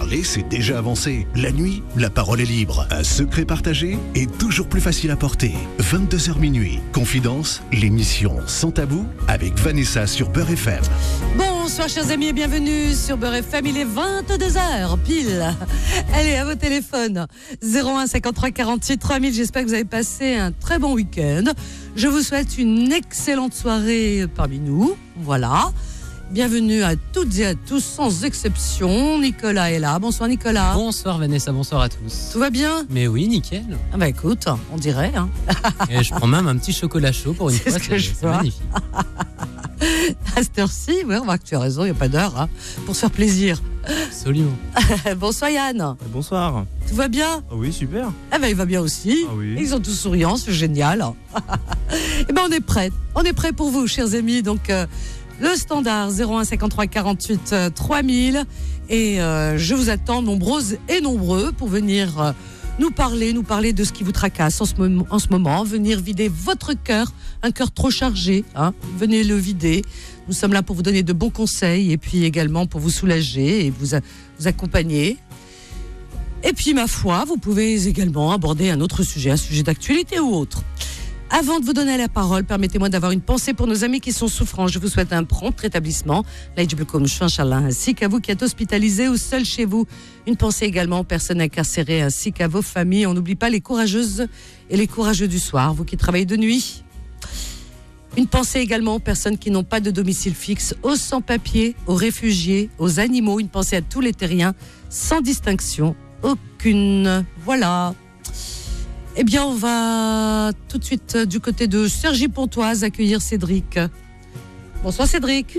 Parler, c'est déjà avancé. La nuit, la parole est libre. Un secret partagé est toujours plus facile à porter. 22h minuit. Confidence, l'émission Sans Tabou avec Vanessa sur Beurre FM. Bonsoir chers amis et bienvenue sur Beurre FM. Il est 22h pile. Allez, à vos téléphones. 01 53 48 3000. J'espère que vous avez passé un très bon week-end. Je vous souhaite une excellente soirée parmi nous. Voilà. Bienvenue à toutes et à tous, sans exception. Nicolas est là. Bonsoir Nicolas. Bonsoir Vanessa, bonsoir à tous. Tout va bien? Mais oui, nickel. Ah bah écoute, on dirait. Hein. Et je prends même un petit chocolat chaud pour une fois, c'est magnifique. À cette heure-ci, oui, on voit que tu as raison, il n'y a pas d'heure, hein, pour se faire plaisir. Absolument. Bonsoir Yann. Bonsoir. Tout va bien? Oui, super. Eh ben il va bien aussi. Ah oui. Ils sont tous souriants, c'est génial. Eh ben on est prêts. On est prêts pour vous, chers amis. Donc le standard 01 53 48 3000 et je vous attends nombreuses et nombreux pour venir nous parler de ce qui vous tracasse en ce moment, venir vider votre cœur, un cœur trop chargé, hein, venez le vider. Nous sommes là pour vous donner de bons conseils et puis également pour vous soulager et vous accompagner. Et puis ma foi, vous pouvez également aborder un autre sujet, un sujet d'actualité ou autre. Avant de vous donner la parole, permettez-moi d'avoir une pensée pour nos amis qui sont souffrants. Je vous souhaite un prompt rétablissement, ainsi qu'à vous qui êtes hospitalisés ou seuls chez vous. Une pensée également aux personnes incarcérées ainsi qu'à vos familles. On n'oublie pas les courageuses et les courageux du soir, vous qui travaillez de nuit. Une pensée également aux personnes qui n'ont pas de domicile fixe, aux sans-papiers, aux réfugiés, aux animaux. Une pensée à tous les terriens, sans distinction aucune. Voilà. Eh bien, on va tout de suite du côté de Cergy-Pontoise accueillir Cédric. Bonsoir Cédric.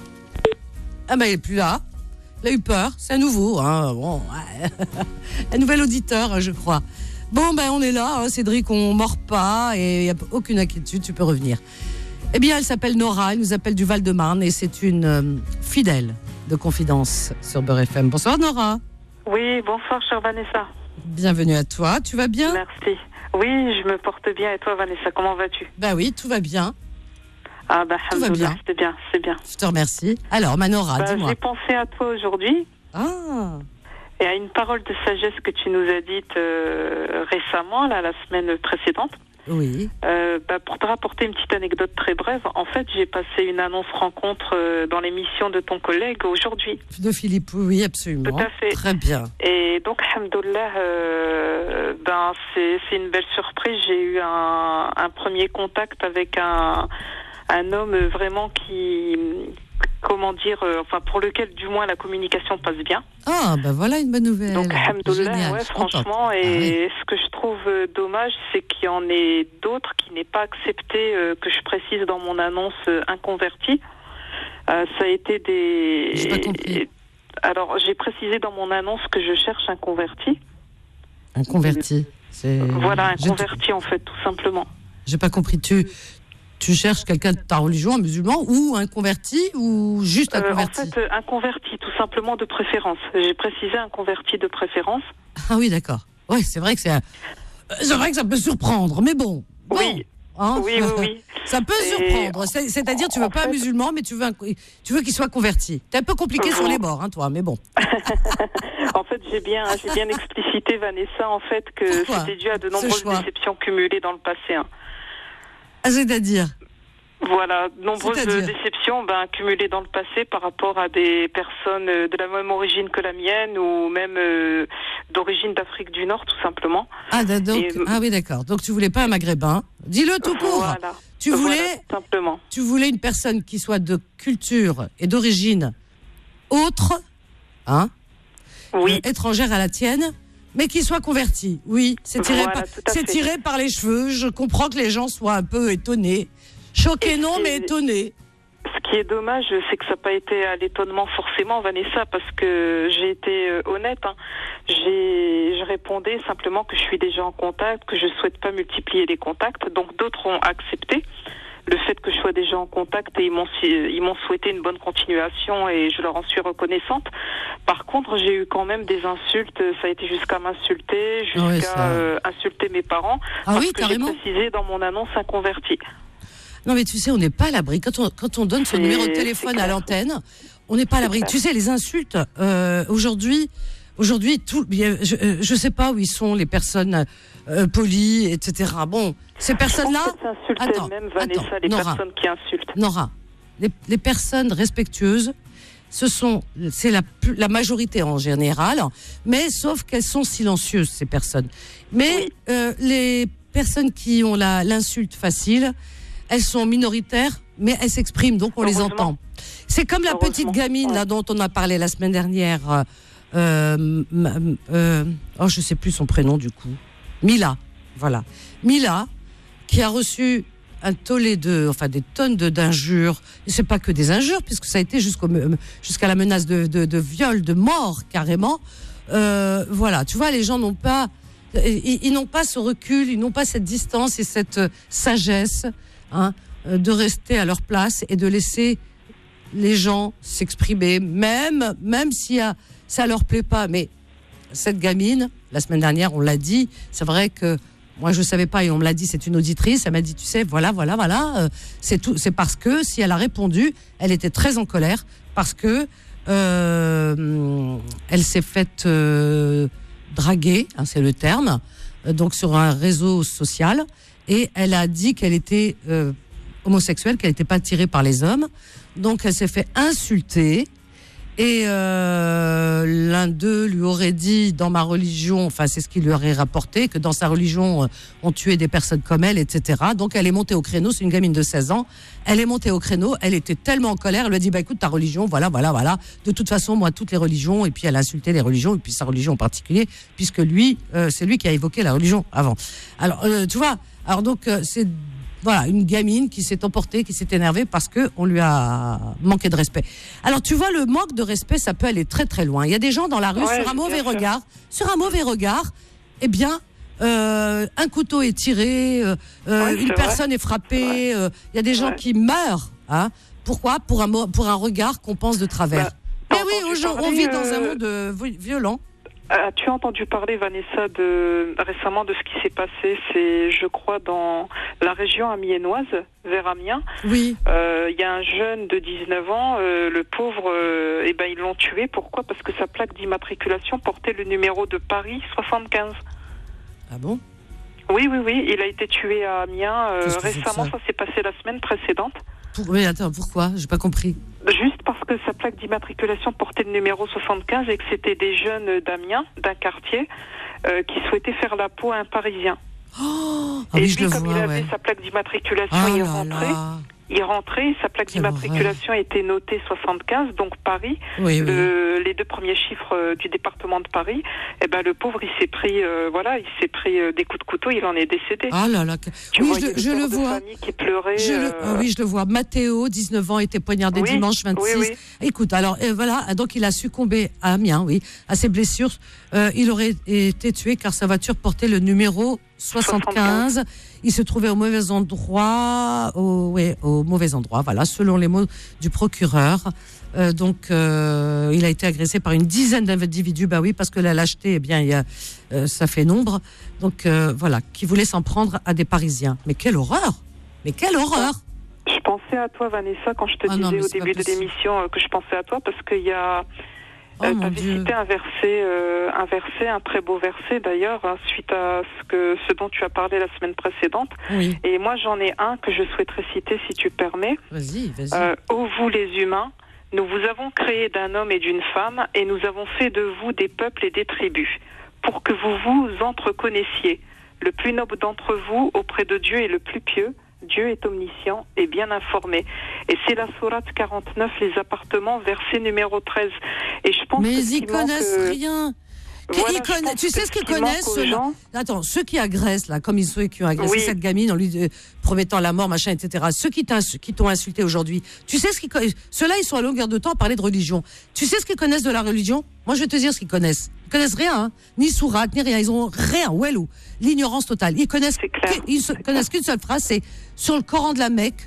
Ah ben il est plus là. Il a eu peur, c'est à nouveau. Hein. Bon, ouais. Un nouvel auditeur, je crois. Bon ben on est là, hein, Cédric, on mord pas et il n'y a aucune inquiétude, tu peux revenir. Eh bien, elle s'appelle Nora, elle nous appelle du Val-de-Marne et c'est une fidèle de Confidence sur Beurre FM. Bonsoir Nora. Oui, bonsoir chère Vanessa. Bienvenue à toi, tu vas bien? Merci. Oui, je me porte bien. Et toi Vanessa, comment vas-tu? Bah oui, tout va bien. Ah bah, tout va bien. C'est bien. Je te remercie. Alors, Nora, dis-moi. J'ai pensé à toi aujourd'hui. Ah. Et à une parole de sagesse que tu nous as dite récemment, là, la semaine précédente. Oui. Pour te rapporter une petite anecdote très brève, en fait, j'ai passé une annonce rencontre dans l'émission de ton collègue aujourd'hui. De Philippe, oui, absolument. Tout à fait. Très bien. Et donc, alhamdoulilah, c'est une belle surprise. J'ai eu un premier contact avec un homme vraiment qui... Comment dire, pour lequel du moins la communication passe bien. Ah, ben voilà une bonne nouvelle. Donc, alhamdoulilah, ouais, franchement, et ce que je trouve dommage, c'est qu'il y en ait d'autres qui n'aient pas accepté que je précise dans mon annonce un converti. Ça a été des... J'ai pas compris. Alors, j'ai précisé dans mon annonce que je cherche un converti. Un converti, c'est... Voilà, un converti en fait, tout simplement. J'ai pas compris, tu cherches quelqu'un de ta religion, un musulman, ou un converti, ou juste un converti? En fait, un converti, tout simplement, de préférence. J'ai précisé un converti de préférence. Ah oui, d'accord. Oui, c'est vrai que c'est vrai que ça peut surprendre, mais bon. Oui. Hein, oui. Ça peut surprendre. C'est-à-dire, tu veux pas un musulman, mais tu veux qu'il soit converti. T'es un peu compliqué sur les bords, hein, toi, mais bon. En fait, j'ai bien explicité, Vanessa, en fait, que c'était dû à de nombreuses déceptions cumulées dans le passé. Hein. Ah, c'est-à-dire? Voilà, nombreuses déceptions cumulées dans le passé par rapport à des personnes de la même origine que la mienne ou même d'origine d'Afrique du Nord, tout simplement. Ah, ah oui, d'accord. Donc, tu voulais pas un maghrébin. Dis-le tout court. Voilà. Tu voulais une personne qui soit de culture et d'origine autre, hein? Oui. Étrangère à la tienne, mais qui soit convertie. Oui, c'est tiré par les cheveux. Je comprends que les gens soient un peu étonnés. Choqués non, mais étonnés. Ce qui est dommage, c'est que ça n'a pas été à l'étonnement forcément, Vanessa, parce que j'ai été honnête. Hein. Je répondais simplement que je suis déjà en contact, que je ne souhaite pas multiplier les contacts. Donc d'autres ont accepté le fait que je sois déjà en contact et ils m'ont souhaité une bonne continuation et je leur en suis reconnaissante. Par contre, j'ai eu quand même des insultes. Ça a été jusqu'à m'insulter, insulter mes parents. Ah parce oui, que carrément. j'ai précisé dans mon annonce un converti. Non, mais tu sais, on n'est pas à l'abri. Quand on donne son numéro de téléphone à l'antenne, on n'est pas à l'abri. Tu sais, les insultes, aujourd'hui, Aujourd'hui, je sais pas où ils sont les personnes polies, etc. Bon, ces personnes-là. Attends, même Vanessa, les Nora, personnes qui insultent. Nora, les personnes respectueuses, c'est la majorité en général, mais sauf qu'elles sont silencieuses, ces personnes. Mais les personnes qui ont l'insulte facile, elles sont minoritaires, mais elles s'expriment, donc on les entend. C'est comme la petite gamine là dont on a parlé la semaine dernière. Je sais plus son prénom du coup. Mila, voilà. Mila, qui a reçu un tollé des tonnes d'injures. Et c'est pas que des injures, puisque ça a été jusqu'à la menace de viol, de mort carrément. Voilà, tu vois, les gens n'ont pas, ils n'ont pas ce recul, ils n'ont pas cette distance et cette sagesse, de rester à leur place et de laisser les gens s'exprimer, même si ça leur plaît pas. Mais cette gamine, la semaine dernière, on l'a dit, c'est vrai que moi je savais pas et on me l'a dit, c'est une auditrice, elle m'a dit, tu sais, voilà, c'est tout, c'est parce que si elle a répondu, elle était très en colère parce que elle s'est faite draguer, c'est le terme, donc sur un réseau social, et elle a dit qu'elle était homosexuelle, qu'elle n'était pas attirée par les hommes, donc elle s'est fait insulter. Et l'un d'eux lui aurait dit, dans ma religion, c'est ce qu'il lui aurait rapporté, que dans sa religion, on tuait des personnes comme elle, etc. Donc elle est montée au créneau, c'est une gamine de 16 ans, elle est montée au créneau, elle était tellement en colère, elle lui a dit, écoute, ta religion, voilà, de toute façon, moi, toutes les religions, et puis elle a insulté les religions, et puis sa religion en particulier, puisque lui, c'est lui qui a évoqué la religion avant. Alors, tu vois, c'est... Voilà, une gamine qui s'est emportée, qui s'est énervée parce qu'on lui a manqué de respect. Alors, tu vois, le manque de respect, ça peut aller très, très loin. Il y a des gens dans la rue, sur un mauvais regard, eh bien, un couteau est tiré, une personne est frappée, il y a des gens qui meurent. Pourquoi ? Pour un regard qu'on pense de travers. Mais oui, on vit dans un monde violent. As-tu entendu parler, Vanessa, récemment de ce qui s'est passé, c'est, je crois, dans la région amiénoise, vers Amiens. Oui. Il y a un jeune de 19 ans, le pauvre, ils l'ont tué. Pourquoi ? Parce que sa plaque d'immatriculation portait le numéro de Paris 75. Ah bon ? Oui, il a été tué à Amiens récemment, ça s'est passé la semaine précédente. Mais attends, pourquoi ? J'ai pas compris. Juste parce que sa plaque d'immatriculation portait le numéro 75 et que c'était des jeunes d'Amiens, d'un quartier, qui souhaitaient faire la peau à un Parisien. Et lui, comme il avait sa plaque d'immatriculation, il rentrait, sa plaque d'immatriculation était notée 75, donc Paris, les deux premiers chiffres du département de Paris. Et le pauvre, il s'est pris des coups de couteau, il en est décédé. Ah là là. Je le vois. Qui pleurait. Je le vois. Mathéo, 19 ans, était poignardé dimanche 26. Oui. Écoute, alors voilà, donc il a succombé à Amiens, à ses blessures. Il aurait été tué car sa voiture portait le numéro 75. Il se trouvait au mauvais endroit, voilà, selon les mots du procureur. Donc, il a été agressé par une dizaine d'individus, parce que la lâcheté, ça fait nombre. Donc, qui voulaient s'en prendre à des Parisiens. Mais quelle horreur ! Je pensais à toi, Vanessa, quand je te disais au début de l'émission que je pensais à toi, parce qu'il y a... tu avais cité un verset, un très beau verset d'ailleurs, suite à ce dont tu as parlé la semaine précédente. Oui. Et moi, j'en ai un que je souhaiterais citer, si tu permets. Vas-y. Ô vous les humains, nous vous avons créé d'un homme et d'une femme, et nous avons fait de vous des peuples et des tribus, pour que vous vous entreconnaissiez. Le plus noble d'entre vous auprès de Dieu est le plus pieux. Dieu est omniscient et bien informé. Et c'est la sourate 49, les appartements, verset numéro 13. Et je pense mais ils connaissent rien. Voilà, tu sais ce qu'ils connaissent Attends, ceux qui agressent, là, comme ceux qui ont agressé cette gamine en lui promettant la mort, machin, etc. Ceux qui t'ont insulté aujourd'hui, tu sais ce qu'ils connaissent. Ceux-là, ils sont à longueur de temps à parler de religion. Tu sais ce qu'ils connaissent de la religion ? Moi, je vais te dire ce qu'ils connaissent. Ils connaissent rien, ni sourate, ni rien. Ils ont rien, l'ignorance totale. Ils connaissent qu'une seule phrase, c'est sur le Coran de la Mecque.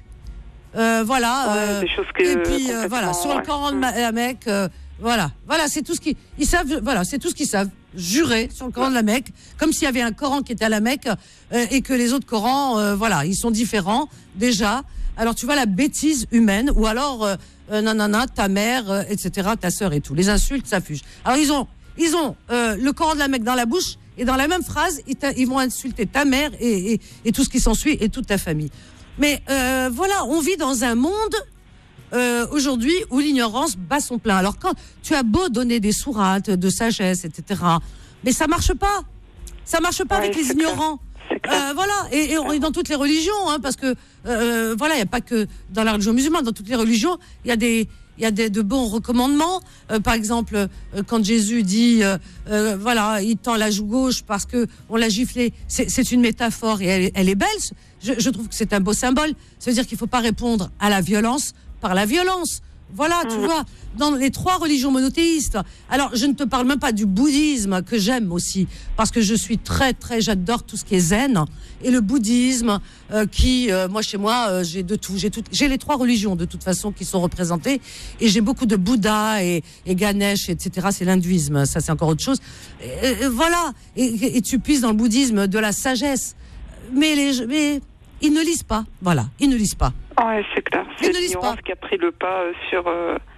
Des choses que, et puis sur le Coran de la Mecque. Voilà, c'est tout ce qu'ils savent. Voilà, c'est tout ce qu'ils savent. Jurer sur le Coran de la Mecque, comme s'il y avait un Coran qui était à la Mecque et que les autres Corans, ils sont différents déjà. Alors tu vois la bêtise humaine, ou alors ta mère, etc., ta sœur et tout. Les insultes, ça fuge. Alors Ils ont le Coran de la Mecque dans la bouche et dans la même phrase, ils vont insulter ta mère et tout ce qui s'ensuit et toute ta famille. Mais voilà, on vit dans un monde aujourd'hui où l'ignorance bat son plein. Alors quand tu as beau donner des sourates de sagesse, etc., mais ça marche pas. Ça marche pas avec les ignorants. Voilà, et dans toutes les religions, hein, parce que voilà, il n'y a pas que dans la religion musulmane, dans toutes les religions, il y a de bons recommandements. Par exemple, quand Jésus dit, voilà, il tend la joue gauche parce que on l'a giflé, c'est une métaphore et elle est belle. Je trouve que c'est un beau symbole. Ça veut dire qu'il ne faut pas répondre à la violence par la violence. Voilà, tu vois, dans les 3 religions monothéistes. Alors, je ne te parle même pas du bouddhisme, que j'aime aussi, parce que je suis j'adore tout ce qui est zen. Et le bouddhisme, moi, chez moi, j'ai de tout. J'ai les 3 religions, de toute façon, qui sont représentées. Et j'ai beaucoup de Bouddha et Ganesh, etc. C'est l'hindouisme, ça, c'est encore autre chose. Voilà. Et tu puisses dans le bouddhisme de la sagesse. Mais ils ne lisent pas. Voilà, ils ne lisent pas. Ouais, c'est clair. C'est l'ignorance qui a pris le pas sur...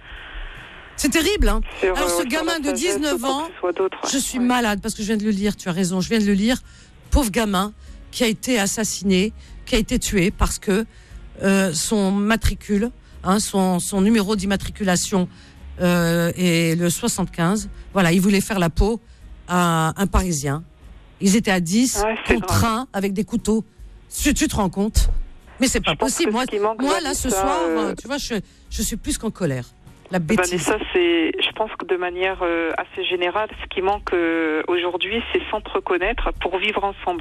C'est terrible, hein. Alors, ce gamin de 19 ans, je suis malade parce que je viens de le lire, tu as raison, je viens de le lire. Pauvre gamin qui a été assassiné, qui a été tué parce que son matricule, hein, son numéro d'immatriculation est le 75. Voilà, il voulait faire la peau à un Parisien. Ils étaient à 10, contraints avec des couteaux. Tu te rends compte ? Mais c'est pas possible. Moi là, ce soir, tu vois, je suis plus qu'en colère. La bêtise. Vanessa, je pense que de manière assez générale, ce qui manque aujourd'hui, c'est s'entreconnaître pour vivre ensemble.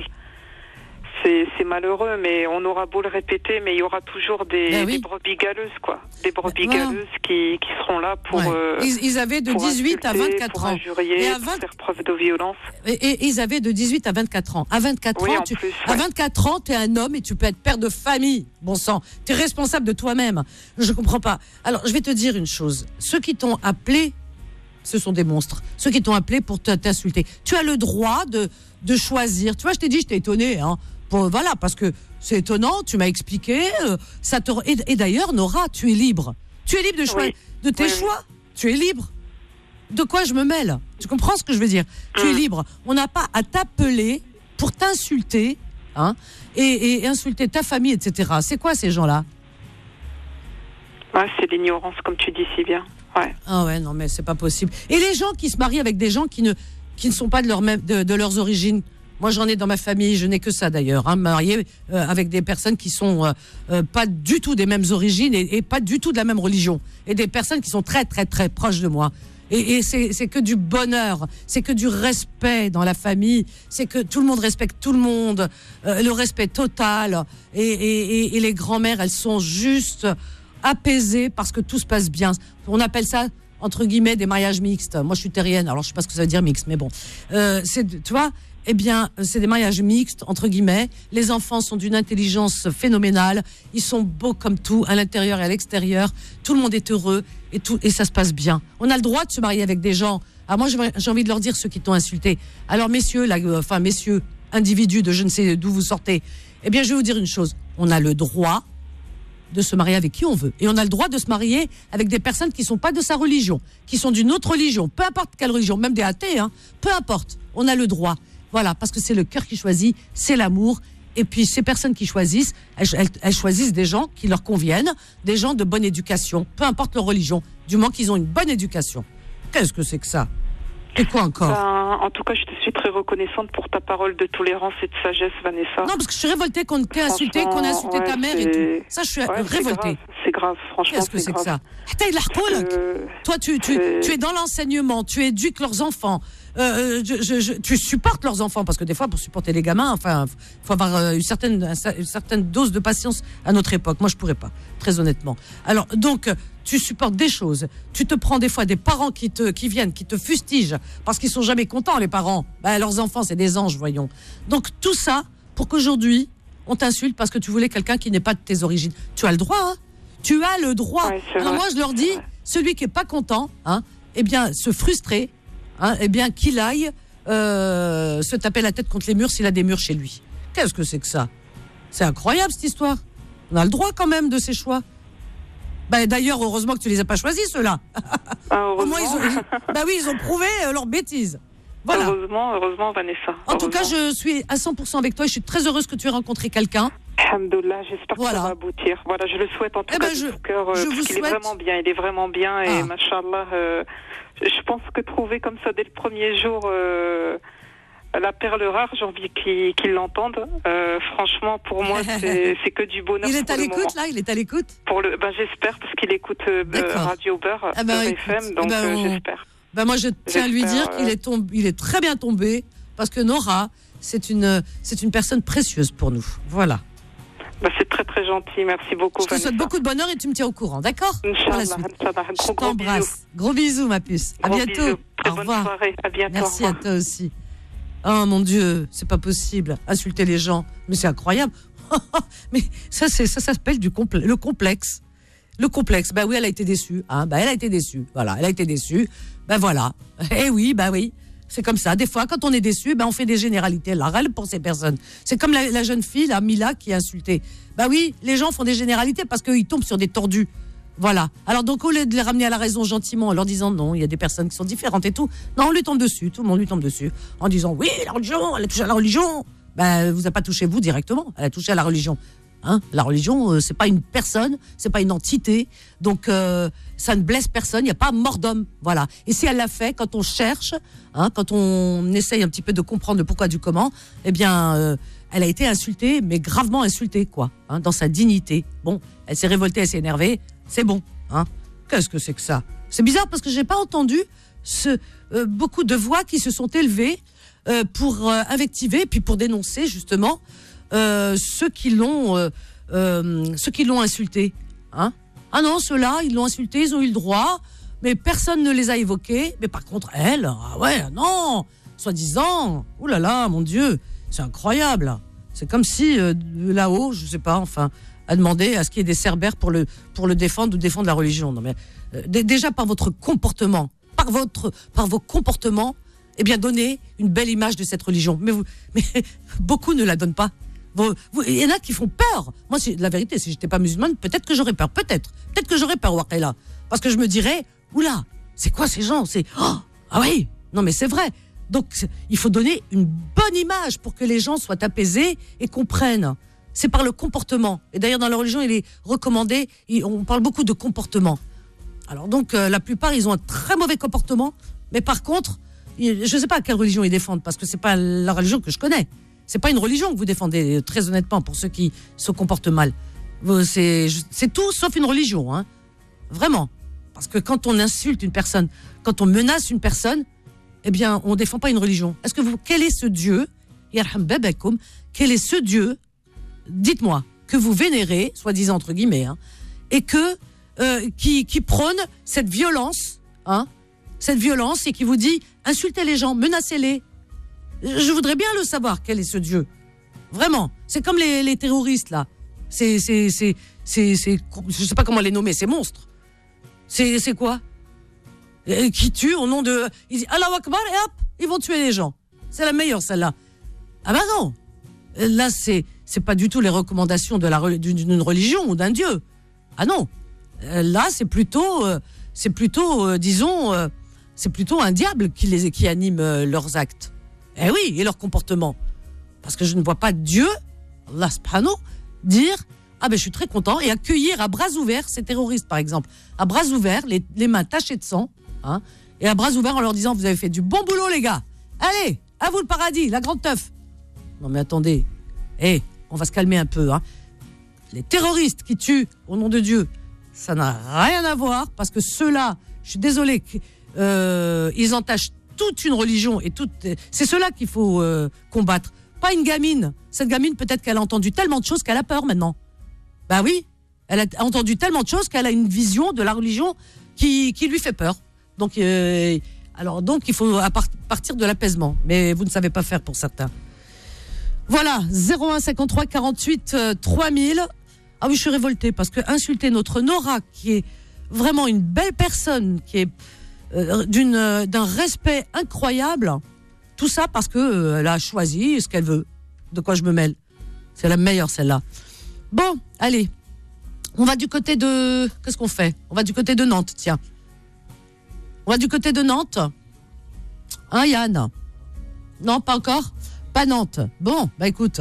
C'est malheureux, mais on aura beau le répéter, mais il y aura toujours des brebis galeuses, quoi. Des brebis galeuses qui seront là pour... Ils avaient de 18 à 24 ans. Et pour faire preuve de violence. Et ils avaient de 18 à 24 ans. À 24 ans, à 24 ans, tu es un homme et tu peux être père de famille. Bon sang, tu es responsable de toi-même. Je comprends pas. Alors, je vais te dire une chose. Ceux qui t'ont appelé, ce sont des monstres. Ceux qui t'ont appelé pour t'insulter. Tu as le droit de choisir. Tu vois, je t'ai dit, je t'ai étonné, hein. Voilà, parce que c'est étonnant, tu m'as expliqué. Et d'ailleurs, Nora, tu es libre. Tu es libre de tes choix. Tu es libre. De quoi je me mêle ? Tu comprends ce que je veux dire ? Tu es libre. On n'a pas à t'appeler pour t'insulter, hein, et insulter ta famille, etc. C'est quoi ces gens-là ? Ouais, c'est l'ignorance, comme tu dis si bien. Ouais. Ah ouais, non, mais c'est pas possible. Et les gens qui se marient avec des gens qui ne sont pas de leurs origines. Moi, j'en ai dans ma famille, je n'ai que ça d'ailleurs, hein, marié avec des personnes qui sont pas du tout des mêmes origines et pas du tout de la même religion. Et des personnes qui sont très, très, très proches de moi. Et c'est que du bonheur, c'est que du respect dans la famille, c'est que tout le monde respecte tout le monde, le respect total. Et les grand-mères, elles sont juste apaisées parce que tout se passe bien. On appelle ça, entre guillemets, des mariages mixtes. Moi, je suis terrienne, alors je sais pas ce que ça veut dire mixte, mais bon. Tu vois, eh bien, c'est des mariages mixtes, entre guillemets. Les enfants sont d'une intelligence phénoménale. Ils sont beaux comme tout, à l'intérieur et à l'extérieur. Tout le monde est heureux et ça se passe bien. On a le droit de se marier avec des gens. Ah, moi, j'ai envie de leur dire, ceux qui t'ont insulté. Alors, messieurs, individus de je ne sais d'où vous sortez, eh bien, je vais vous dire une chose. On a le droit de se marier avec qui on veut. Et on a le droit de se marier avec des personnes qui ne sont pas de sa religion, qui sont d'une autre religion, peu importe quelle religion, même des athées, hein, peu importe. On a le droit. Voilà, parce que c'est le cœur qui choisit, c'est l'amour. Et puis, ces personnes qui choisissent, elles choisissent des gens qui leur conviennent, des gens de bonne éducation, peu importe leur religion, du moment qu'ils ont une bonne éducation. Qu'est-ce que c'est que ça ? Et quoi encore ? En tout cas, je te suis très reconnaissante pour ta parole de tolérance et de sagesse, Vanessa. Non, parce que je suis révoltée qu'on t'ait insulté, qu'on a insulté ta mère et tout. Ça, je suis révoltée. C'est grave, franchement. Qu'est-ce que c'est que ça ? Toi, tu es dans l'enseignement, tu éduques leurs enfants. Tu supportes leurs enfants, parce que des fois, pour supporter les gamins, enfin, faut avoir une certaine dose de patience à notre époque. Moi, je pourrais pas, très honnêtement. Alors, donc, tu supportes des choses. Tu te prends des fois des parents qui viennent, qui te fustigent, parce qu'ils sont jamais contents, les parents. Leurs enfants, c'est des anges, voyons. Donc, tout ça, pour qu'aujourd'hui, on t'insulte parce que tu voulais quelqu'un qui n'est pas de tes origines. Tu as le droit, hein. Tu as le droit. Ouais, alors, moi, je leur dis, celui qui est pas content, hein, eh bien, se frustrer, hein, eh bien, qu'il aille se taper la tête contre les murs s'il a des murs chez lui. Qu'est-ce que c'est que ça ? C'est incroyable, cette histoire. On a le droit quand même de ses choix. D'ailleurs, heureusement que tu les as pas choisis, ceux-là. Au moins, ils ont prouvé leur bêtise. Voilà. Heureusement, Vanessa. En tout cas, je suis à 100% avec toi et je suis très heureuse que tu aies rencontré quelqu'un. Alhamdoulilah, j'espère que ça va aboutir. Voilà, je le souhaite en tout cas de tout cœur. Parce qu'il est vraiment bien, il est vraiment bien. Et machallah, je pense que trouver comme ça dès le premier jour la perle rare, j'ai envie qu'ils l'entendent. Franchement, pour moi, c'est que du bonheur. Il est à l'écoute, là? Il est à l'écoute? J'espère, parce qu'il écoute Radio Beurre, Beurre FM, donc j'espère. Moi, je tiens à lui dire qu'il est très bien tombé, parce que Nora, c'est une personne précieuse pour nous. Voilà. C'est très très gentil, merci beaucoup. Je te souhaite beaucoup de bonheur et tu me tiens au courant, d'accord? Inch'Allah, je t'embrasse. Gros bisous, ma puce. À bientôt. Au revoir. Bonne soirée. À bientôt. Merci à toi aussi. Oh mon Dieu, c'est pas possible. Insulter les gens, mais c'est incroyable. Mais ça s'appelle le complexe. Le complexe. Oui, elle a été déçue. Elle a été déçue. Voilà, elle a été déçue. Voilà. Eh oui, oui. C'est comme ça. Des fois, quand on est déçu, on fait des généralités. La râle pour ces personnes. C'est comme la jeune fille, la Mila, qui a insulté. Oui, les gens font des généralités parce qu'ils tombent sur des tordus. Voilà. Alors donc, au lieu de les ramener à la raison gentiment, en leur disant non, il y a des personnes qui sont différentes et tout, non, on lui tombe dessus. Tout le monde lui tombe dessus. En disant oui, la religion, elle a touché à la religion. Elle vous a pas touché vous directement. Elle a touché à la religion. La religion, c'est pas une personne, c'est pas une entité, donc ça ne blesse personne, il n'y a pas mort d'homme, voilà. Et si elle l'a fait, quand on cherche, quand on essaye un petit peu de comprendre le pourquoi du comment, elle a été insultée, mais gravement insultée, quoi, dans sa dignité. Bon, elle s'est révoltée, elle s'est énervée, c'est bon, Qu'est-ce que c'est que ça? C'est bizarre parce que j'ai pas entendu beaucoup de voix qui se sont élevées pour invectiver, puis pour dénoncer justement ceux qui l'ont insulté. Ah non, ceux-là, ils l'ont insulté, ils ont eu le droit, mais personne ne les a évoqués. Mais par contre, elle, non, soi-disant, oulala, mon Dieu, c'est incroyable. C'est comme si là-haut, je sais pas, a demandé à ce qu'il y ait des cerbères pour le défendre ou défendre la religion. Non mais déjà par votre comportement, par vos comportements, donnez une belle image de cette religion. Mais beaucoup ne la donnent pas. Il y en a qui font peur. Moi, la vérité, si j'étais pas musulmane, peut-être que j'aurais peur. Peut-être que j'aurais peur, Waqila. Parce que je me dirais, oula, c'est quoi ces gens? Ah oui, non mais c'est vrai. Donc, il faut donner une bonne image pour que les gens soient apaisés et comprennent. C'est par le comportement. Et d'ailleurs, dans la religion, il est recommandé, on parle beaucoup de comportement. Alors donc, la plupart, ils ont un très mauvais comportement. Mais par contre, je ne sais pas quelle religion ils défendent, parce que c'est pas la religion que je connais. C'est pas une religion que vous défendez, très honnêtement, pour ceux qui se comportent mal. C'est tout sauf une religion, Vraiment. Parce que quand on insulte une personne, quand on menace une personne, on défend pas une religion. Quel est ce Dieu, Yarham Babakoum, quel est ce Dieu, dites-moi, que vous vénérez, soi-disant entre guillemets, et qui prône cette violence, cette violence, et qui vous dit, insultez les gens, menacez-les. Je voudrais bien le savoir, quel est ce Dieu. Vraiment. C'est comme les terroristes, là. Je sais pas comment les nommer, ces monstres. C'est quoi? Qui tuent au nom de... Ils disent Allahu Akbar et hop, ils vont tuer les gens. C'est la meilleure, celle-là. Non. Là, c'est pas du tout les recommandations d'une religion ou d'un Dieu. Non. Là, c'est plutôt disons, c'est plutôt un diable qui anime leurs actes. Eh oui, et leur comportement. Parce que je ne vois pas Dieu, Allah subhanahu, dire je suis très content, et accueillir à bras ouverts ces terroristes, par exemple. À bras ouverts, les mains tachées de sang, et à bras ouverts en leur disant vous avez fait du bon boulot, les gars. Allez, à vous le paradis, la grande teuf. Non mais attendez, on va se calmer un peu. Les terroristes qui tuent au nom de Dieu, ça n'a rien à voir, parce que ceux-là, je suis désolée, ils entachent toute une religion, et c'est cela qu'il faut combattre. Pas une gamine. Cette gamine, peut-être qu'elle a entendu tellement de choses qu'elle a peur maintenant. Oui, elle a entendu tellement de choses qu'elle a une vision de la religion qui lui fait peur. Donc, il faut partir de l'apaisement. Mais vous ne savez pas faire pour certains. Voilà, 01 53 48 3000. Ah oui, je suis révoltée parce que insulter notre Nora, qui est vraiment une belle personne, qui est d'un respect incroyable, tout ça parce que elle a choisi ce qu'elle veut. De quoi je me mêle? C'est la meilleure, celle-là. Bon, allez, On va du côté de... Qu'est-ce qu'on fait? On va du côté de Nantes, tiens. On va du côté de Nantes. Hein, Yann? Non, pas encore? Pas Nantes. Bon, bah écoute.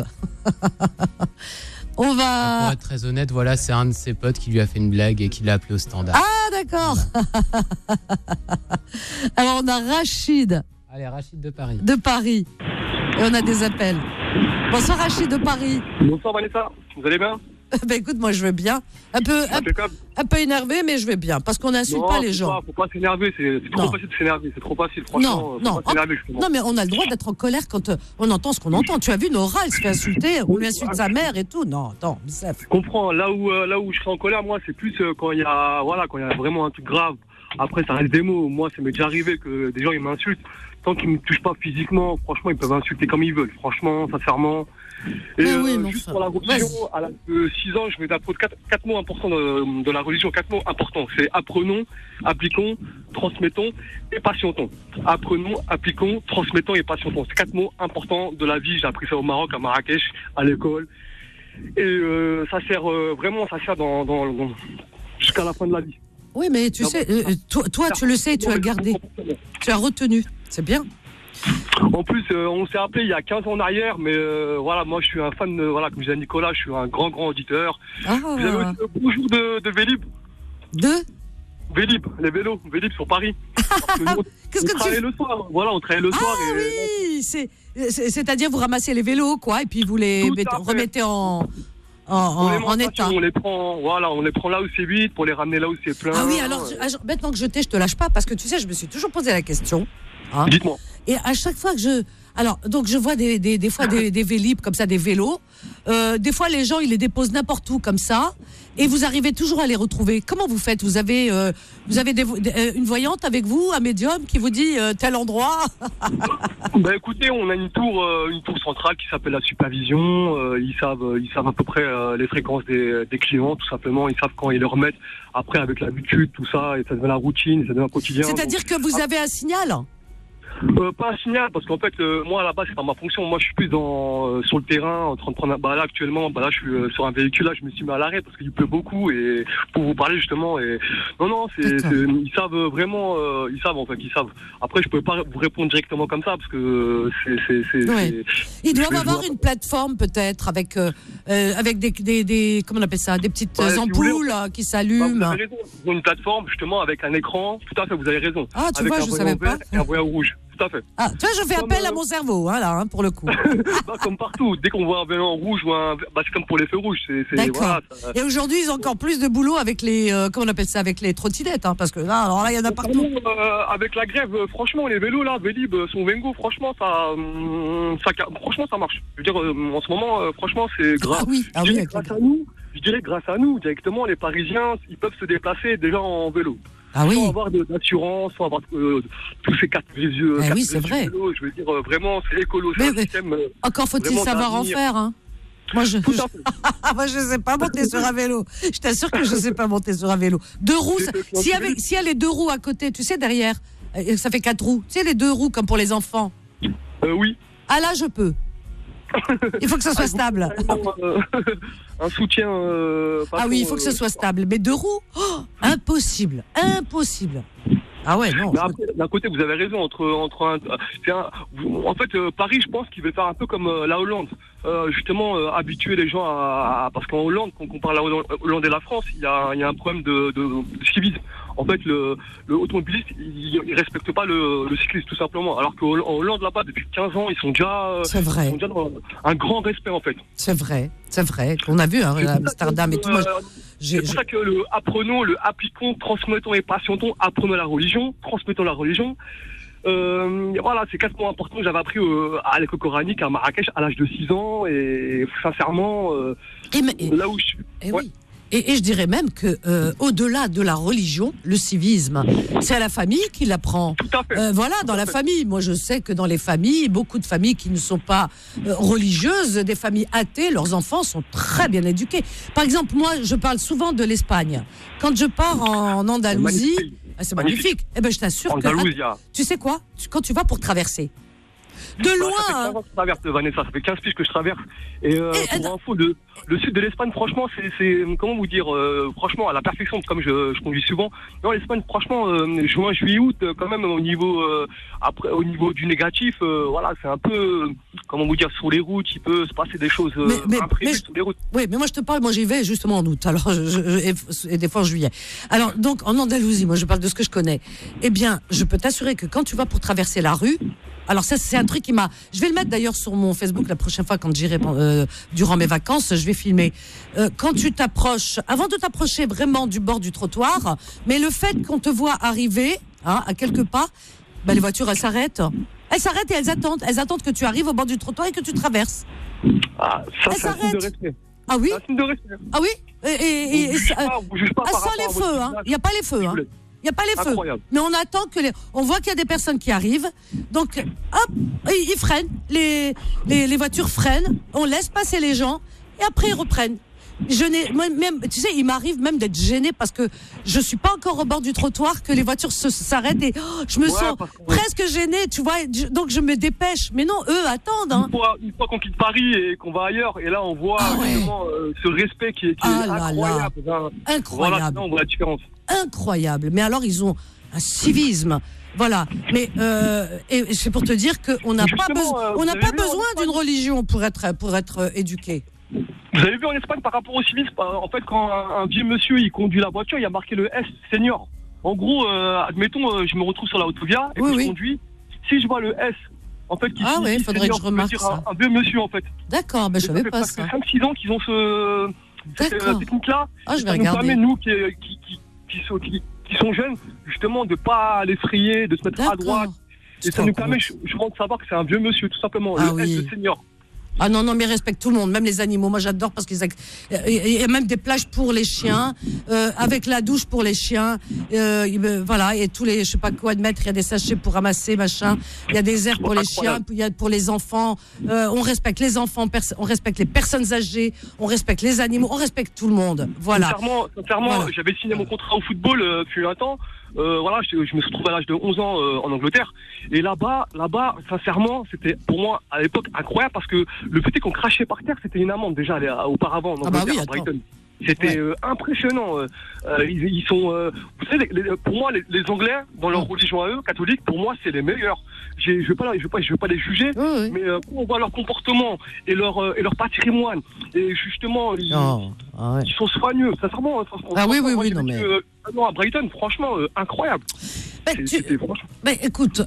On va... Pour être très honnête, voilà, c'est un de ses potes qui lui a fait une blague et qui l'a appelé au standard. Ah, d'accord. Voilà. Alors, on a Rachid. Allez, Rachid de Paris. De Paris. Et on a des appels. Bonsoir, Rachid de Paris. Bonsoir, Vanessa. Vous allez bien? Ben écoute, moi je vais bien. Un peu énervé, mais je vais bien. Parce qu'on n'insulte pas les gens. Faut pas s'énerver. C'est trop facile de s'énerver. C'est trop facile, franchement. Non. Non, mais on a le droit d'être en colère quand on entend ce qu'on entend. Tu as vu, Nora, elle se fait insulter. On lui insulte sa mère et tout. Non, attends. Je comprends. Là où je serais en colère, moi, c'est plus quand il y a vraiment un truc grave. Après, ça reste des mots. Moi, ça m'est déjà arrivé que des gens, ils m'insultent. Tant qu'ils me touchent pas physiquement, franchement, ils peuvent insulter comme ils veulent. Franchement, sincèrement. Et juste pour la religion, à l'âge de 6 ans, je vais d'apprendre 4 mots importants de la religion. 4 mots importants. C'est apprenons, appliquons, transmettons et patientons. Apprenons, appliquons, transmettons et patientons. C'est 4 mots importants de la vie. J'ai appris ça au Maroc, à Marrakech, à l'école. Et ça sert vraiment, dans jusqu'à la fin de la vie. Oui, mais tu sais, toi, tu le sais, tu as gardé. Tu as retenu. C'est bien. En plus, on s'est appelé il y a 15 ans en arrière, mais voilà, moi je suis un fan, comme disait Nicolas, je suis un grand auditeur. Ah. Vous avez aussi le bonjour de Vélib. De Vélib, les vélos, Vélib sur Paris. Qu'est-ce que tu travaillait le soir, voilà, on travaillait le soir. Ah oui, c'est-à-dire vous ramassez les vélos, quoi, et puis vous les remettez en état. On les prend là où c'est vide pour les ramener là où c'est plein. Ah oui, alors maintenant que je te lâche pas, parce que tu sais, je me suis toujours posé la question. Hein. Dites-moi. Et à chaque fois que je vois des fois des vélib comme ça, des vélos. Des fois, les gens, ils les déposent n'importe où comme ça, et vous arrivez toujours à les retrouver. Comment vous faites? Vous avez une voyante avec vous, un médium qui vous dit tel endroit? Ben écoutez, on a une tour centrale qui s'appelle la supervision. Ils savent à peu près les fréquences des clients, tout simplement. Ils savent quand ils le remettent. Après, avec l'habitude, tout ça, et ça devient la routine, ça devient un quotidien. C'est-à-dire que vous avez un signal? Pas un signal, parce qu'en fait, moi, à la base, c'est pas ma fonction. Moi, je suis plus sur le terrain, en train de prendre là, actuellement, là, je suis sur un véhicule, là, je me suis mis à l'arrêt parce qu'il pleut beaucoup, et pour vous parler, justement, et non, ils savent vraiment, ils savent. Après, je peux pas vous répondre directement comme ça, parce que ouais. Ils doivent avoir une plateforme, peut-être, avec des comment on appelle ça, des petites ampoules qui s'allument. Vous avez raison. Ils ont une plateforme, justement, avec un écran. Tout à fait, vous avez raison. Ah, tu vois, je savais pas. Et un voyant rouge. Tout à fait. Ah, tu vois, je fais appel à mon cerveau, pour le coup. Comme partout. Dès qu'on voit un volant rouge ou c'est comme pour les feux rouges. D'accord. Voilà, et aujourd'hui, ils ont encore plus de boulot avec les, comment on appelle ça, avec les trottinettes, parce que là, alors là, il y en a partout. Avec la grève, franchement, les vélos là, Vélib, son Vengo, franchement, franchement, ça marche. Je veux dire, en ce moment, franchement, c'est grave. Ah oui. Je dirais grâce à nous, directement, les Parisiens, ils peuvent se déplacer déjà en vélo. Ah oui. Sans avoir d'assurance, sans avoir tous ces quatre yeux. Oui, c'est vrai. Vélos, je veux dire, vraiment, c'est écolo. Encore faut-il savoir en faire, hein. Moi, je sais pas monter sur un vélo. Je t'assure que je sais pas monter sur un vélo. 2 roues, s'il y a les 2 roues à côté, tu sais, derrière, ça fait 4 roues. Tu sais, les 2 roues comme pour les enfants. Oui. Ah là, je peux. Il faut que ça soit stable. Un soutien. Ah oui, il faut que ce soit stable. Mais 2 roues, impossible. Ah ouais, non. Mais après, d'un côté, vous avez raison. En fait, Paris, je pense qu'il veut faire un peu comme la Hollande. Justement, habituer les gens parce qu'en Hollande, quand on compare la Hollande et la France, il y a un problème de civisme. En fait, le automobiliste, il respecte pas le cycliste, tout simplement. Alors qu'en Hollande, là-bas, depuis 15 ans, ils sont déjà dans un grand respect, en fait. C'est vrai. On a vu, à Amsterdam et tout. C'est pour ça que le apprenons, le appliquons, transmettons et patientons, apprenons la religion, transmettons la religion. Voilà, c'est 4 points importants que j'avais appris à l'école coranique à Marrakech à l'âge de 6 ans, et sincèrement, là où je suis. Oui. Et je dirais même que au-delà de la religion, le civisme, c'est à la famille qui l'apprend. Tout à fait. Voilà, dans la famille. Moi, je sais que dans les familles, beaucoup de familles qui ne sont pas religieuses, des familles athées, leurs enfants sont très bien éduqués. Par exemple, moi, je parle souvent de l'Espagne. Quand je pars en Andalousie, c'est magnifique. Eh ben, je t'assure que tu sais quoi, quand tu vas pour traverser. De loin. Ça fait 15 ans que je traverse, Vanessa. Ça fait 15 piges que je traverse. Et pour info, le sud de l'Espagne, franchement, c'est comment vous dire, franchement, à la perfection, comme je conduis souvent. Non, l'Espagne, franchement, juin, juillet, août, quand même, au niveau, après, au niveau du négatif, voilà, c'est un peu, comment vous dire, sur les routes, il peut se passer des choses imprévues sur les routes. Oui, mais moi, je te parle, moi, j'y vais justement en août, alors, et des fois en juillet. Alors, donc, en Andalousie, moi, je parle de ce que je connais. Eh bien, je peux t'assurer que quand tu vas pour traverser la rue, alors ça, c'est un truc qui m'a... Je vais le mettre d'ailleurs sur mon Facebook la prochaine fois quand j'irai durant mes vacances, je vais filmer. Quand tu t'approches, avant de t'approcher vraiment du bord du trottoir, mais le fait qu'on te voit arriver, hein, à quelques pas, ben les voitures, elles s'arrêtent. Elles s'arrêtent et elles attendent que tu arrives au bord du trottoir et que tu traverses. Ah, ça, c'est un signe de respect. Ah oui? C'est un signe de respect. Ah oui? Vous jugez pas par sans rapport les feux, hein. Il n'y a pas les feux, hein. Il n'y a pas les feux. Mais on attend que on voit qu'il y a des personnes qui arrivent. Donc, hop, ils freinent. Les voitures freinent. On laisse passer les gens. Et après, ils reprennent. Même, tu sais, il m'arrive même d'être gênée parce que je suis pas encore au bord du trottoir, que les voitures s'arrêtent et je me sens presque gênée, tu vois. Donc, je me dépêche. Mais non, eux attendent, hein. Une fois qu'on quitte Paris et qu'on va ailleurs, et là, on voit vraiment ce respect qui est incroyable. Incroyable. Voilà, on voit la différence. Incroyable. Mais alors, ils ont un civisme. Voilà. Mais et c'est pour te dire qu'on n'a pas besoin d'une religion pour être éduqué. Vous avez vu en Espagne par rapport au civisme, en fait, quand un vieux monsieur il conduit la voiture, il y a marqué le S senior. En gros, admettons, je me retrouve sur la autovia et je conduis. Si je vois le S, en fait, qui faudrait senior, que je remarque ça. Un vieux monsieur, en fait. D'accord, mais je savais pas ça. Ça fait 5-6 ans qu'ils ont cette technique-là. Ah, je vais regarder. Ça permet, nous qui sont jeunes, justement, de pas l'effrayer, de se mettre à droite. Et ça nous permet, je pense, de savoir que c'est un vieux monsieur, tout simplement. Le S de senior. Ah non, mais respecte tout le monde, même les animaux. Moi, j'adore parce qu'il y a même des plages pour les chiens, avec la douche pour les chiens. Voilà, et tous les, je sais pas quoi de mettre, il y a des sachets pour ramasser, machin. Il y a des airs pour les chiens, il y a pour les enfants. On respecte les enfants, on respecte les personnes âgées, on respecte les animaux, on respecte tout le monde. Voilà. Sincèrement, voilà. J'avais signé mon contrat au football depuis un temps. Voilà, je me suis retrouvé à l'âge de 11 ans en Angleterre. Et là-bas, sincèrement, c'était pour moi à l'époque incroyable parce que le fait qu'on crachait par terre, c'était une amende déjà auparavant en Angleterre, à Brighton. C'était impressionnant. Ils sont, vous savez, pour moi, les Anglais, dans leur religion à eux, catholiques, pour moi, c'est les meilleurs. Je vais pas les juger, mais quand on voit leur comportement et leur patrimoine, et justement, ils sont soigneux. Sincèrement, oui, non mais. À Brighton, franchement, incroyable. Écoute,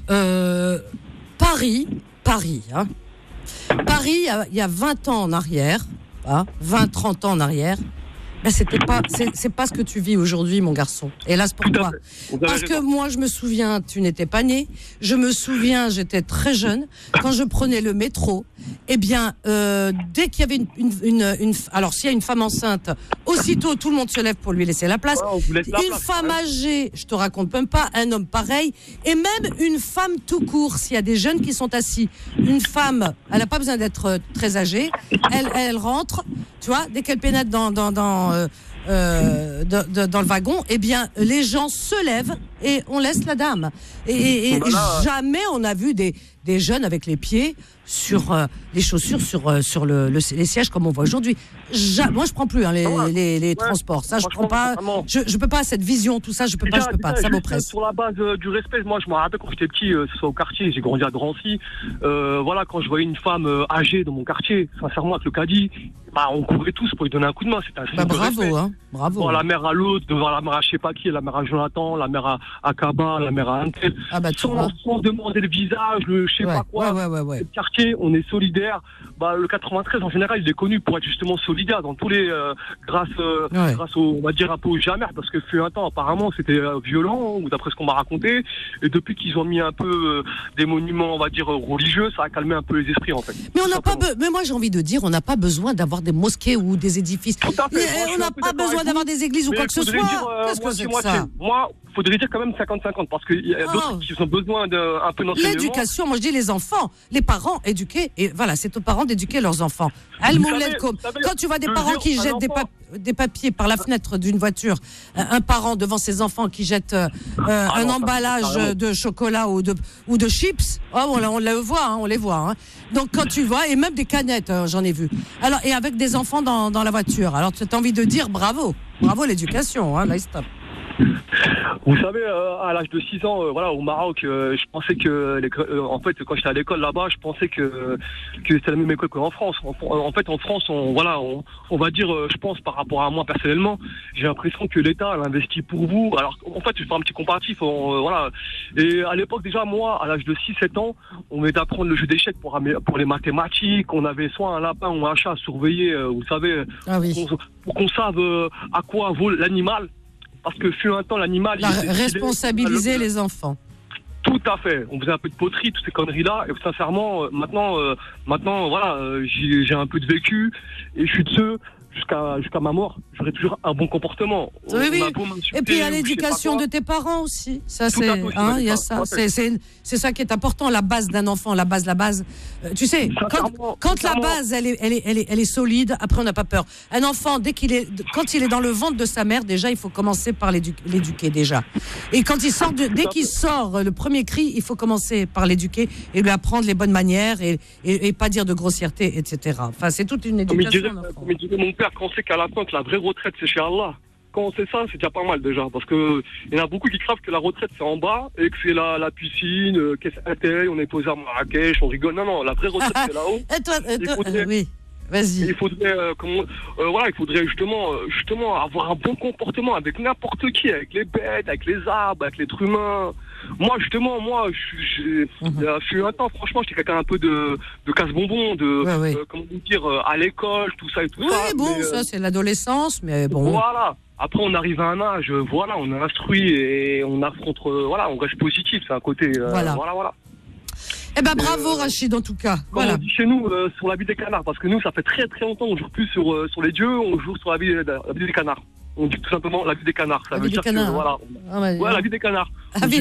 Paris, hein. Paris, il y a 20 ans en arrière, 20-30 ans en arrière, c'est pas ce que tu vis aujourd'hui, mon garçon. Hélas pour toi. Parce que moi, je me souviens, tu n'étais pas né. Je me souviens, j'étais très jeune. Quand je prenais le métro, eh bien, dès qu'il y avait alors s'il y a une femme enceinte, aussitôt tout le monde se lève pour lui laisser la place. Une femme âgée, je te raconte même pas, un homme pareil, et même une femme tout court. S'il y a des jeunes qui sont assis, une femme, elle n'a pas besoin d'être très âgée. Elle rentre, tu vois, dès qu'elle pénètre dans le wagon, eh bien, les gens se lèvent et on laisse la dame. Et jamais on a vu des jeunes avec les pieds sur les chaussures sur les sièges comme on voit aujourd'hui. Moi, je prends plus les transports. Ça, je prends pas. Je peux pas cette vision, tout ça. Je peux pas. Ça m'oppresse. Sur la base du respect, moi, je me rappelle quand j'étais petit, ce soit au quartier, j'ai grandi à Drancy. Voilà, quand je voyais une femme âgée dans mon quartier, sincèrement, avec le caddie, on courait tous pour lui donner un coup de main. C'était un signe de respect. Bravo. Devant la mère à l'autre, devant la mère à je sais pas qui, la mère à Jonathan, la mère à Kaba, la mère à Antel. Sans demander le visage, je sais pas quoi. Ouais. Le quartier, on est solidaire. Le 93, en général, il est connu pour être justement solidaire dans tous les, grâce au, on va dire un peu au Jamer, parce que fut un temps, apparemment, c'était violent, ou d'après ce qu'on m'a raconté. Et depuis qu'ils ont mis un peu des monuments, on va dire religieux, ça a calmé un peu les esprits, en fait. Mais mais moi, j'ai envie de dire, on n'a pas besoin d'avoir des mosquées ou des édifices. Tout à fait. On n'a pas besoin d'avoir des églises ou quoi que ce soit. Qu'est-ce que c'est que ça? Moi, faudrait dire quand quand même 50-50 parce qu'il y a d'autres qui ont besoin d'un peu d'enseignement. L'éducation, moi je dis les enfants, les parents éduqués, et voilà, c'est aux parents d'éduquer leurs enfants. Quand tu vois des parents qui jettent des papiers par la fenêtre d'une voiture, un parent devant ses enfants qui jette un emballage de chocolat ou de chips, on les voit. Hein. Donc quand tu vois, et même des canettes, j'en ai vu. Alors, et avec des enfants dans la voiture. Alors tu as envie de dire bravo l'éducation, hein, là stop. Vous savez, à l'âge de 6 ans, au Maroc, je pensais que, en fait, quand j'étais à l'école là-bas, je pensais que c'était la même école qu'en France. En fait, en France, on va dire, je pense par rapport à moi personnellement, j'ai l'impression que l'État investit pour vous. Alors, en fait, je fais un petit comparatif, Et à l'époque, déjà, moi, à l'âge de 6-7 ans, on venait d'apprendre le jeu d'échecs pour les mathématiques. On avait soit un lapin ou un chat à surveiller, vous savez, pour qu'on sache à quoi vaut l'animal. Parce que fut un temps, l'animal... Responsabiliser les enfants. Tout à fait. On faisait un peu de poterie, toutes ces conneries-là. Et sincèrement, maintenant, j'ai un peu de vécu. Et je suis de ceux, jusqu'à ma mort, j'aurai toujours un bon comportement. Oui. Et puis il y a l'éducation de tes parents aussi. Ça, il y a ça. C'est ça qui est important, la base d'un enfant, la base. Tu sais, quand la base elle est solide, après on n'a pas peur. Un enfant, quand il est dans le ventre de sa mère, déjà il faut commencer par l'éduquer déjà. Et quand il sort, dès qu'il sort le premier cri, il faut commencer par l'éduquer et lui apprendre les bonnes manières et pas dire de grossièreté, etc. Enfin, c'est toute une éducation d'enfant. Comme dirait mon père, quand on sait qu'à la fin que la vraie retraite c'est chez Allah, quand on sait ça, c'est déjà pas mal déjà, parce que il y en a beaucoup qui cravent que la retraite c'est en bas et que c'est la piscine, qu'est-ce on est posé à Marrakech, on rigole. Non, la vraie retraite c'est là-haut. Et toi, oui. Vas-y. Il faudrait justement avoir un bon comportement avec n'importe qui, avec les bêtes, avec les arbres, avec l'être humain. Moi, je suis un temps, franchement, j'étais quelqu'un un peu de casse-bonbon, comment dire, à l'école, tout ça et tout ça. Oui, bon, ça c'est l'adolescence, mais bon. Voilà. Après, on arrive à un âge, on est instruit et on affronte, on reste positif, c'est un côté, voilà. Eh ben bravo Rachid en tout cas. Voilà. On dit chez nous sur la vie des canards, parce que nous ça fait très très longtemps on joue plus sur les dieux, on joue sur la vie des canards. On dit tout simplement la vie des canards. Ça veut dire que la vie des canards.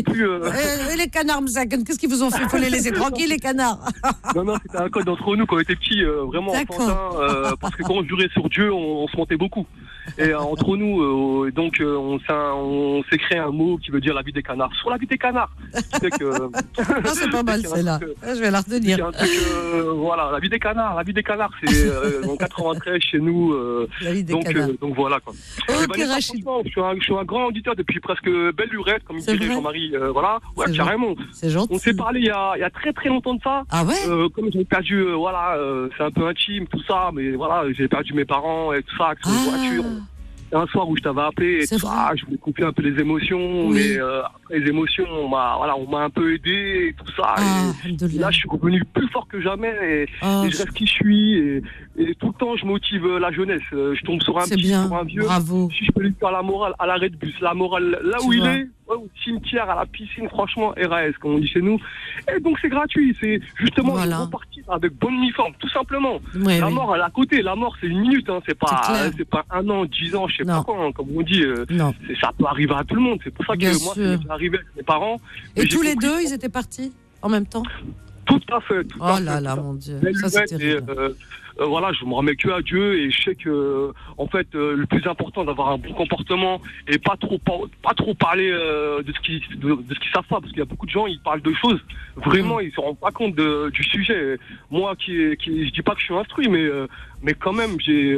Les canards, qu'est-ce qu'ils vous ont fait? Il faut les laisser tranquilles les canards. Non, c'était un code entre nous quand on était petits, vraiment enfantin, parce que quand on jurait sur Dieu, on se mentait beaucoup. Et entre nous, donc on s'est créé un mot qui veut dire la vie des canards. Sur la vie des canards. Non, c'est pas mal celle-là. Je vais la retenir. La vie des canards. La vie des canards, c'est en 93 chez nous. La vie des canards. Donc voilà quoi. Ok, Rachid. Je suis un grand auditeur depuis presque belle lurette, comme il dirait Jean-Marie. Ouais, carrément. C'est gentil. On s'est parlé il y a très très longtemps de ça. Ah ouais. Comme j'ai perdu, c'est un peu intime tout ça, mais j'ai perdu mes parents et tout ça, avec une voiture. Un soir où je t'avais appelé et tout ça, je voulais couper un peu les émotions, mais après les émotions, on m'a un peu aidé et tout ça. Et là, je suis revenu plus fort que jamais et je reste qui je suis et tout le temps, je motive la jeunesse. Je tombe sur un sur un vieux. Bravo. Si je peux lui faire la morale à l'arrêt de bus, la morale là où il est, au cimetière, à la piscine, franchement, RAS, comme on dit chez nous. Et donc, c'est gratuit. C'est justement de repartir avec bonne uniforme, tout simplement. La mort, elle est à côté. La mort, c'est 1 minute. Hein. C'est pas 1 an, 10 ans, je sais pas quoi. Hein. Comme on dit, ça peut arriver à tout le monde. C'est pour ça que moi, c'est arrivé avec mes parents. Et tous les deux, ils étaient partis en même temps? Tout à fait. Oh là là, mon Dieu. Ça, c'est terrible. Je me remets que à Dieu et je sais que en fait le plus important d'avoir un bon comportement et pas trop parler de ce qu'ils savent pas, parce qu'il y a beaucoup de gens, ils parlent de choses vraiment ils se rendent pas compte du sujet. Moi qui je dis pas que je suis instruit, mais quand même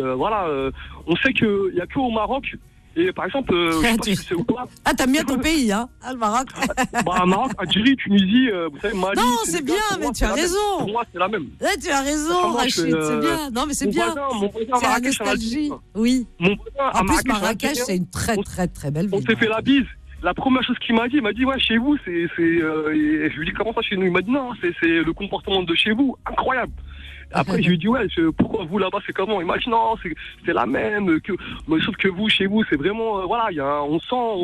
on sait que il y a que au Maroc. Et par exemple, je sais pas si c'est ou pas. Ah, t'aimes bien ton pays, hein, le Maroc. Maroc, Algérie, Tunisie, vous savez, Mali. Non, c'est bien, mais tu as raison. Pour moi, c'est la même. Tu as raison, Rachid, c'est bien. Non, mais c'est bien. C'est la nostalgie. Oui. En plus, Marrakech, c'est une très, très, très belle ville. On s'est fait la bise. La première chose qu'il m'a dit, ouais, chez vous, et je lui ai dit, comment ça chez nous? Il m'a dit, non, c'est le comportement de chez vous, incroyable. Après, je lui ai dit, ouais, pourquoi vous là-bas, c'est comment? Il m'a dit, non, c'est la même, mais sauf que vous, chez vous, c'est vraiment, on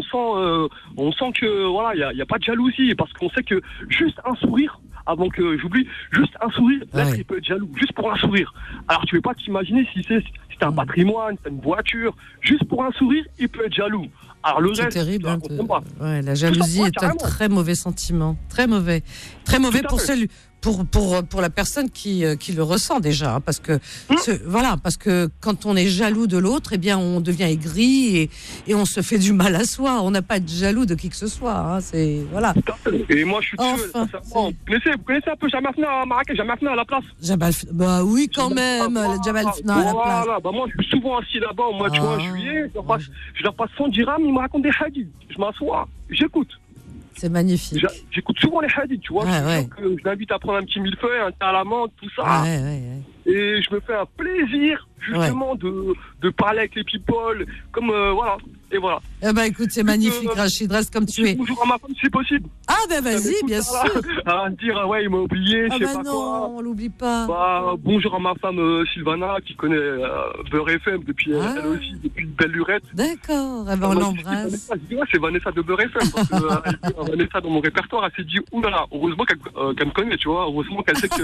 sent que, il y a pas de jalousie, parce qu'on sait que juste un sourire, avant que j'oublie, juste un sourire, l'être, il peut être jaloux, juste pour un sourire. Alors, tu peux pas t'imaginer si Si t'as un patrimoine, t'as une voiture, juste pour un sourire, il peut être jaloux. Alors le C'est reste, terrible. ça raconte pas. Ouais, la jalousie est un carrément. très mauvais sentiment. Très mauvais. Très mauvais Tout à pour fait. celui. Pour la personne qui le ressent déjà, hein, parce que voilà, parce que quand on est jaloux de l'autre, eh bien on devient aigri et on se fait du mal à soi. On n'a pas à être jaloux de qui que ce soit. Hein, c'est voilà. Tout à fait. Et moi, je suis Enfin, sûr, sincèrement. Vous connaissez un peu Jamafna à Marrakech, Jamafna à la place? Bah oui, quand même, le Jabal Fna à la place. Voilà, bah moi, je suis souvent assis là-bas au mois de juin, juillet. Je leur passe 100 dirhams, ils me racontent des hadiths. Je m'assois, j'écoute. C'est magnifique. J'écoute souvent les hadiths, tu vois. Ouais. Je l'invite à prendre un petit millefeuille, un thé à la menthe, tout ça. Ouais. Et je me fais un plaisir, justement, de parler avec les people. Comme, voilà. Et voilà. Eh ben écoute, c'est magnifique, Rachid, reste comme tu es. Bonjour à ma femme, si c'est possible. Ah ben vas-y, bien sûr. À me dire, ouais, il m'a oublié, Ah je sais ben pas non, quoi. on l'oublie pas. Bah, bonjour à ma femme Sylvana, qui connaît Beurre FM depuis, elle aussi, depuis une belle lurette. D'accord, eh ben on l'embrasse. Je dis, ouais, c'est Vanessa de Beurre FM, parce que elle dit, Vanessa dans mon répertoire, elle s'est dit, oulala, heureusement qu'elle me connaît, tu vois, heureusement qu'elle sait que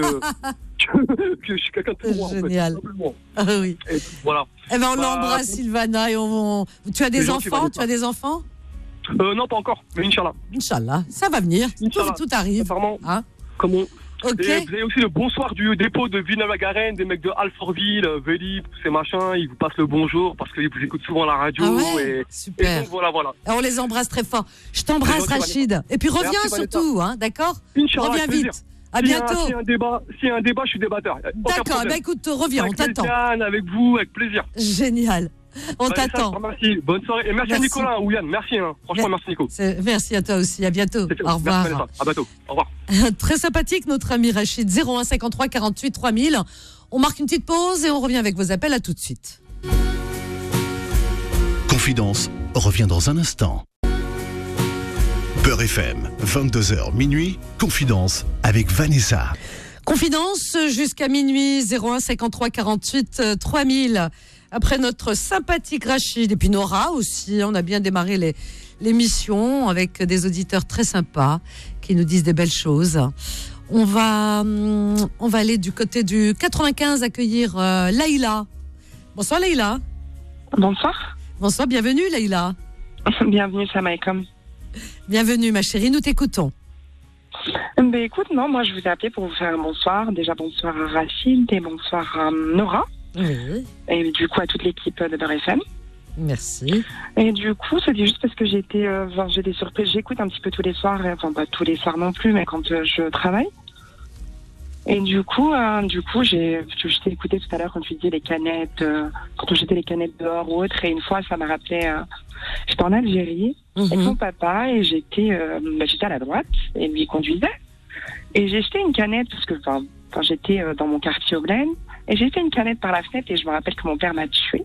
je suis quelqu'un de très bon, en fait, Génial. simplement. Ah oui. Et voilà. Eh ben on l'embrasse, Sylvana, et tu as des gentil, enfants? Vanessa. Tu as des enfants? Non, pas encore, mais Inch'Allah. Inch'Allah, ça va venir. Inch'Allah. Tout arrive. Sincèrement, Hein? comme on... Ok. Et vous avez aussi le bonsoir du dépôt de Villeneuve-la-Garenne, des mecs de Alfortville, Vélib, tous ces machins, ils vous passent le bonjour parce qu'ils vous écoutent souvent à la radio. Ah ouais, et super. donc voilà. Et on les embrasse très fort. Je t'embrasse, C'est gentil, Rachid. Et puis reviens Merci, surtout, hein, d'accord? Inch'Allah, Reviens avec plaisir. vite. À bientôt. S'il y a un débat, je suis débatteur. D'accord, bah écoute, reviens, on avec t'attend. Yann, avec vous, avec plaisir. Génial. On Vanessa, t'attend. Merci, bonne soirée. Et merci à Nicolas ou Yann, merci. Franchement, merci Nico. Merci à toi aussi. À bientôt. C'est tout. Au revoir. Merci, Vanessa. À bientôt. Au revoir. Très sympathique, notre ami Rachid. 01 53 48 3000. On marque une petite pause et on revient avec vos appels. À tout de suite. Confidence revient dans un instant. Beurre FM, 22h minuit, Confidence avec Vanessa. Confidence jusqu'à minuit. 01 53 48 3000. Après notre sympathique Rachid et puis Nora aussi, on a bien démarré l'émission avec des auditeurs très sympas qui nous disent des belles choses. On va aller du côté du 95 accueillir Laïla. Bonsoir Laïla. Bonsoir. Bonsoir, bienvenue Laïla. Bienvenue, salam alaikum. Bienvenue ma chérie, nous t'écoutons. Écoute, non, moi je vous ai appelé pour vous faire un bonsoir. Déjà bonsoir à Rachid et bonsoir à Nora. Oui. Et du coup à toute l'équipe de Beurre FM. Merci. Et du coup, c'était juste parce que j'ai des surprises. J'écoute un petit peu tous les soirs, enfin pas tous les soirs non plus, mais quand je travaille. Et du coup, je t'ai écouté tout à l'heure quand tu disais les canettes, quand on jetait les canettes dehors ou autre. Et une fois, ça m'a rappelé, j'étais en Algérie avec mon papa et j'étais à la droite et lui conduisait. Et j'ai jeté une canette parce que j'étais dans mon quartier au Blaine. Et j'ai fait une canette par la fenêtre et je me rappelle que mon père m'a tué.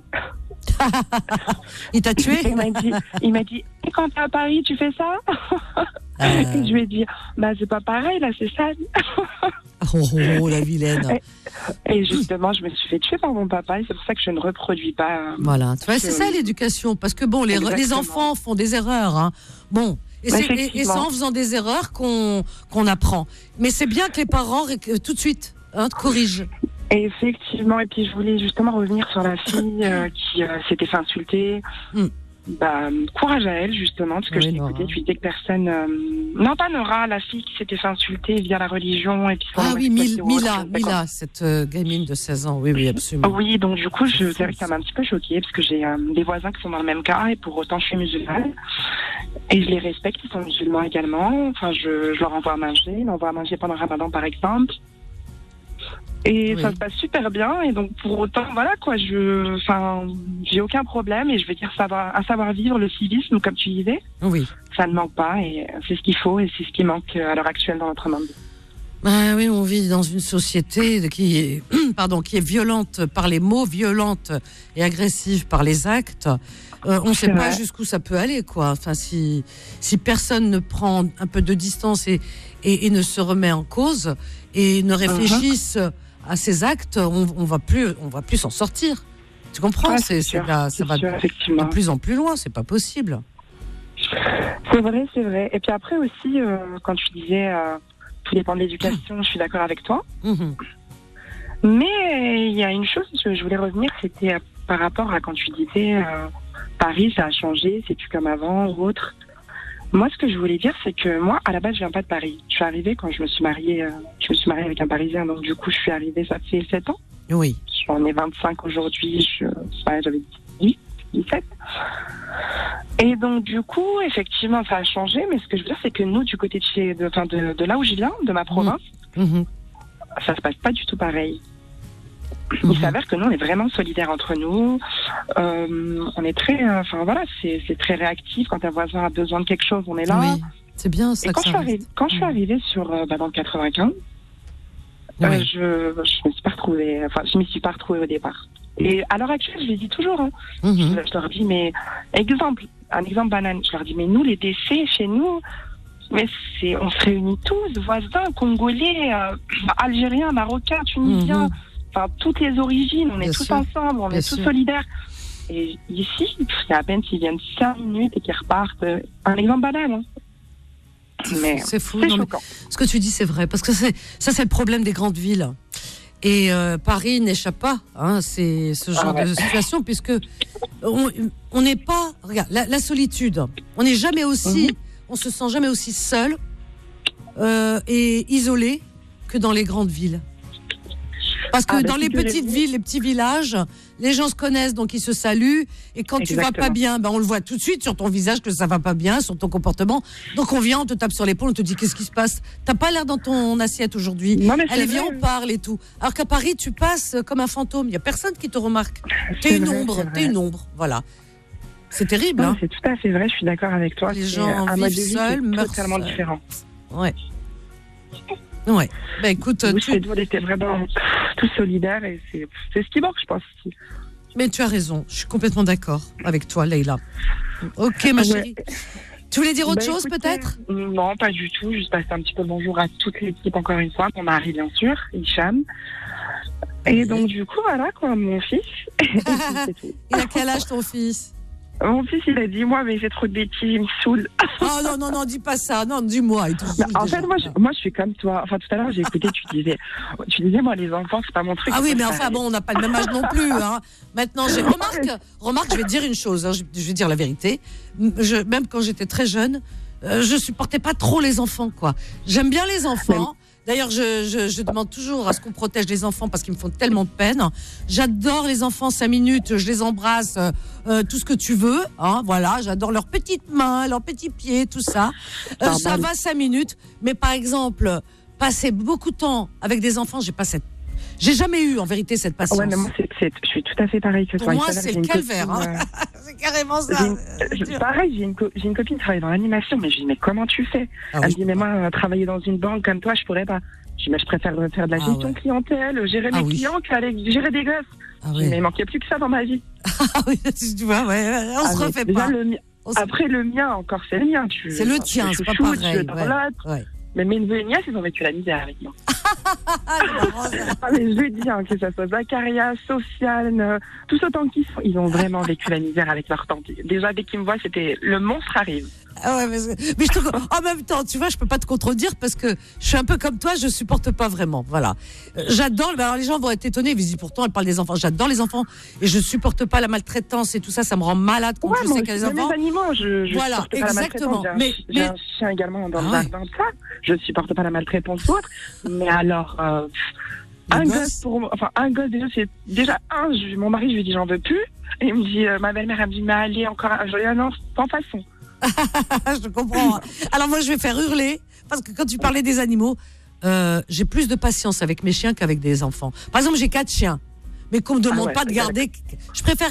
Il t'a tué? Il m'a dit, et quand t'es à Paris, tu fais ça? Et je lui ai dit, c'est pas pareil, là, c'est ça. Oh, la vilaine. Et justement, je me suis fait tuer par mon papa et c'est pour ça que je ne reproduis pas. Voilà, tu vois, c'est ça l'éducation. Parce que bon, les enfants font des erreurs. Hein. Bon. Et c'est en faisant des erreurs qu'on apprend. Mais c'est bien que les parents, tout de suite, corrigent. Et effectivement, et puis je voulais justement revenir sur la fille qui s'était fait insulter. Courage à elle, justement, parce que je t'ai écouté, tu disais que personne... Non, pas Nora, la fille qui s'était fait insulter via la religion. Et puis Mila, cette gamine de 16 ans, oui, absolument. Oui, donc du coup, c'est vrai que ça m'a un petit peu choquée, parce que j'ai des voisins qui sont dans le même cas, et pour autant, je suis musulmane. Et je les respecte, ils sont musulmans également. Enfin, je leur envoie à manger, ils m'envoient à manger pendant le Ramadan, par exemple. Et ça se passe super bien. Et donc, pour autant, voilà, quoi, j'ai aucun problème. Et je veux dire, à savoir vivre le civisme, comme tu disais. Oui. Ça ne manque pas. Et c'est ce qu'il faut. Et c'est ce qui manque à l'heure actuelle dans notre monde. Oui, on vit dans une société qui est violente par les mots, violente et agressive par les actes. On ne sait pas jusqu'où ça peut aller, quoi. Enfin, si personne ne prend un peu de distance et ne se remet en cause et ne réfléchisse à ces actes, on va plus s'en sortir. Tu comprends? Ça va de plus en plus loin. C'est pas possible. C'est vrai. Et puis après aussi, quand tu disais tout dépend de l'éducation, je suis d'accord avec toi. Mais il y a une chose que je voulais revenir, c'était par rapport à quand tu disais Paris, ça a changé, c'est plus comme avant ou autre. Moi, ce que je voulais dire, c'est que moi, à la base, je viens pas de Paris. Je suis arrivée quand je me suis mariée avec un Parisien, donc du coup, je suis arrivée, ça fait 7 ans. Oui. J'en ai 25 aujourd'hui, j'avais 18, 17. Et donc, du coup, effectivement, ça a changé, mais ce que je veux dire, c'est que nous, du côté de là où je viens, de ma province, ça se passe pas du tout pareil. Il s'avère que nous, on est vraiment solidaires entre nous. On est très, c'est très réactif. Quand un voisin a besoin de quelque chose, on est là. Oui, c'est bien ça. Et quand je suis arrivée dans le 95, je me suis pas retrouvée. Enfin, je m'y suis pas retrouvée au départ. Et à l'heure actuelle, je les dis toujours. Hein. Je leur dis, mais un exemple banane. Je leur dis, mais nous, les décès chez nous. Mais on se réunit tous, voisins, congolais, algériens, marocains, tunisiens, enfin toutes les origines, on est tous ensemble, on est tous solidaires. Et ici, il y a à peine s'ils viennent 5 minutes et qu'ils repartent. Un exemple banal, hein. Mais c'est fou. C'est choquant. Ce que tu dis, c'est vrai, parce que c'est le problème des grandes villes. Et Paris n'échappe pas, hein, c'est ce genre de situation, puisque on n'est pas. Regarde, la solitude, on n'est jamais aussi. On se sent jamais aussi seul et isolé que dans les grandes villes. Parce que dans les petites villes, les petits villages, les gens se connaissent, donc ils se saluent. Et quand tu vas pas bien, on le voit tout de suite sur ton visage que ça va pas bien, sur ton comportement. Donc on vient, on te tape sur l'épaule, on te dit qu'est-ce qui se passe. T'as pas l'air dans ton assiette aujourd'hui. Allez, viens, on parle et tout. Alors qu'à Paris, tu passes comme un fantôme. Il y a personne qui te remarque. T'es une ombre, voilà. C'est terrible, hein. C'est tout à fait vrai, je suis d'accord avec toi. Les gens vivent seuls, meurent totalement différent. Ouais. Bah écoute, on était vraiment tous solidaires et c'est ce qui manque, je pense. Mais tu as raison, je suis complètement d'accord avec toi, Leïla. Ok, ma chérie. Tu voulais dire autre chose, peut-être ? Non, pas du tout. Juste passer un petit peu bonjour à toute l'équipe, encore une fois. Mon mari, bien sûr, Hicham. Et donc, du coup, voilà, mon fils. C'est tout. Il a quel âge, ton fils ? Mon fils, il a dit, moi, mais j'ai trop de bêtises, il me saoule. Oh non, dis pas ça. Non, dis-moi. En fait, moi, je suis comme toi. Enfin, tout à l'heure, j'ai écouté, tu disais, moi, les enfants, c'est pas mon truc. Ah oui, mais enfin, bon, on n'a pas le même âge non plus. Hein. Maintenant, remarque, je vais te dire une chose. Hein, je vais dire la vérité. Même quand j'étais très jeune, je supportais pas trop les enfants, quoi. J'aime bien les enfants. D'ailleurs, je demande toujours à ce qu'on protège les enfants parce qu'ils me font tellement de peine. J'adore les enfants 5 minutes, je les embrasse, tout ce que tu veux. Hein, voilà, j'adore leurs petites mains, leurs petits pieds, tout ça. Ça va 5 minutes. Mais par exemple, passer beaucoup de temps avec des enfants, j'ai jamais eu en vérité cette patience. Ouais, mais moi, je suis tout à fait pareil que toi. Pour moi, c'est le calvaire. C'est carrément ça. Pareil, j'ai une copine qui travaille dans l'animation, mais je lui dis, mais comment tu fais ? Elle me dit, mais moi, travailler dans une banque comme toi, je pourrais pas. Je dis, mais je préfère faire de la gestion clientèle, gérer mes clients qu'aller gérer des gosses. Je dis, mais il manquait plus que ça dans ma vie. Ah oui, tu vois, on se refait pas. Après, le mien, encore, c'est le mien. C'est le tien, c'est pas pareil. Mais mes neveux et nièces, ils ont vécu la misère avec moi. Mais je veux dire, que ça soit Zacharia, Sofiane, tous autant qu'ils sont, ils ont vraiment vécu la misère avec leur tante. Déjà, dès qu'ils me voient, c'était le monstre arrive. Ah ouais, mais en même temps, tu vois, je peux pas te contredire parce que je suis un peu comme toi, je supporte pas vraiment. Voilà. J'adore, alors les gens vont être étonnés, ils disent pourtant elle parle des enfants. J'adore les enfants et je supporte pas la maltraitance et tout ça, ça me rend malade quand je sais qu'il y a des enfants. Les animaux, je voilà, supporte pas exactement. la maltraitance. J'ai un chien également dans le jardin de ça. Je supporte pas la maltraitance ou autre. Mais alors, un gosse déjà mon mari, je lui dis j'en veux plus. Et il me dit, ma belle-mère, elle me dit, mais allez, encore, je lui dis, non, sans façon. Je te comprends. Alors moi, je vais faire hurler, parce que quand tu parlais des animaux, j'ai plus de patience avec mes chiens qu'avec des enfants. Par exemple, j'ai 4 chiens, mais qu'on me demande pas de garder. Je préfère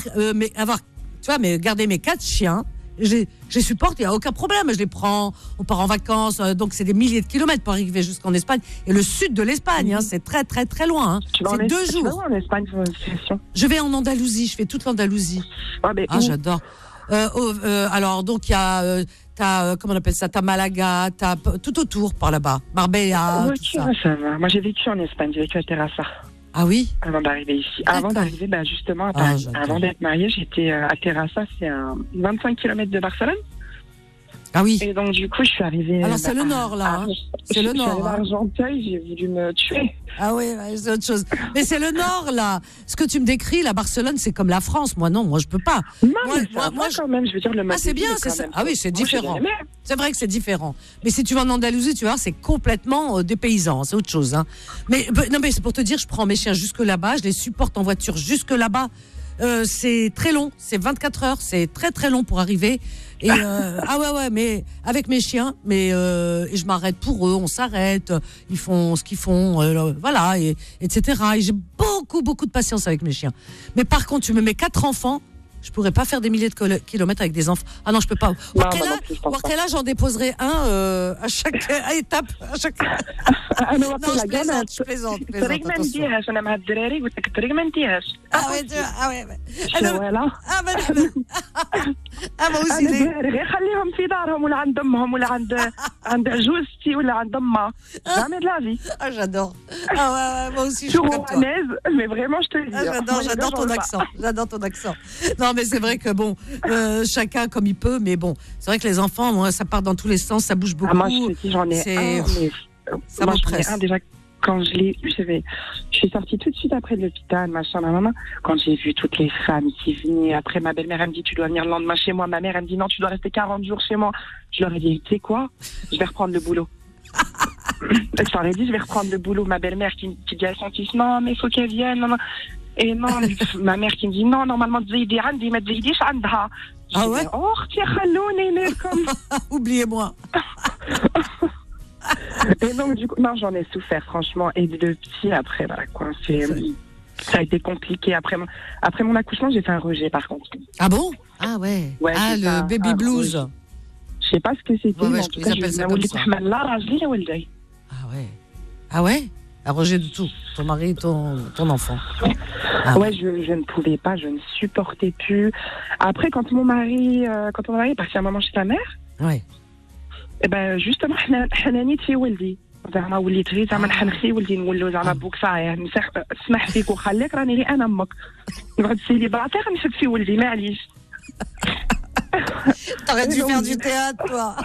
garder mes 4 chiens. Je les supporte, il n'y a aucun problème. Je les prends, on part en vacances, donc c'est des milliers de kilomètres pour arriver jusqu'en Espagne. Et le sud de l'Espagne, c'est très très très loin. C'est 2 jours. Tu vas où en Espagne pour une session ? Je vais en Andalousie, je fais toute l'Andalousie. J'adore. Alors donc il y a comment on appelle ça, t'as Malaga, t'as tout autour par là-bas, Marbella. Ça va. Moi j'ai vécu en Espagne, j'ai vécu à Terrassa. Ah oui. Avant d'arriver ici. Avant d'arriver, justement, avant d'être mariée, j'étais à Terrassa, c'est à 25 km de Barcelone. Ah oui. Et donc, du coup, je suis arrivée. Alors, c'est le nord, là. Hein. C'est le nord. Je suis arrivée à Argenteuil, j'ai voulu me tuer. Ah oui, c'est autre chose. Mais c'est le nord, là. Ce que tu me décris, la Barcelone, c'est comme la France. Moi, non, moi, je peux pas. Non, moi, quand même, je veux dire, le mode c'est bien, c'est ça. Ah oui, c'est différent. C'est vrai que c'est différent. Mais si tu vas en Andalousie, tu vois, c'est complètement des paysans. C'est autre chose. Hein. Mais non, mais c'est pour te dire, je prends mes chiens jusque là-bas, je les supporte en voiture jusque là-bas. C'est très long, c'est 24 heures, c'est très très long pour arriver. Et ah ouais, mais avec mes chiens, et je m'arrête pour eux, on s'arrête, ils font ce qu'ils font, voilà, etc. Et j'ai beaucoup de patience avec mes chiens. Mais par contre, tu me mets 4 enfants. Je pourrais pas faire des milliers de kilomètres avec des enfants. Ah non, je peux pas. Quel âge j'en déposerai un à chaque étape, à chaque. Non, je plaisante. Ah ouais. Ah moi aussi. خليهم في دارهم ولا عند امهم ولا عند عجوزتي ولا عند امها. Jamais de la vie. Ah j'adore. Ah ouais, moi aussi je suis comme toi. Mais vraiment je te le dis. J'adore ton accent. J'adore ton accent. Non mais c'est vrai que bon, chacun comme il peut, mais bon, c'est vrai que les enfants, moi, ça part dans tous les sens, ça bouge beaucoup. Moi je te dis, j'en ai un, mais ça m'oppresse. Déjà quand je l'ai eu, je suis sortie tout de suite après de l'hôpital, machin, maman. Quand j'ai vu toutes les femmes qui venaient, après ma belle-mère elle me dit tu dois venir le lendemain chez moi, ma mère elle me dit non tu dois rester 40 jours chez moi. Je leur ai dit tu sais quoi, je vais reprendre le boulot. Je leur ai dit je vais reprendre le boulot. Ma belle-mère qui dit à son fils non mais il faut qu'elle vienne. Non. Et non, ma mère qui me dit non normalement تزيدي عندي ما تزيديش عندها. Ah ouais. Oh اختي خلوني لكم. Oubliez-moi. Et donc du coup non j'en ai souffert franchement et de petit après voilà quoi ça a été compliqué après mon accouchement j'ai fait un rejet par contre. Ah bon? Ah ouais. Le baby blues. Je sais pas ce que c'était mais en tout cas ils appellent ça comme ça. Ah ouais un rejet de tout, ton mari, ton enfant. Ouais, je ne pouvais pas, je ne supportais plus. Après quand mon mari est parti un moment chez sa mère. Ouais. Et ben justement حنانيت في ولدي زعما وليت غير زعما نحنخي ولدي نقول له زعما بوك صاير اسمح فيك وخليك راني غير انا امك نقعد سيليبراتير نشد في ولدي معليش. T'aurais dû faire du théâtre toi.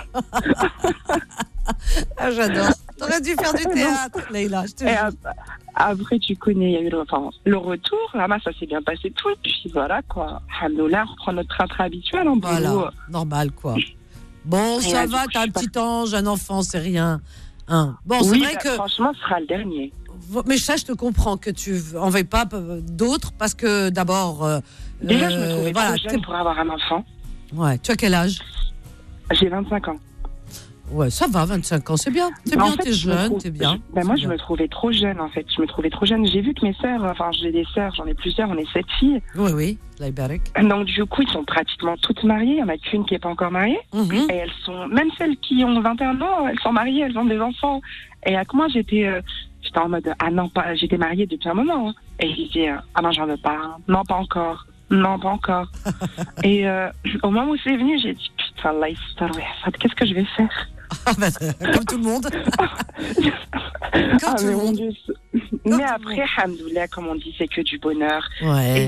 Ah j'adore. T'aurais dû faire du théâtre Leïla, je te jure. Après tu connais, il y a eu le retour, ça s'est bien passé tout, et puis voilà quoi, alhamdoulilah, on reprend notre train habituel en boulot. Voilà, normal quoi. Bon, et ça va, t'as un petit ange, un enfant, c'est rien. Hein. Bon, c'est vrai que franchement, ce sera le dernier. Mais ça, je te comprends que tu en veuilles pas d'autres parce que d'abord. Déjà, je me trouvais trop jeune pour avoir un enfant. Ouais, tu as quel âge? J'ai 25 ans. Ouais, ça va, 25 ans, c'est bien. C'est bien, t'es jeune, t'es bien. Moi, je me trouvais trop jeune, en fait. Je me trouvais trop jeune. J'ai vu que mes sœurs, j'ai des sœurs, j'en ai plusieurs, on est 7 filles. Oui, Laïbarek. Donc, du coup, ils sont pratiquement toutes mariées. Il n'y en a qu'une qui n'est pas encore mariée. Mm-hmm. Et elles sont, même celles qui ont 21 ans, elles sont mariées, elles ont des enfants. Et avec moi, j'étais en mode, ah non, pas, j'étais mariée depuis un moment. Hein. Et je disais, ah non, j'en veux pas. Non, pas encore. Non, pas encore. Et au moment où c'est venu, j'ai dit, putain, là, qu'est-ce que je vais faire? Comme tout le monde. Comme tout le monde. Mais après, alhamdoulilah, comme on dit, c'est que du bonheur. Ouais.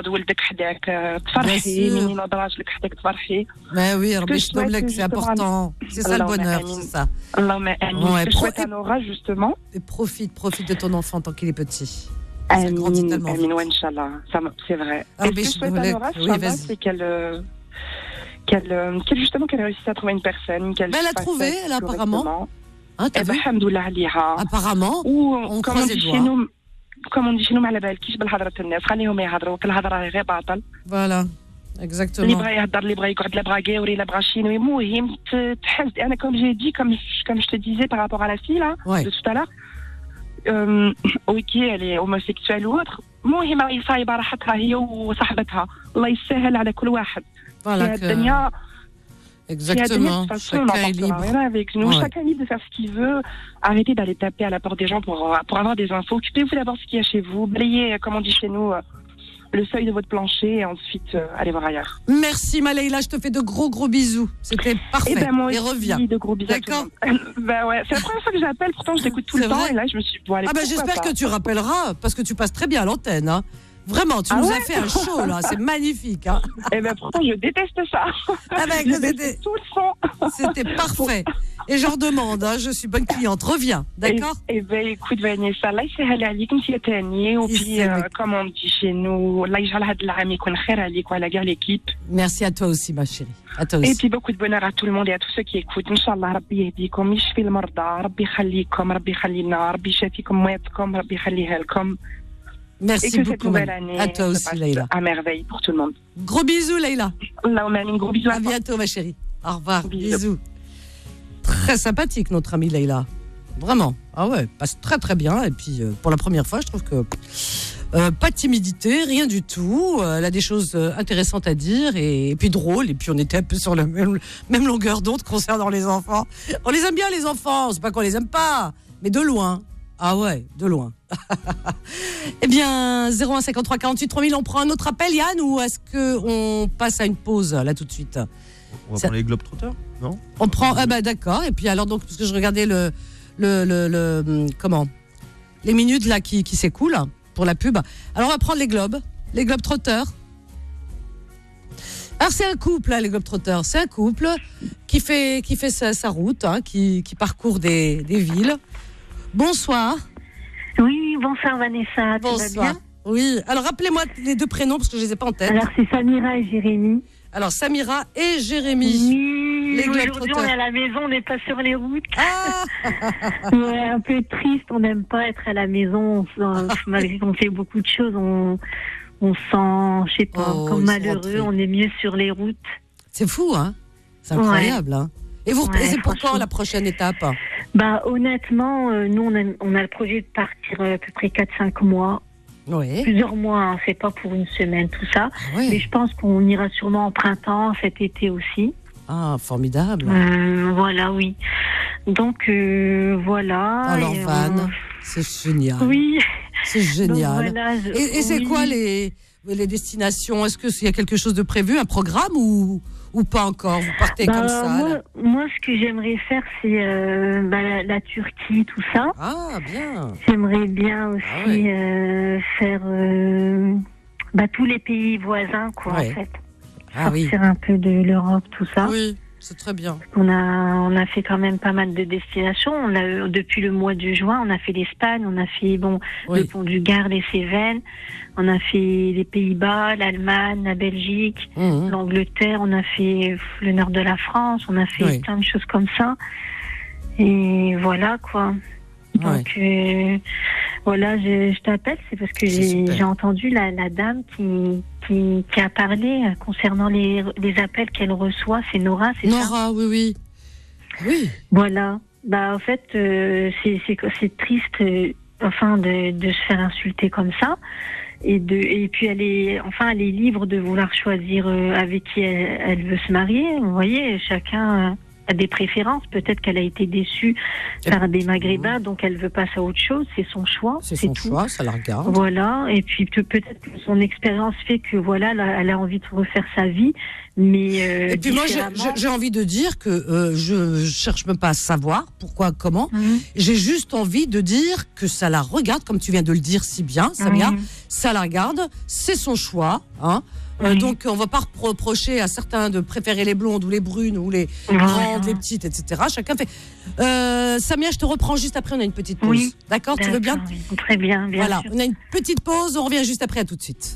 Mais oui, c'est important. C'est ça le bonheur, c'est ça. Ouais, profite à Nora, justement. Et profite de ton enfant tant qu'il est petit. Ça grandit tellement vite. C'est vrai. Ah, mais je souhaite à Nora, c'est qu'elle réussisse à trouver une personne qu'elle elle a trouvé, elle apparemment. Hein, alhamdoulilah liha. Apparemment. Ou on croise les doigts. Comme on dit chez nous, ما على بالكيش بالهضرة الناس خليهم يهضروا كل هضرة غير باطل. Voilà. Exactement. اللي بغى يهضر اللي بغى يقعد لا بغى قاوري لا بغى شينوي المهم تحس انا comme j'ai dit comme je te disais par rapport à la fille là de tout à l'heure ok elle est homosexuelle ou autre المهم راهي صايبة راحتها هي وصاحبتها الله يسهل على كل واحد. Voilà que... Exactement. Chacun est libre. Avec nous. Chacun est libre de faire ce qu'il veut. Arrêtez d'aller taper à la porte des gens pour avoir des infos. Occupez-vous d'abord ce qu'il y a chez vous. Balayez, comme on dit chez nous, le seuil de votre plancher et ensuite allez voir ailleurs. Merci Malayla, je te fais de gros bisous. C'était parfait. Et reviens. De gros bisous. D'accord. Ouais, c'est la première fois que j'appelle. Pourtant, je t'écoute tout le temps. Et là, je me suis dit, bon, allez, j'espère que tu rappelleras parce que tu passes très bien à l'antenne. Hein. Vraiment, tu nous as fait un show, là. C'est magnifique. Hein. Eh ben, pourtant, je déteste ça. Ah ben, Je déteste tout le son. C'était parfait. Et je redemande, hein, je suis bonne cliente. Reviens, d'accord? Eh ben, écoute, Vanessa, Allah يسهل عليك انت تاني وبي comme on dit chez nous, الله يجعل هذا العام يكون خير عليك وعلى كاع l'équipe. Merci à toi aussi, ma chérie. À toi aussi. Et puis beaucoup de bonheur à tout le monde et à tous ceux qui écoutent. Inch'Allah, ربي يهديكم يشفي المرضى، ربي يخليكم، ربي يخلينا، ربي يشافيكم مواتكم، ربي يخليها لكم. Merci beaucoup. À toi aussi, Leïla. À merveille pour tout le monde. Gros bisous, Leïla. Gros bisous. À bientôt, ma chérie. Au revoir. Bisous. Très sympathique, notre amie Leïla. Vraiment. Ah ouais, passe très très bien. Et puis, pour la première fois, je trouve que pas de timidité, rien du tout. Elle a des choses intéressantes à dire et puis drôles. Et puis, on était un peu sur la même longueur d'onde concernant les enfants. On les aime bien, les enfants. C'est pas qu'on les aime pas, mais de loin. Ah ouais, de loin. Eh bien, 01 53 48 3000, on prend un autre appel, Yann, ou est-ce qu'on passe à une pause, là, tout de suite? On va prendre les Globetrotters, non? On prend, d'accord. Et puis alors, donc, parce que je regardais comment? Les minutes, là, qui s'écoulent pour la pub. Alors, on va prendre les Globetrotters. Alors, c'est un couple, là, les Globetrotters. C'est un couple qui fait sa route, hein, qui parcourt des villes. Bonsoir. Oui, bonsoir Vanessa. Bonsoir. Tu vas bien? Oui. Alors rappelez-moi les deux prénoms parce que je les ai pas en tête. Alors c'est Samira et Jérémy. Alors Samira et Jérémy. Oui. Les aujourd'hui on est à la maison, on n'est pas sur les routes. Ah ouais, un peu triste. On n'aime pas être à la maison. On fait beaucoup de choses. On sent, je sais pas, comme malheureux. On est mieux sur les routes. C'est fou, hein? C'est incroyable, ouais. Hein? Et vous reposez pour quand la prochaine étape? Bah honnêtement, nous on a le projet de partir à peu près 4-5 mois. Oui. Plusieurs mois, hein, c'est pas pour une semaine tout ça. Oui. Mais je pense qu'on ira sûrement en printemps, cet été aussi. Ah, formidable. Voilà, oui. Donc voilà. Alors Van, c'est génial. Oui. C'est génial. Donc, voilà, et c'est quoi les destinations? Est-ce qu'il y a quelque chose de prévu, un programme ou pas encore? Vous partez comme ça? Moi, ce que j'aimerais faire, c'est la Turquie, tout ça. Ah, bien. J'aimerais bien aussi faire tous les pays voisins, quoi, en fait. Sortir un peu de l'Europe, tout ça. Oui, c'est très bien. On a fait quand même pas mal de destinations. Depuis le mois de juin, on a fait l'Espagne, on a fait le Pont du Gard, les Cévennes, on a fait les Pays-Bas, l'Allemagne, la Belgique, l'Angleterre, on a fait le nord de la France, on a fait plein de choses comme ça. Et voilà quoi. Donc voilà, je t'appelle, c'est parce que j'ai entendu la dame qui a parlé concernant les appels qu'elle reçoit. C'est Nora, c'est ça? Nora, oui. Oui. Voilà. En fait, c'est triste, de se faire insulter comme ça. Et puis elle est libre de vouloir choisir avec qui elle veut se marier. Vous voyez, chacun a des préférences. Peut-être qu'elle a été déçue par des Maghrébins, donc elle veut passer à autre chose. C'est son choix. C'est son choix, ça la regarde. Voilà. Et puis peut-être que son expérience fait que elle a envie de refaire sa vie. Mais et puis moi j'ai envie de dire que je cherche même pas à savoir pourquoi, comment. J'ai juste envie de dire que ça la regarde, comme tu viens de le dire si bien, Samia. Ça la regarde, c'est son choix, hein. Donc on va pas reprocher à certains de préférer les blondes ou les brunes ou les grandes, les petites, etc. Chacun fait. Samia, je te reprends juste après, on a une petite pause. Oui. D'accord, tu veux bien? Oui. Très bien, bien voilà, sûr. On a une petite pause, on revient juste après, à tout de suite.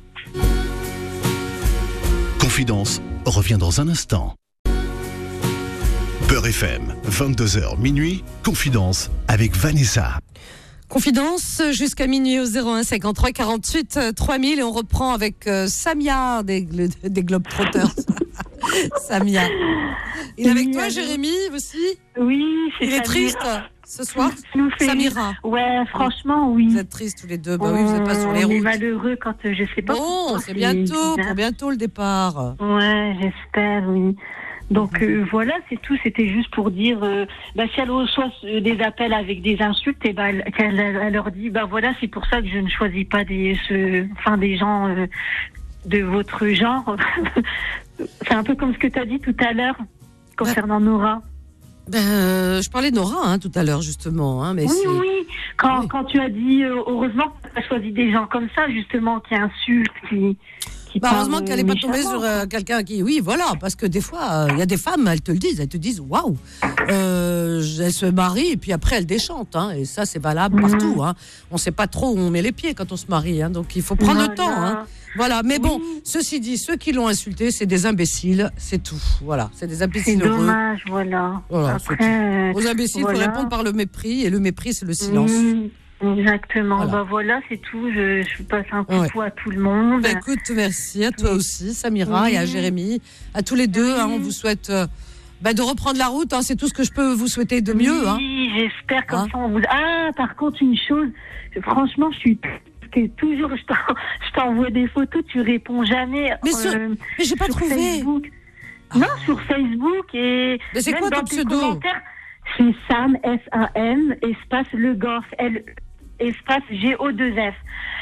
Confidence revient dans un instant. Beurre FM, 22h minuit, Confidence avec Vanessa. Confidence jusqu'à minuit au 01 53 48 3000 et on reprend avec Samia des Globetrotters. Samia. Il est avec toi, Jérémy, aussi? Oui, c'est Il est triste ce soir? Samira. Ouais, franchement, oui. Vous êtes tristes tous les deux, oui, vous n'êtes pas sur les routes. On est malheureux quand je sais pas. Bon, c'est bientôt, pour bientôt le départ. Ouais, j'espère, oui. Donc voilà, c'est tout. C'était juste pour dire, si elle reçoit des appels avec des insultes, et qu'elle leur dit, voilà, c'est pour ça que je ne choisis pas des gens de votre genre. C'est un peu comme ce que tu as dit tout à l'heure concernant Nora. Je parlais de Nora tout à l'heure, justement. Mais oui. Quand tu as dit, heureusement que tu as choisi des gens comme ça, justement, qui insultent, qui heureusement qu'elle n'est pas tombée sur quelqu'un qui... Oui, voilà, parce que des fois, il y a des femmes, elles te le disent, waouh, elles se marient et puis après elles déchantent, et ça c'est valable partout. On ne sait pas trop où on met les pieds quand on se marie, donc il faut prendre le temps. Voilà, mais bon, ceci dit, ceux qui l'ont insulté, c'est des imbéciles, c'est tout. Voilà, c'est des imbéciles heureux. C'est dommage, voilà. Après, aux imbéciles, il faut répondre par le mépris, et le mépris, c'est le silence. Exactement. Voilà, c'est tout. Je passe un coucou à tout le monde. Écoute, merci à toi aussi, Samira, et à Jérémy, à tous les deux. On vous souhaite de reprendre la route. C'est tout ce que je peux vous souhaiter de mieux. Oui, j'espère comme ça. Par contre, une chose, franchement, je suis toujours, je t'envoie des photos, tu réponds jamais. Mais j'ai pas trouvé. Facebook. Non, sur Facebook et mais c'est quoi ton pseudo? C'est Sam, S-A-M, espace Le Goff, espace G-O-2-F.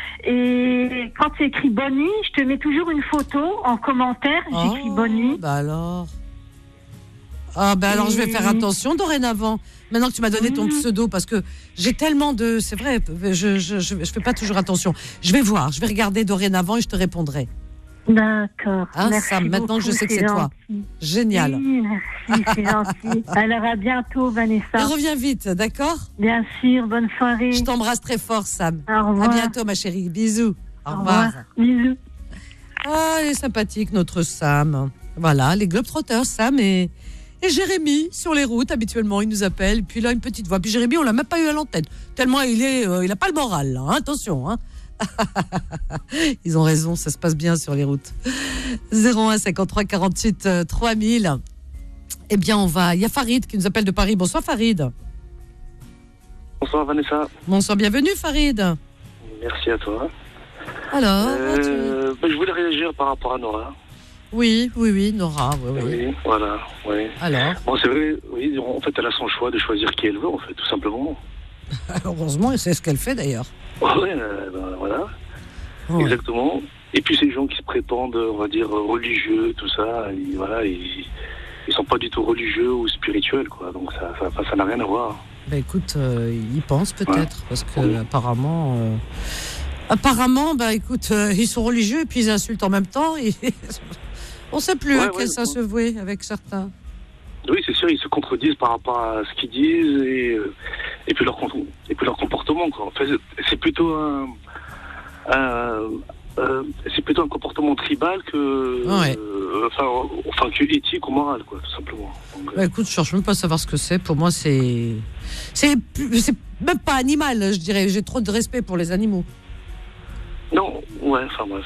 Et quand tu écris bonne nuit, je te mets toujours une photo en commentaire, j'écris bonne nuit. Alors. Alors je vais faire attention dorénavant. Maintenant que tu m'as donné ton pseudo, parce que j'ai tellement de... C'est vrai, je fais pas toujours attention. Je vais voir, je vais regarder dorénavant et je te répondrai. D'accord. Merci Sam, maintenant que je sais que c'est toi. Génial. Oui, merci, c'est gentil. Alors à bientôt, Vanessa. Et reviens vite, d'accord? Bien sûr, bonne soirée. Je t'embrasse très fort, Sam. Au revoir. À bientôt, ma chérie. Bisous. Au revoir. Bisous. Elle est sympathique, notre Sam. Voilà, les Globetrotters, Sam et Jérémy, sur les routes, habituellement, il nous appelle. Puis là, une petite voix. Puis Jérémy, on l'a même pas eu à l'antenne. Tellement il a pas le moral, là. Attention, Ils ont raison, ça se passe bien sur les routes. 01 53 48 3000. Eh bien, il y a Farid qui nous appelle de Paris. Bonsoir, Farid. Bonsoir, Vanessa. Bonsoir, bienvenue, Farid. Merci à toi. Alors, je voulais réagir par rapport à Nora. Oui, Nora. Oui, voilà, oui. Alors bon, c'est vrai, oui, en fait, elle a son choix de choisir qui elle veut, en fait, tout simplement. Heureusement, c'est ce qu'elle fait, d'ailleurs. Oui, voilà. Ouais. Exactement. Et puis, ces gens qui se prétendent, on va dire, religieux, tout ça, ils sont pas du tout religieux ou spirituels, quoi. Donc, ça n'a rien à voir. Écoute, ils pensent peut-être, parce que apparemment, écoute, ils sont religieux et puis ils insultent en même temps. On ne sait plus à quel ça se vouer avec certains. Oui, c'est sûr, ils se contredisent par rapport à ce qu'ils disent et puis leur comportement, quoi. En fait, c'est plutôt un comportement tribal que que éthique ou moral, quoi, tout simplement. Donc, écoute, je cherche même pas à savoir ce que c'est. Pour moi, c'est même pas animal, je dirais. J'ai trop de respect pour les animaux. Non, bref.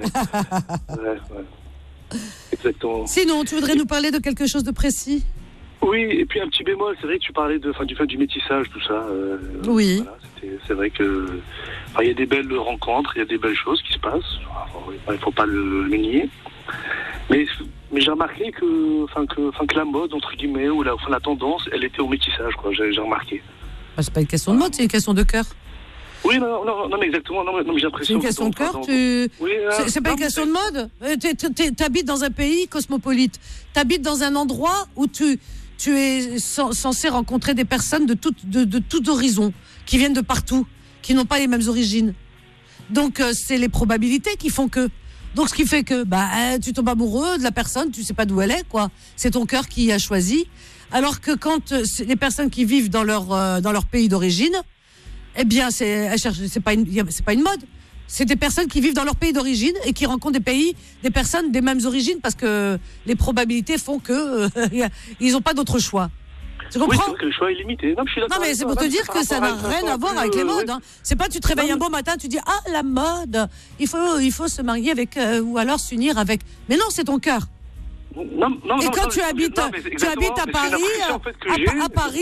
ouais. Exactement. Sinon, tu voudrais nous parler de quelque chose de précis? Oui, et puis un petit bémol, c'est vrai que tu parlais du fait du métissage, tout ça. Oui. Voilà, c'est vrai que il y a des belles rencontres, il y a des belles choses qui se passent. Il ne faut pas le nier. Mais j'ai remarqué que la mode, entre guillemets, ou la tendance, elle était au métissage, quoi. J'ai remarqué. C'est pas une question de mode, c'est une question de cœur. Oui, non, mais exactement. Non, mais j'ai l'impression. C'est une question de cœur. C'est pas une question de mode. T'habites dans un pays cosmopolite. T'habites dans un endroit où tu es censé rencontrer des personnes de tout horizon, qui viennent de partout, qui n'ont pas les mêmes origines. Donc c'est les probabilités qui font que. Donc ce qui fait que tu tombes amoureux de la personne, tu sais pas d'où elle est, quoi. C'est ton cœur qui a choisi. Alors que quand les personnes qui vivent dans leur pays d'origine, eh bien, c'est pas une mode. C'est des personnes qui vivent dans leur pays d'origine et qui rencontrent des personnes des mêmes origines parce que les probabilités font que ils n'ont pas d'autre choix. Tu comprends? Oui, c'est vrai que le choix est limité. Non, mais c'est pour te dire que ça n'a rien à voir avec les modes. C'est pas tu te réveilles un beau matin, tu dis la mode, il faut se marier avec ou alors s'unir avec. Mais non, c'est ton cœur. Et quand tu habites à Paris, à Paris,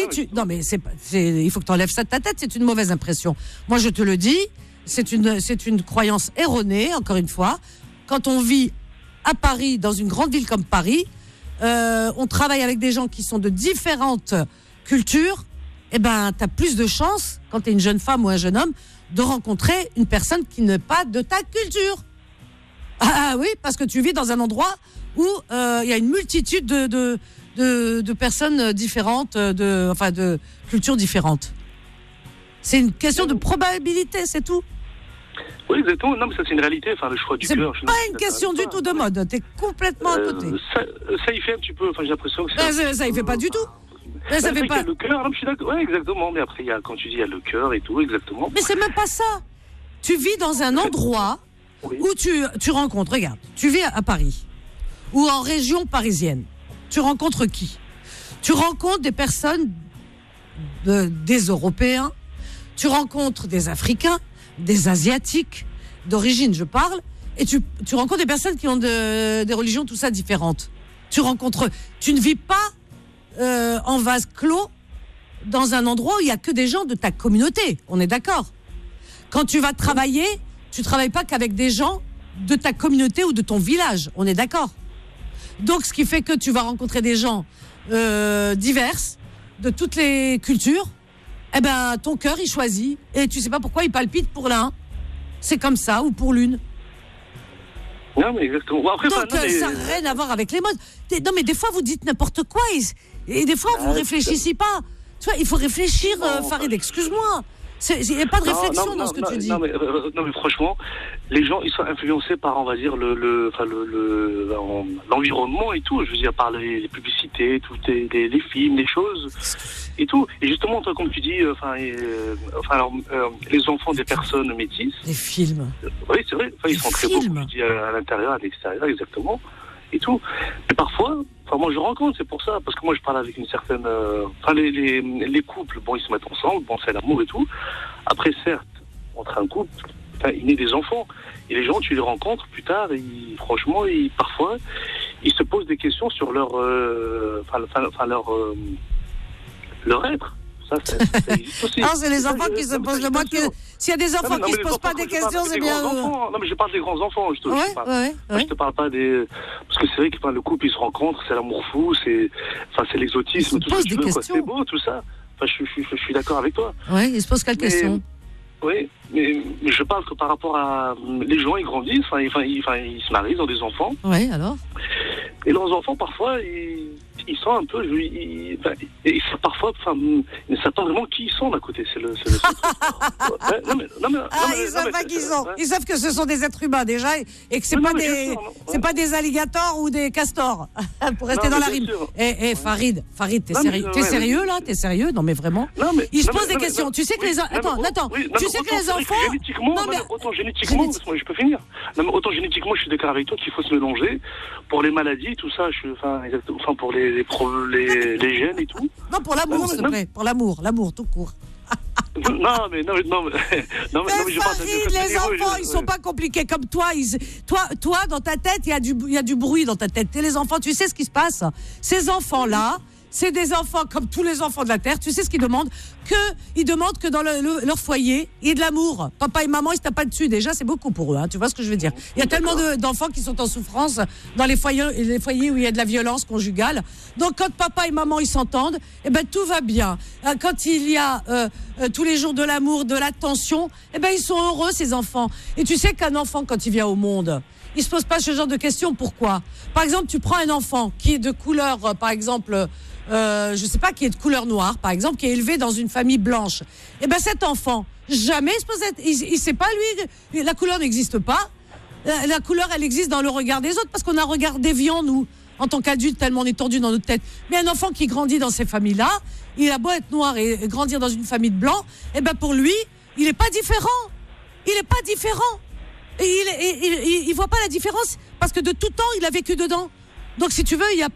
il faut que tu enlèves ça de ta tête. C'est une mauvaise impression. Moi, je te le dis, c'est une croyance erronée. Encore une fois, quand on vit à Paris, dans une grande ville comme Paris, on travaille avec des gens qui sont de différentes cultures. Eh ben, t'as plus de chances quand t'es une jeune femme ou un jeune homme de rencontrer une personne qui n'est pas de ta culture. Ah oui, parce que tu vis dans un endroit où il y a une multitude de de personnes différentes, de cultures différentes. C'est une question de probabilité, c'est tout. Oui, exactement. Non, mais ça, c'est une réalité. Enfin, le choix du cœur. C'est pas une question du tout de mode. T'es complètement à côté. Ça y fait un petit peu. Enfin, j'ai l'impression que ça y fait pas du tout. Ça fait pas. Le cœur, je suis d'accord. Ouais, exactement. Mais après, quand tu dis, il y a le cœur et tout, exactement. Mais c'est même pas ça. Tu vis dans un endroit où tu rencontres. Regarde, tu vis à Paris ou en région parisienne. Tu rencontres qui? Tu rencontres des personnes, des Européens. Tu rencontres des Africains, des Asiatiques, d'origine, je parle, et tu rencontres des personnes qui ont des religions, tout ça, différentes. Tu ne vis pas en vase clos dans un endroit où il n'y a que des gens de ta communauté, on est d'accord. Quand tu vas travailler, tu ne travailles pas qu'avec des gens de ta communauté ou de ton village, on est d'accord. Donc, ce qui fait que tu vas rencontrer des gens divers, de toutes les cultures. Eh ben, ton cœur, il choisit. Et tu sais pas pourquoi il palpite pour l'un. C'est comme ça, ou pour l'une. Non, mais exactement. Bon, après, donc, ça n'a rien à voir avec les modes. Non, mais des fois, vous dites n'importe quoi. Et des fois, vous ne réfléchissez pas. Tu vois, il faut réfléchir, Farid, excuse-moi. Il n'y a pas de réflexion dans ce que tu dis. Non, mais franchement, les gens, ils sont influencés par, on va dire, l'environnement et tout. Je veux dire, par les publicités, toutes les films, les choses et tout. Et justement, toi, comme tu dis, les enfants des personnes métisses. Les films. Oui, c'est vrai. Ils sont très beaux, comme tu dis, à l'intérieur, à l'extérieur, exactement. Et tout. Mais parfois, moi je rencontre, c'est pour ça, parce que moi je parle avec une certaine... les couples, bon, ils se mettent ensemble, bon, c'est l'amour et tout. Après, certes, entre un couple, il naît des enfants. Et les gens, tu les rencontres plus tard, et franchement, parfois, ils se posent des questions sur leur être. Ça, ça existe aussi. Ah, c'est les enfants qui se posent le moins que... S'il y a des enfants qui ne se posent pas des questions, c'est bien... Non, mais je parle des grands enfants. Je te parle pas des... Parce que c'est vrai que le couple, ils se rencontrent, c'est l'amour fou, c'est l'exotisme, tout ce que tu veux, quoi. C'est beau, tout ça. Enfin, je suis d'accord avec toi. Oui, ils se posent quelles questions? Oui, mais je parle que par rapport à... Les gens, ils grandissent, ils se marient, ils ont des enfants. Oui, alors? Et leurs enfants, parfois, ils sont un peu... Ils savent parfois... ils ne savent pas vraiment qui ils sont d'un côté. C'est le truc. Ils savent pas qui ils sont. Ils savent que ce sont des êtres humains, déjà, et que c'est pas des alligators ou des castors, pour rester dans la rime. Farid, t'es sérieux? T'es sérieux, là? T'es sérieux? Non, mais vraiment. Ils se posent des questions. Tu sais que les... Attends. Tu sais que les enfants... Autant génétiquement, je peux finir. Autant génétiquement, je suis d'accord avec toi qu'il faut se mélanger pour les maladies, tout ça, pour les gènes et tout. Non, pour l'amour, s'il te plaît. Pour l'amour, tout court. Non, mais Farid, les enfants, ils sont pas compliqués comme toi. Toi, dans ta tête, il y a du bruit dans ta tête. Et les enfants, tu sais ce qui se passe? Ces enfants-là, c'est des enfants comme tous les enfants de la Terre. Tu sais ce qu'ils demandent? Ils demandent que dans leur foyer, il y ait de l'amour. Papa et maman, ils se tapent pas dessus. Déjà, c'est beaucoup pour eux. Hein, tu vois ce que je veux dire? Il y a tellement d'enfants qui sont en souffrance dans les foyers où il y a de la violence conjugale. Donc, quand papa et maman, ils s'entendent, eh ben, tout va bien. Quand il y a tous les jours de l'amour, de l'attention, eh ben, ils sont heureux, ces enfants. Et tu sais qu'un enfant, quand il vient au monde, il se pose pas ce genre de questions. Pourquoi? Par exemple, tu prends un enfant qui est de couleur, par exemple... je sais pas, qui est de couleur noire, par exemple, qui est élevé dans une famille blanche. Eh ben, cet enfant, jamais il sait pas, lui, la couleur n'existe pas. La couleur, elle existe dans le regard des autres, parce qu'on a un regard déviant, nous, en tant qu'adultes, tellement on est tordu dans notre tête. Mais un enfant qui grandit dans ces familles-là, il a beau être noir et grandir dans une famille de blancs, eh ben, pour lui, il est pas différent. Il est pas différent. Et il voit pas la différence, parce que de tout temps, il a vécu dedans. Donc, si tu veux, il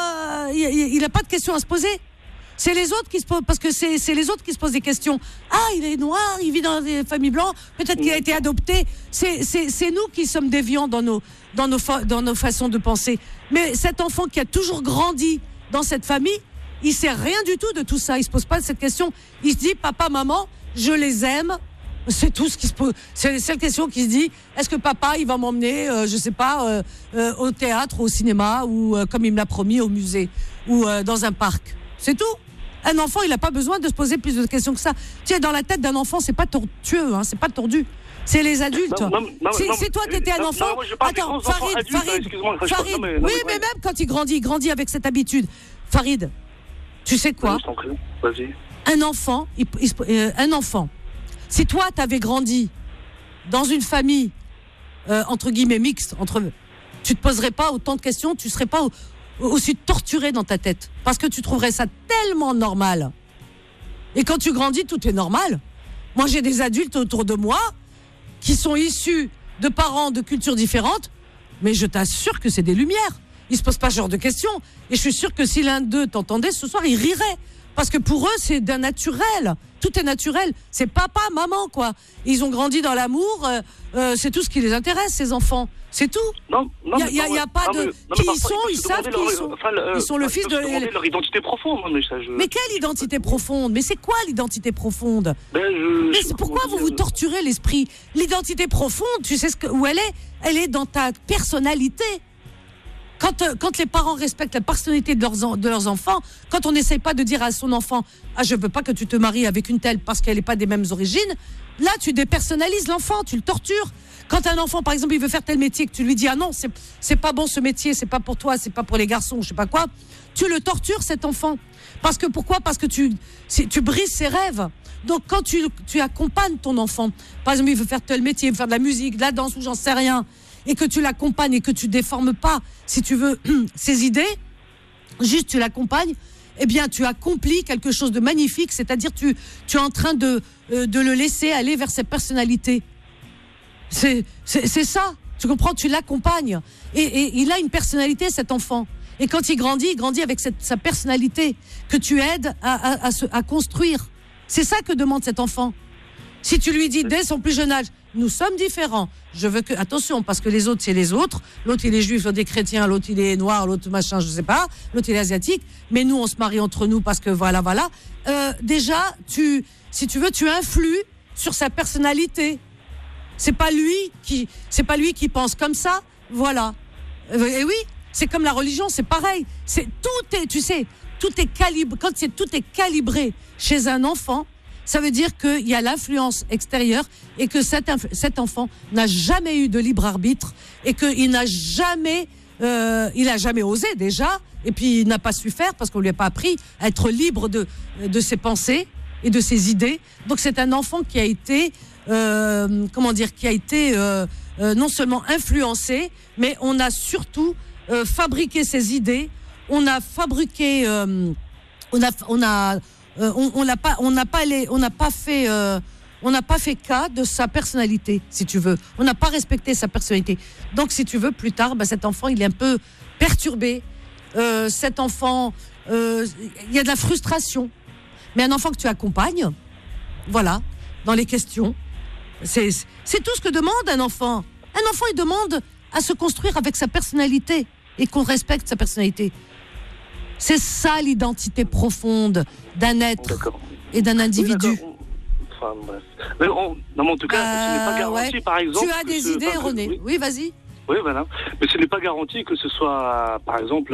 a pas de questions à se poser. C'est les autres qui se posent, parce que c'est les autres qui se posent des questions. Ah, il est noir, il vit dans des familles blanches, peut-être qu'il a été adopté. C'est nous qui sommes déviants dans nos façons de penser. Mais cet enfant qui a toujours grandi dans cette famille, il sait rien du tout de tout ça. Il se pose pas cette question. Il se dit, papa, maman, je les aime. C'est tout ce qui se pose. C'est la seule question qui se dit, est-ce que papa, il va m'emmener, je sais pas, au théâtre, au cinéma, ou comme il me l'a promis, au musée, ou dans un parc. C'est tout. Un enfant, il n'a pas besoin de se poser plus de questions que ça. Tu sais, dans la tête d'un enfant, c'est pas tortueux, hein, c'est pas tordu. C'est les adultes. Si toi, tu étais un enfant... Attends, Farid, oui, mais même quand il grandit avec cette habitude. Farid, tu sais quoi ? Vas-y. Un enfant, si toi, tu avais grandi dans une famille, entre guillemets, mixte, tu ne te poserais pas autant de questions, tu ne serais pas aussi torturé dans ta tête. Parce que tu trouverais ça tellement normal. Et quand tu grandis, tout est normal. Moi, j'ai des adultes autour de moi qui sont issus de parents de cultures différentes, mais je t'assure que c'est des lumières. Ils ne se posent pas ce genre de questions. Et je suis sûre que si l'un d'eux t'entendait ce soir, il rirait. Parce que pour eux, c'est d'un naturel. Tout est naturel. C'est papa, maman, quoi. Ils ont grandi dans l'amour. C'est tout ce qui les intéresse, ces enfants. C'est tout. Il n'y a pas de... Qui ils sont, ils savent qui ils sont. Ils sont le fils de... leur identité profonde. Mais quelle identité profonde ? Mais c'est quoi l'identité profonde ? Mais c'est pourquoi vous vous torturez l'esprit ? L'identité profonde, tu sais où elle est ? Elle est dans ta personnalité. Quand les parents respectent la personnalité de leurs enfants, quand on n'essaye pas de dire à son enfant « Ah, je veux pas que tu te maries avec une telle parce qu'elle n'est pas des mêmes origines », là, tu dépersonnalises l'enfant, tu le tortures. Quand un enfant, par exemple, il veut faire tel métier, que tu lui dis « Ah non, c'est pas bon ce métier, c'est pas pour toi, c'est pas pour les garçons, je sais pas quoi », tu le tortures, cet enfant. Pourquoi ? Parce que tu brises ses rêves. Donc, quand tu accompagnes ton enfant, par exemple, il veut faire tel métier, il veut faire de la musique, de la danse ou j'en sais rien, et que tu l'accompagnes et que tu déformes pas, si tu veux, ses idées, juste tu l'accompagnes, eh bien tu accomplis quelque chose de magnifique, c'est-à-dire tu es en train de le laisser aller vers sa personnalité. C'est ça, tu comprends, tu l'accompagnes. Et il a une personnalité, cet enfant. Et quand il grandit avec sa personnalité que tu aides à construire. C'est ça que demande cet enfant. Si tu lui dis dès son plus jeune âge, nous sommes différents. Je veux que, attention, parce que les autres, c'est les autres. L'autre, il est juif, l'autre, il est chrétien, l'autre, il est noir, l'autre, machin, je sais pas. L'autre, il est asiatique. Mais nous, on se marie entre nous parce que voilà. Déjà, si tu veux, tu influes sur sa personnalité. C'est pas lui qui pense comme ça. Voilà. Et oui, c'est comme la religion, c'est pareil. Tout est calibré. Quand tout est calibré chez un enfant, ça veut dire qu'il y a l'influence extérieure et que cet enfant n'a jamais eu de libre arbitre et qu'il n'a jamais, il a jamais osé déjà, et puis il n'a pas su faire parce qu'on lui a pas appris à être libre de ses pensées et de ses idées. Donc c'est un enfant qui a été, non seulement influencé, mais on a surtout fabriqué ses idées. On n'a pas fait cas de sa personnalité, si tu veux. On n'a pas respecté sa personnalité. Donc, si tu veux, plus tard, cet enfant, il est un peu perturbé. Cet enfant, il y a de la frustration. Mais un enfant que tu accompagnes, voilà, dans les questions, c'est tout ce que demande un enfant. Un enfant, il demande à se construire avec sa personnalité et qu'on respecte sa personnalité. C'est ça l'identité profonde d'un être et d'un individu. Oui, enfin, bref. Mais en tout cas, ce n'est pas garanti, par exemple... Tu as des idées erronées. Oui, vas-y. Oui, voilà. Mais ce n'est pas garanti que ce soit, par exemple,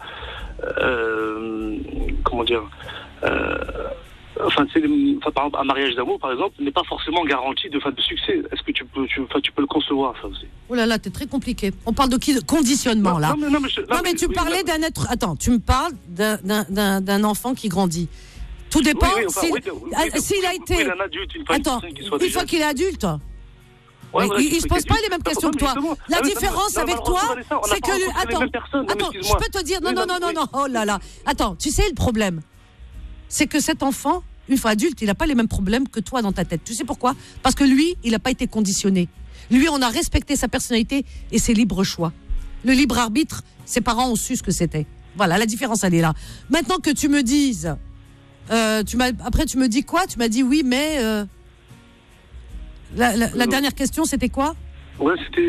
par exemple, un mariage d'amour, par exemple, n'est pas forcément garanti de succès. Est-ce que tu peux le concevoir, ça aussi? Oh là là, t'es très compliqué. On parle de conditionnement, là. Non, mais tu parlais d'un être... Attends, tu me parles d'un enfant qui grandit. Tout dépend s'il a été... Oui, un adulte, une fois qu'il est adulte. Il se pose pas les mêmes questions que toi. La différence avec toi, c'est que... Attends, je peux te dire... Non. Oh là là. Attends, tu sais le problème? C'est que cet enfant, une fois adulte, il n'a pas les mêmes problèmes que toi dans ta tête. Tu sais pourquoi? Parce que lui, il n'a pas été conditionné. Lui, on a respecté sa personnalité et ses libres choix. Le libre arbitre, ses parents ont su ce que c'était. Voilà, la différence, elle est là. Maintenant que tu me dises... après, tu me dis quoi? Tu m'as dit oui, mais... La dernière question, c'était quoi? Ouais, c'était...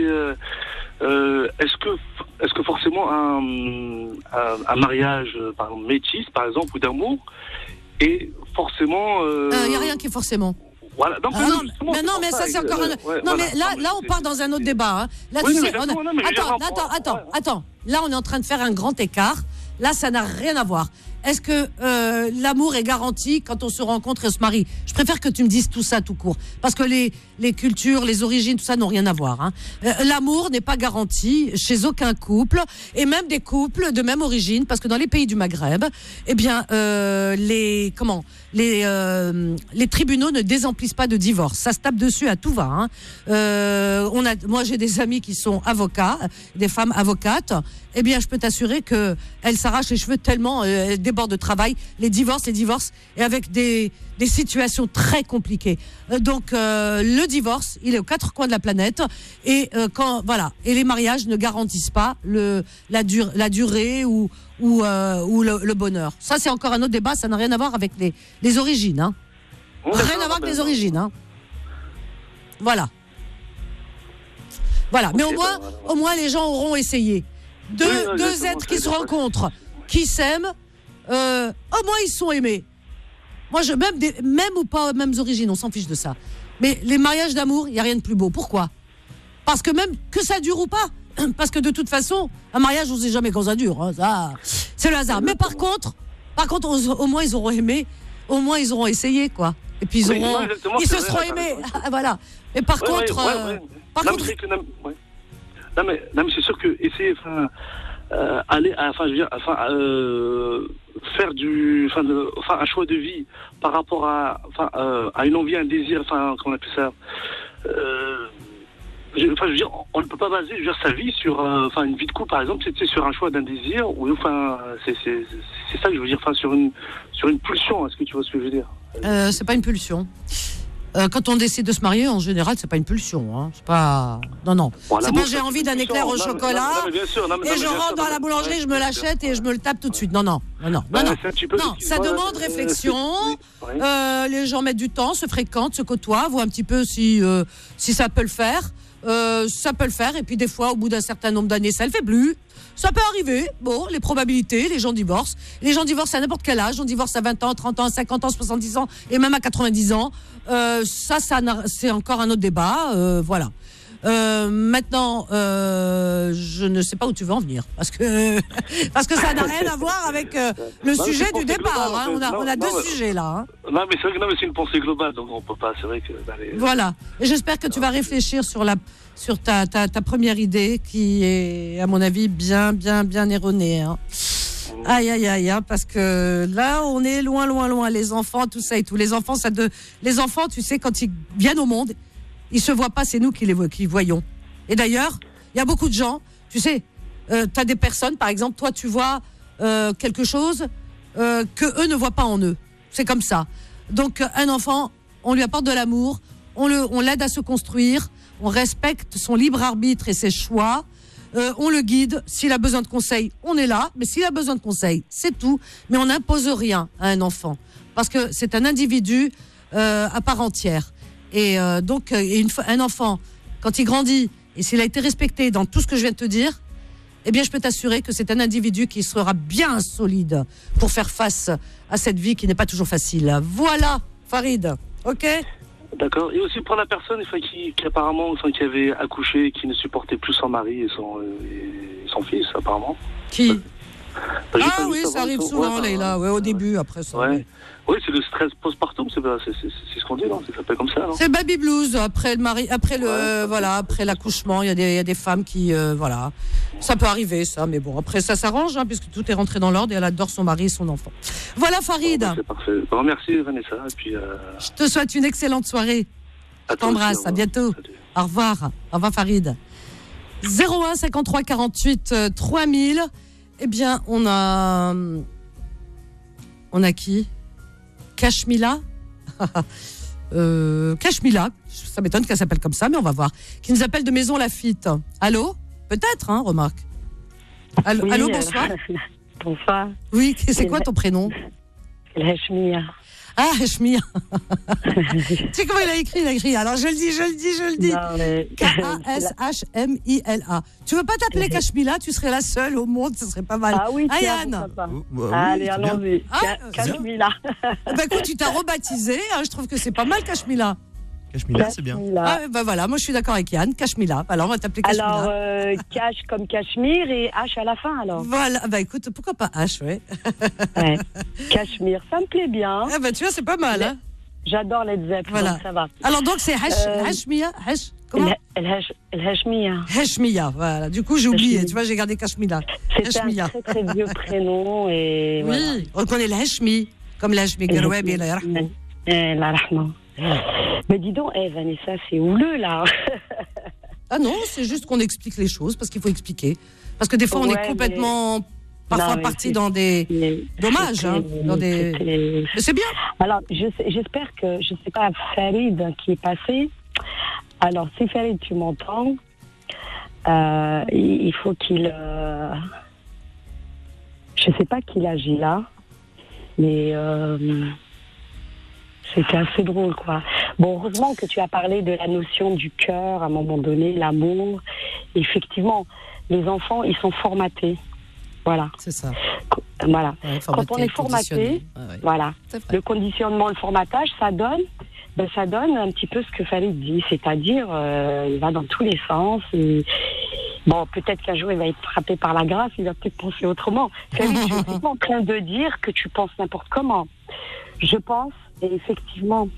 est-ce que forcément un mariage par exemple, métis, par exemple, ou d'amour, est forcément... Il n'y a rien qui est forcément. Voilà. Donc, mais ça, c'est encore un... mais là, on part dans un autre débat. Hein. Là, oui, tu sais, Attends. Là, on est en train de faire un grand écart. Là, ça n'a rien à voir. est-ce que l'amour est garanti quand on se rencontre et on se marie? Je préfère que tu me dises tout ça tout court, parce que les cultures, les origines, tout ça n'ont rien à voir. Hein. L'amour n'est pas garanti chez aucun couple, et même des couples de même origine, parce que dans les pays du Maghreb, eh bien, les tribunaux ne désemplissent pas de divorce. Ça se tape dessus à tout va. Hein. Moi, j'ai des amis qui sont avocats, des femmes avocates. Eh bien, je peux t'assurer que elles s'arrachent les cheveux tellement elles débordent de travail. Les divorces, et avec des situations très compliquées. Donc, le divorce, il est aux quatre coins de la planète. Et et les mariages ne garantissent pas la durée ou le bonheur. Ça, c'est encore un autre débat. Ça n'a rien à voir avec les origines. Hein. Rien à voir avec les origines. Hein. Voilà. Voilà. Mais au moins, les gens auront essayé. Deux êtres qui se rencontrent, qui s'aiment, au moins ils sont aimés. Moi, même ou pas mêmes origines, on s'en fiche de ça. Mais les mariages d'amour, il n'y a rien de plus beau. Pourquoi? Parce que même que ça dure ou pas, parce que de toute façon, un mariage, on ne sait jamais quand ça dure. Hein, ça, c'est le hasard. Mais par contre, au moins ils auront aimé, au moins ils auront essayé, quoi. Et puis ils se seront aimés. Voilà. Mais par contre, non mais c'est sûr que essayer, faire un choix de vie par rapport à une envie, un désir, comment on appelle ça. Je veux dire, on ne peut pas baser sa vie sur une vie de couple, par exemple, c'est sur un choix d'un désir, ou c'est ça que je veux dire, sur une pulsion. Est-ce que tu vois ce que je veux dire? C'est pas une pulsion. Quand on décide de se marier, en général, c'est pas une pulsion. Hein. C'est pas. Non. Bon, c'est pas j'ai envie d'un éclair au chocolat et je rentre dans la boulangerie, je me l'achète et je me le tape tout de suite. Non. Ça demande réflexion. Les gens mettent du temps, se fréquentent, se côtoient, voient un petit peu si ça peut le faire. Ça peut le faire. Et puis des fois, au bout d'un certain nombre d'années, ça le fait plus. Ça peut arriver. Bon, les probabilités, les gens divorcent. Les gens divorcent à n'importe quel âge. On divorce à 20 ans, 30 ans, 50 ans, 70 ans et même à 90 ans. Ça, c'est encore un autre débat. Voilà. Maintenant, je ne sais pas où tu veux en venir. Parce que ça n'a rien à voir avec le sujet du départ. Global, on a deux sujets là. Hein. Non, mais c'est vrai que c'est une pensée globale. Donc on peut pas, c'est vrai que... Voilà. Et j'espère que tu vas réfléchir sur ta première idée qui est, à mon avis, bien erronée. Hein. Aïe, parce que là, on est loin. Les enfants, tout ça et tout. Les enfants, tu sais, quand ils viennent au monde, ils se voient pas, c'est nous qui voyons. Et d'ailleurs, il y a beaucoup de gens, tu sais, t'as des personnes, par exemple, toi, tu vois quelque chose que eux ne voient pas en eux. C'est comme ça. Donc, un enfant, on lui apporte de l'amour, on l'aide à se construire, on respecte son libre arbitre et ses choix, on le guide. S'il a besoin de conseils, on est là. Mais s'il a besoin de conseils, c'est tout. Mais on n'impose rien à un enfant. Parce que c'est un individu à part entière. Et donc, un enfant, quand il grandit, et s'il a été respecté dans tout ce que je viens de te dire, eh bien, je peux t'assurer que c'est un individu qui sera bien solide pour faire face à cette vie qui n'est pas toujours facile. Voilà, Farid. OK ? D'accord. Et aussi pour la personne qui apparemment, qui avait accouché, qui ne supportait plus son mari et son fils, apparemment. Qui ? Oui, ça arrive souvent, Leïla. Ouais, au début, après ça. Ouais. Oui, c'est le stress postpartum, c'est ce qu'on dit, non? Ça s'appelle comme ça, non? C'est le baby blues après après l'accouchement, il y a des femmes qui voilà. Ça peut arriver ça, mais bon, après ça s'arrange puisque tout est rentré dans l'ordre et elle adore son mari et son enfant. Voilà Farid. C'est parfait. Bon, merci Vanessa et puis je te souhaite une excellente soirée. Je t'embrasse, à bientôt. Salut. Au revoir Farid. 01 53 48 3000. Eh bien, on a qui? Cachemila, Cachemila, ça m'étonne qu'elle s'appelle comme ça, mais on va voir. Qui nous appelle de Maison Lafitte. Allô? Peut-être, remarque. Allô, bonsoir. Bonsoir. Oui, c'est quoi ton prénom? Hachmia. Ah, Hachmia. Tu sais comment il a écrit? Alors, je le dis. Non, mais... K-A-S-H-M-I-L-A. Tu veux pas t'appeler Cachemila? Tu serais la seule au monde, ce serait pas mal. Ah oui, Yann. Allez, allons-y. Cachemila. Écoute, tu t'as rebaptisé. Je trouve que c'est pas mal, Cachemila. Cachemila, c'est bien. Ah, bah voilà, moi je suis d'accord avec Yann. Cachemila. Alors on va t'appeler Cachemila. Alors, cache comme Cachemire et H à la fin, alors. Voilà, bah écoute, pourquoi pas H, ouais. Ouais. Cachemire, ça me plaît bien. Ah bah tu vois, c'est pas mal, hein. J'adore les Zepp, Voilà. donc ça va. Alors donc c'est Hashmia, comment El Hashmia. Hashmia, voilà. Du coup j'ai oublié, tu vois, j'ai gardé Cachemila. C'est un très très vieux prénom et oui, voilà. On connaît l'Hashmi, comme l'Hashmi Garouabi, la rahma. La rahma. Mais dis donc, Vanessa, c'est houleux là. Ah non, c'est juste qu'on explique les choses parce qu'il faut expliquer. Parce que des fois on est complètement parfois parti dans des dommages, hein, dans des. Mais c'est bien. Alors j'espère que je sais pas Farid qui est passé. Alors si Farid tu m'entends, il faut qu'il. Je sais pas qu'il agit là, mais. C'était assez drôle, quoi. Bon, heureusement que tu as parlé de la notion du cœur, à un moment donné, l'amour. Effectivement, les enfants, ils sont formatés. Voilà. C'est ça. Voilà. Ouais, quand on est formaté, voilà. Le conditionnement, le formatage, ça donne un petit peu ce que Farid dit, c'est-à-dire, il va dans tous les sens. Et, bon, peut-être qu'un jour, il va être frappé par la grâce, il va peut-être penser autrement. Farid, je suis pas en train de dire que tu penses n'importe comment. Je pense, et effectivement,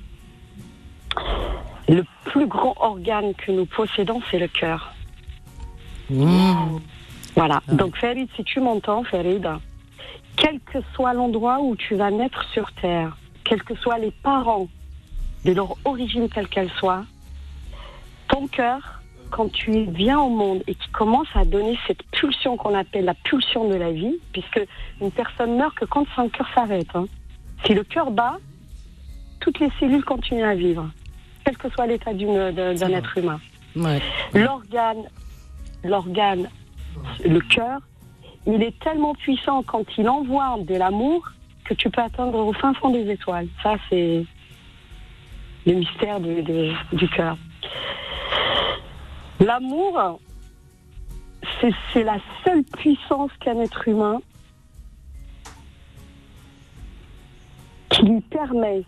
le plus grand organe que nous possédons, c'est le cœur. Voilà. Donc, Farid, si tu m'entends, Farid, quel que soit l'endroit où tu vas naître sur Terre, quels que soient les parents, de leur origine quelle qu'elle soit, ton cœur, quand tu viens au monde et qui commence à donner cette pulsion qu'on appelle la pulsion de la vie, puisque une personne meurt que quand son cœur s'arrête. Hein. Si le cœur bat, toutes les cellules continuent à vivre, quel que soit l'état d'un être humain. Ouais. L'organe, le cœur, il est tellement puissant quand il envoie de l'amour que tu peux atteindre au fin fond des étoiles. Ça, c'est le mystère du cœur. L'amour, c'est la seule puissance qu'un être humain qui lui permet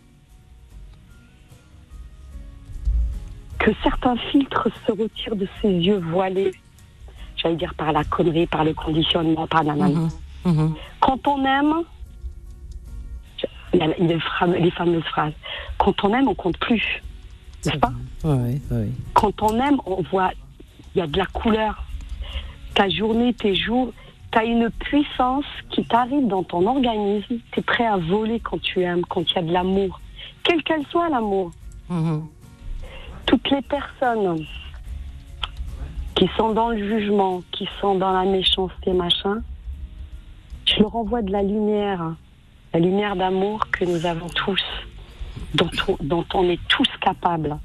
que certains filtres se retirent de ses yeux voilés, j'allais dire par la connerie, par le conditionnement, par nanana. Quand on aime, il y a les fameuses phrases, quand on aime, on compte plus, n'est-ce pas? Oui. Quand on aime, on voit, il y a de la couleur. Ta journée, tes jours, tu as une puissance qui t'arrive dans ton organisme, tu es prêt à voler quand tu aimes, quand il y a de l'amour. Quel qu'elle soit l'amour. Toutes les personnes qui sont dans le jugement, qui sont dans la méchanceté, machin, je leur envoie de la lumière d'amour que nous avons tous, dont on est tous capables.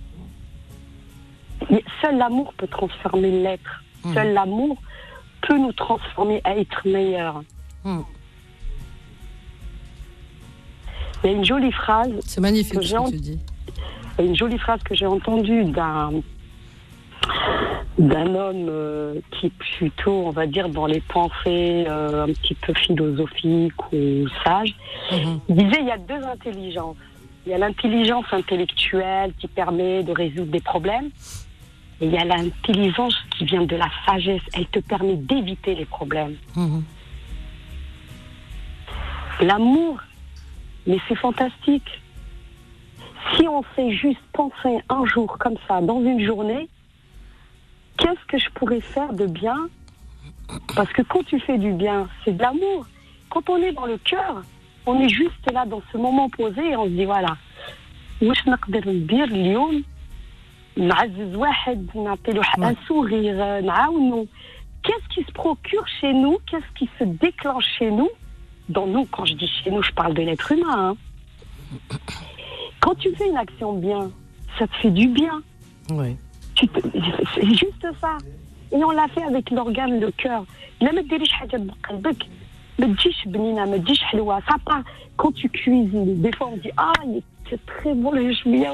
Seul l'amour peut transformer l'être. Seul l'amour peut nous transformer à être meilleurs. Il y a une jolie phrase. C'est magnifique ce que tu dis. Il y a une jolie phrase que j'ai entendue d'un homme qui est plutôt, on va dire, dans les pensées un petit peu philosophiques ou sages. Il disait, il y a deux intelligences. Il y a l'intelligence intellectuelle qui permet de résoudre des problèmes. Et il y a l'intelligence qui vient de la sagesse. Elle te permet d'éviter les problèmes. L'amour, mais c'est fantastique. Si on sait juste penser un jour comme ça, dans une journée, qu'est-ce que je pourrais faire de bien? Parce que quand tu fais du bien, c'est de l'amour. Quand on est dans le cœur, on est juste là dans ce moment posé et on se dit voilà, un sourire, qu'est-ce qui se procure chez nous, qu'est-ce qui se déclenche chez nous, dans nous, quand je dis chez nous, je parle de l'être humain. Quand tu fais une action bien, ça te fait du bien. Oui. C'est juste ça. Et on l'a fait avec l'organe, le cœur. Quand tu cuisines, des fois on dit ah, c'est très bon le chmia,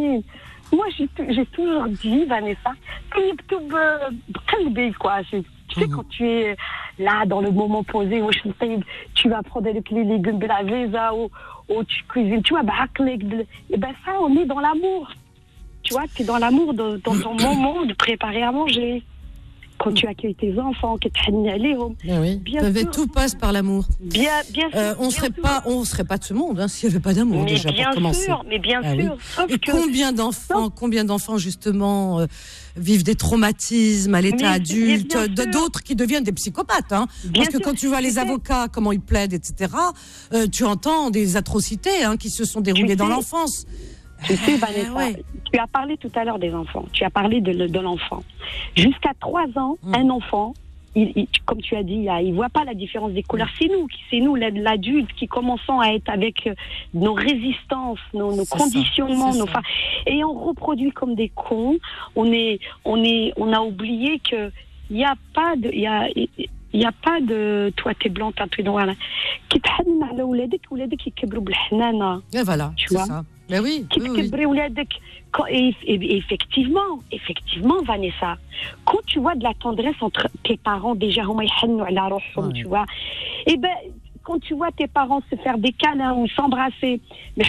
moi j'ai toujours dit, Vanessa, quoi, Tu sais, quand tu es là, dans le moment posé, tu vas prendre les légumes de la visa, ou tu cuisines, tu vois, et ben ça, on est dans l'amour. Tu vois, tu es dans l'amour, dans ton moment de préparer à manger. Quand tu accueilles tes enfants, que tu as les hommes. Oui. Tout passe par l'amour. Bien sûr. On serait pas de ce monde s'il n'y avait pas d'amour déjà pour commencer. Mais bien sûr. Et combien d'enfants justement vivent des traumatismes à l'état adulte, d'autres qui deviennent des psychopathes. Parce que quand tu vois les avocats, comment ils plaident, etc., tu entends des atrocités qui se sont déroulées dans l'enfance. Tu sais, Vanessa, tu as parlé tout à l'heure des enfants. Tu as parlé de l'enfant. Jusqu'à 3 ans, un enfant, comme tu as dit, il ne voit pas la différence des couleurs. C'est nous, l'adulte, qui commençons à être avec nos résistances, nos conditionnements, et on reproduit comme des cons. On a oublié que il n'y a pas de toi t'es blanc, t'es noir. Et voilà, tu vois. Ça. Ben oui. Et effectivement, Vanessa, quand tu vois de la tendresse entre tes parents, déjà, tu vois, et ben, quand tu vois tes parents se faire des câlins ou s'embrasser,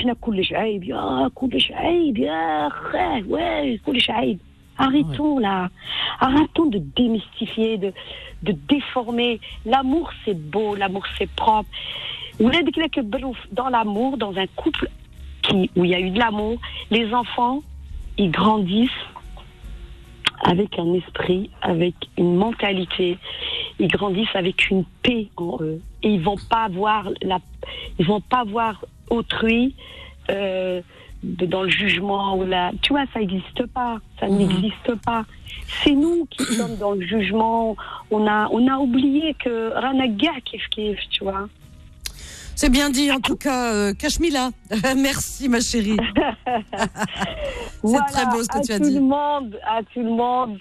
arrêtons là, arrêtons de démystifier, de déformer. L'amour c'est beau, l'amour c'est propre. Dans l'amour, dans un couple où il y a eu de l'amour, les enfants, ils grandissent avec un esprit, avec une mentalité, ils grandissent avec une paix en eux. Et ils vont pas voir autrui dans le jugement ou tu vois, ça n'existe pas, ça n'existe pas. C'est nous qui sommes dans le jugement. On a oublié que Ranaga kif, tu vois. C'est bien dit, en tout cas, Cachemila. Merci, ma chérie. C'est très beau ce que tu as dit. À tout le monde,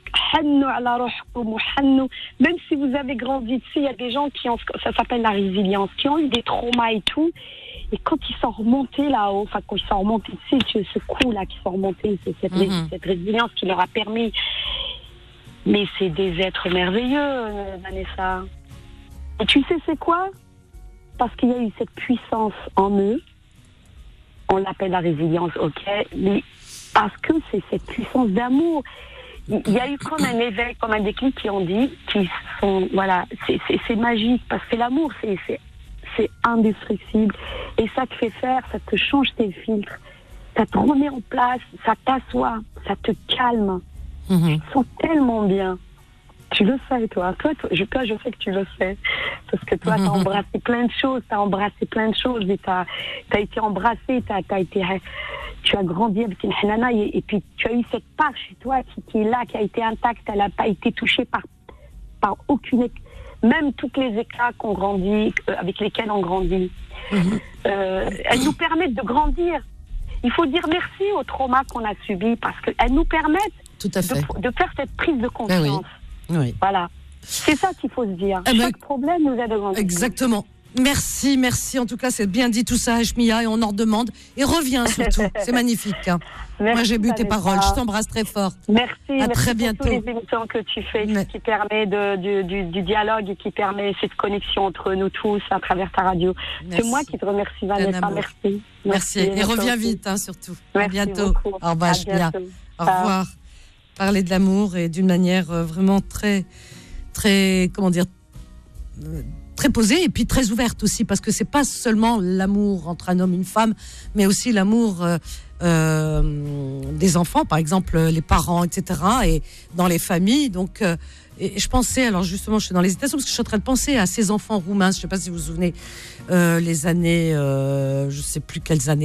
même si vous avez grandi dessus, il y a des gens qui ont, ça s'appelle la résilience, qui ont eu des traumas et tout. Et quand ils sont remontés là-haut, quand ils sont remontés dessus, ce coup-là qui sont remontés, c'est cette résilience qui leur a permis. Mais c'est des êtres merveilleux, Vanessa. Et tu sais, c'est quoi ? Parce qu'il y a eu cette puissance en eux, on l'appelle la résilience, ok, mais parce que c'est cette puissance d'amour. Il y a eu comme un éveil, comme un déclic qui ont dit, qui sont, voilà, c'est magique, parce que l'amour, c'est indestructible. Et ça te fait faire, ça te change tes filtres, ça te remet en place, ça t'assoit, ça te calme. Tu te sens tellement bien. Tu le sais, toi, je sais que tu le sais. Parce que toi, t'as embrassé plein de choses, et t'as été embrassé, tu as grandi avec une hanana, et puis tu as eu cette part chez toi qui est là, qui a été intacte, elle n'a pas été touchée par aucune, même toutes les éclats qu'on grandit, avec lesquels on grandit. Elles nous permettent de grandir. Il faut dire merci aux traumas qu'on a subis, parce qu'elles nous permettent de faire cette prise de conscience. Oui. Voilà. C'est ça qu'il faut se dire. Chaque problème nous aide à grandir. Exactement. Merci. En tout cas, c'est bien dit tout ça, Hachmia, et on en redemande. Et reviens surtout. C'est magnifique. Merci, moi, j'ai bu tes paroles. Je t'embrasse très fort. Merci. À très bientôt. Pour toutes les émissions que tu fais, qui permet du dialogue et qui permet cette connexion entre nous tous à travers ta radio. Merci. C'est moi qui te remercie, Vanessa. Merci. Et reviens vite, surtout. Merci à bientôt. Beaucoup. Au revoir, Hachmia. Au revoir. Parler de l'amour et d'une manière vraiment très, très, très posée et puis très ouverte aussi, parce que c'est pas seulement l'amour entre un homme et une femme, mais aussi l'amour des enfants, par exemple les parents, etc. et dans les familles. Donc, et je pensais, alors justement, je suis dans l'hésitation parce que je suis en train de penser à ces enfants roumains. Je sais pas si vous vous souvenez, les années, je sais plus quelles années,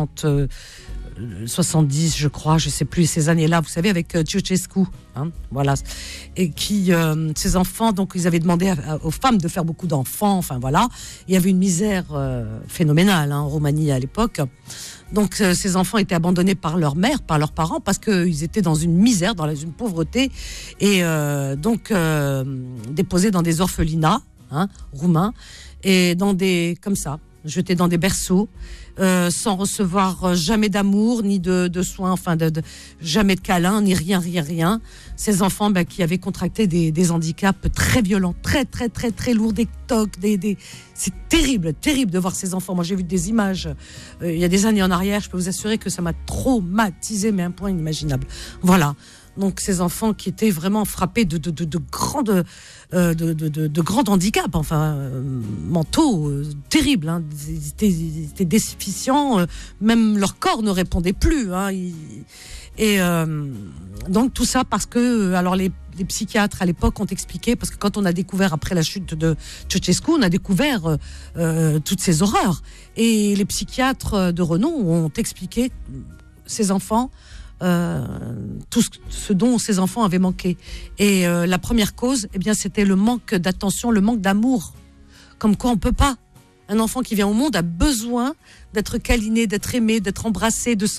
70, je crois, je sais plus, ces années-là, vous savez, avec Ceausescu, voilà, et qui, ces enfants, donc, ils avaient demandé aux femmes de faire beaucoup d'enfants, enfin voilà, il y avait une misère phénoménale en Roumanie à l'époque, donc ces enfants étaient abandonnés par leur mère, par leurs parents, parce qu'ils étaient dans une misère, dans une pauvreté, et donc déposés dans des orphelinats roumains, et dans des, comme ça, jetés dans des berceaux, sans recevoir jamais d'amour, ni de soins, enfin jamais de câlins, ni rien. Ces enfants qui avaient contracté des handicaps très violents, très très très très lourds, des TOC, c'est terrible de voir ces enfants. Moi j'ai vu des images il y a des années en arrière, je peux vous assurer que ça m'a traumatisé, mais à un point inimaginable. Voilà. Donc ces enfants qui étaient vraiment frappés de grands handicaps, enfin mentaux terribles. Hein. Ils étaient déficients, même leur corps ne répondait plus. Hein. Donc tout ça parce que alors les psychiatres à l'époque ont expliqué, parce que quand on a découvert après la chute de Ceausescu, on a découvert toutes ces horreurs, et les psychiatres de renom ont expliqué ces enfants. Tout ce dont ces enfants avaient manqué. Et la première cause, c'était le manque d'attention, le manque d'amour. Comme quoi on peut pas. Un enfant qui vient au monde a besoin d'être câliné, d'être aimé, d'être embrassé, de se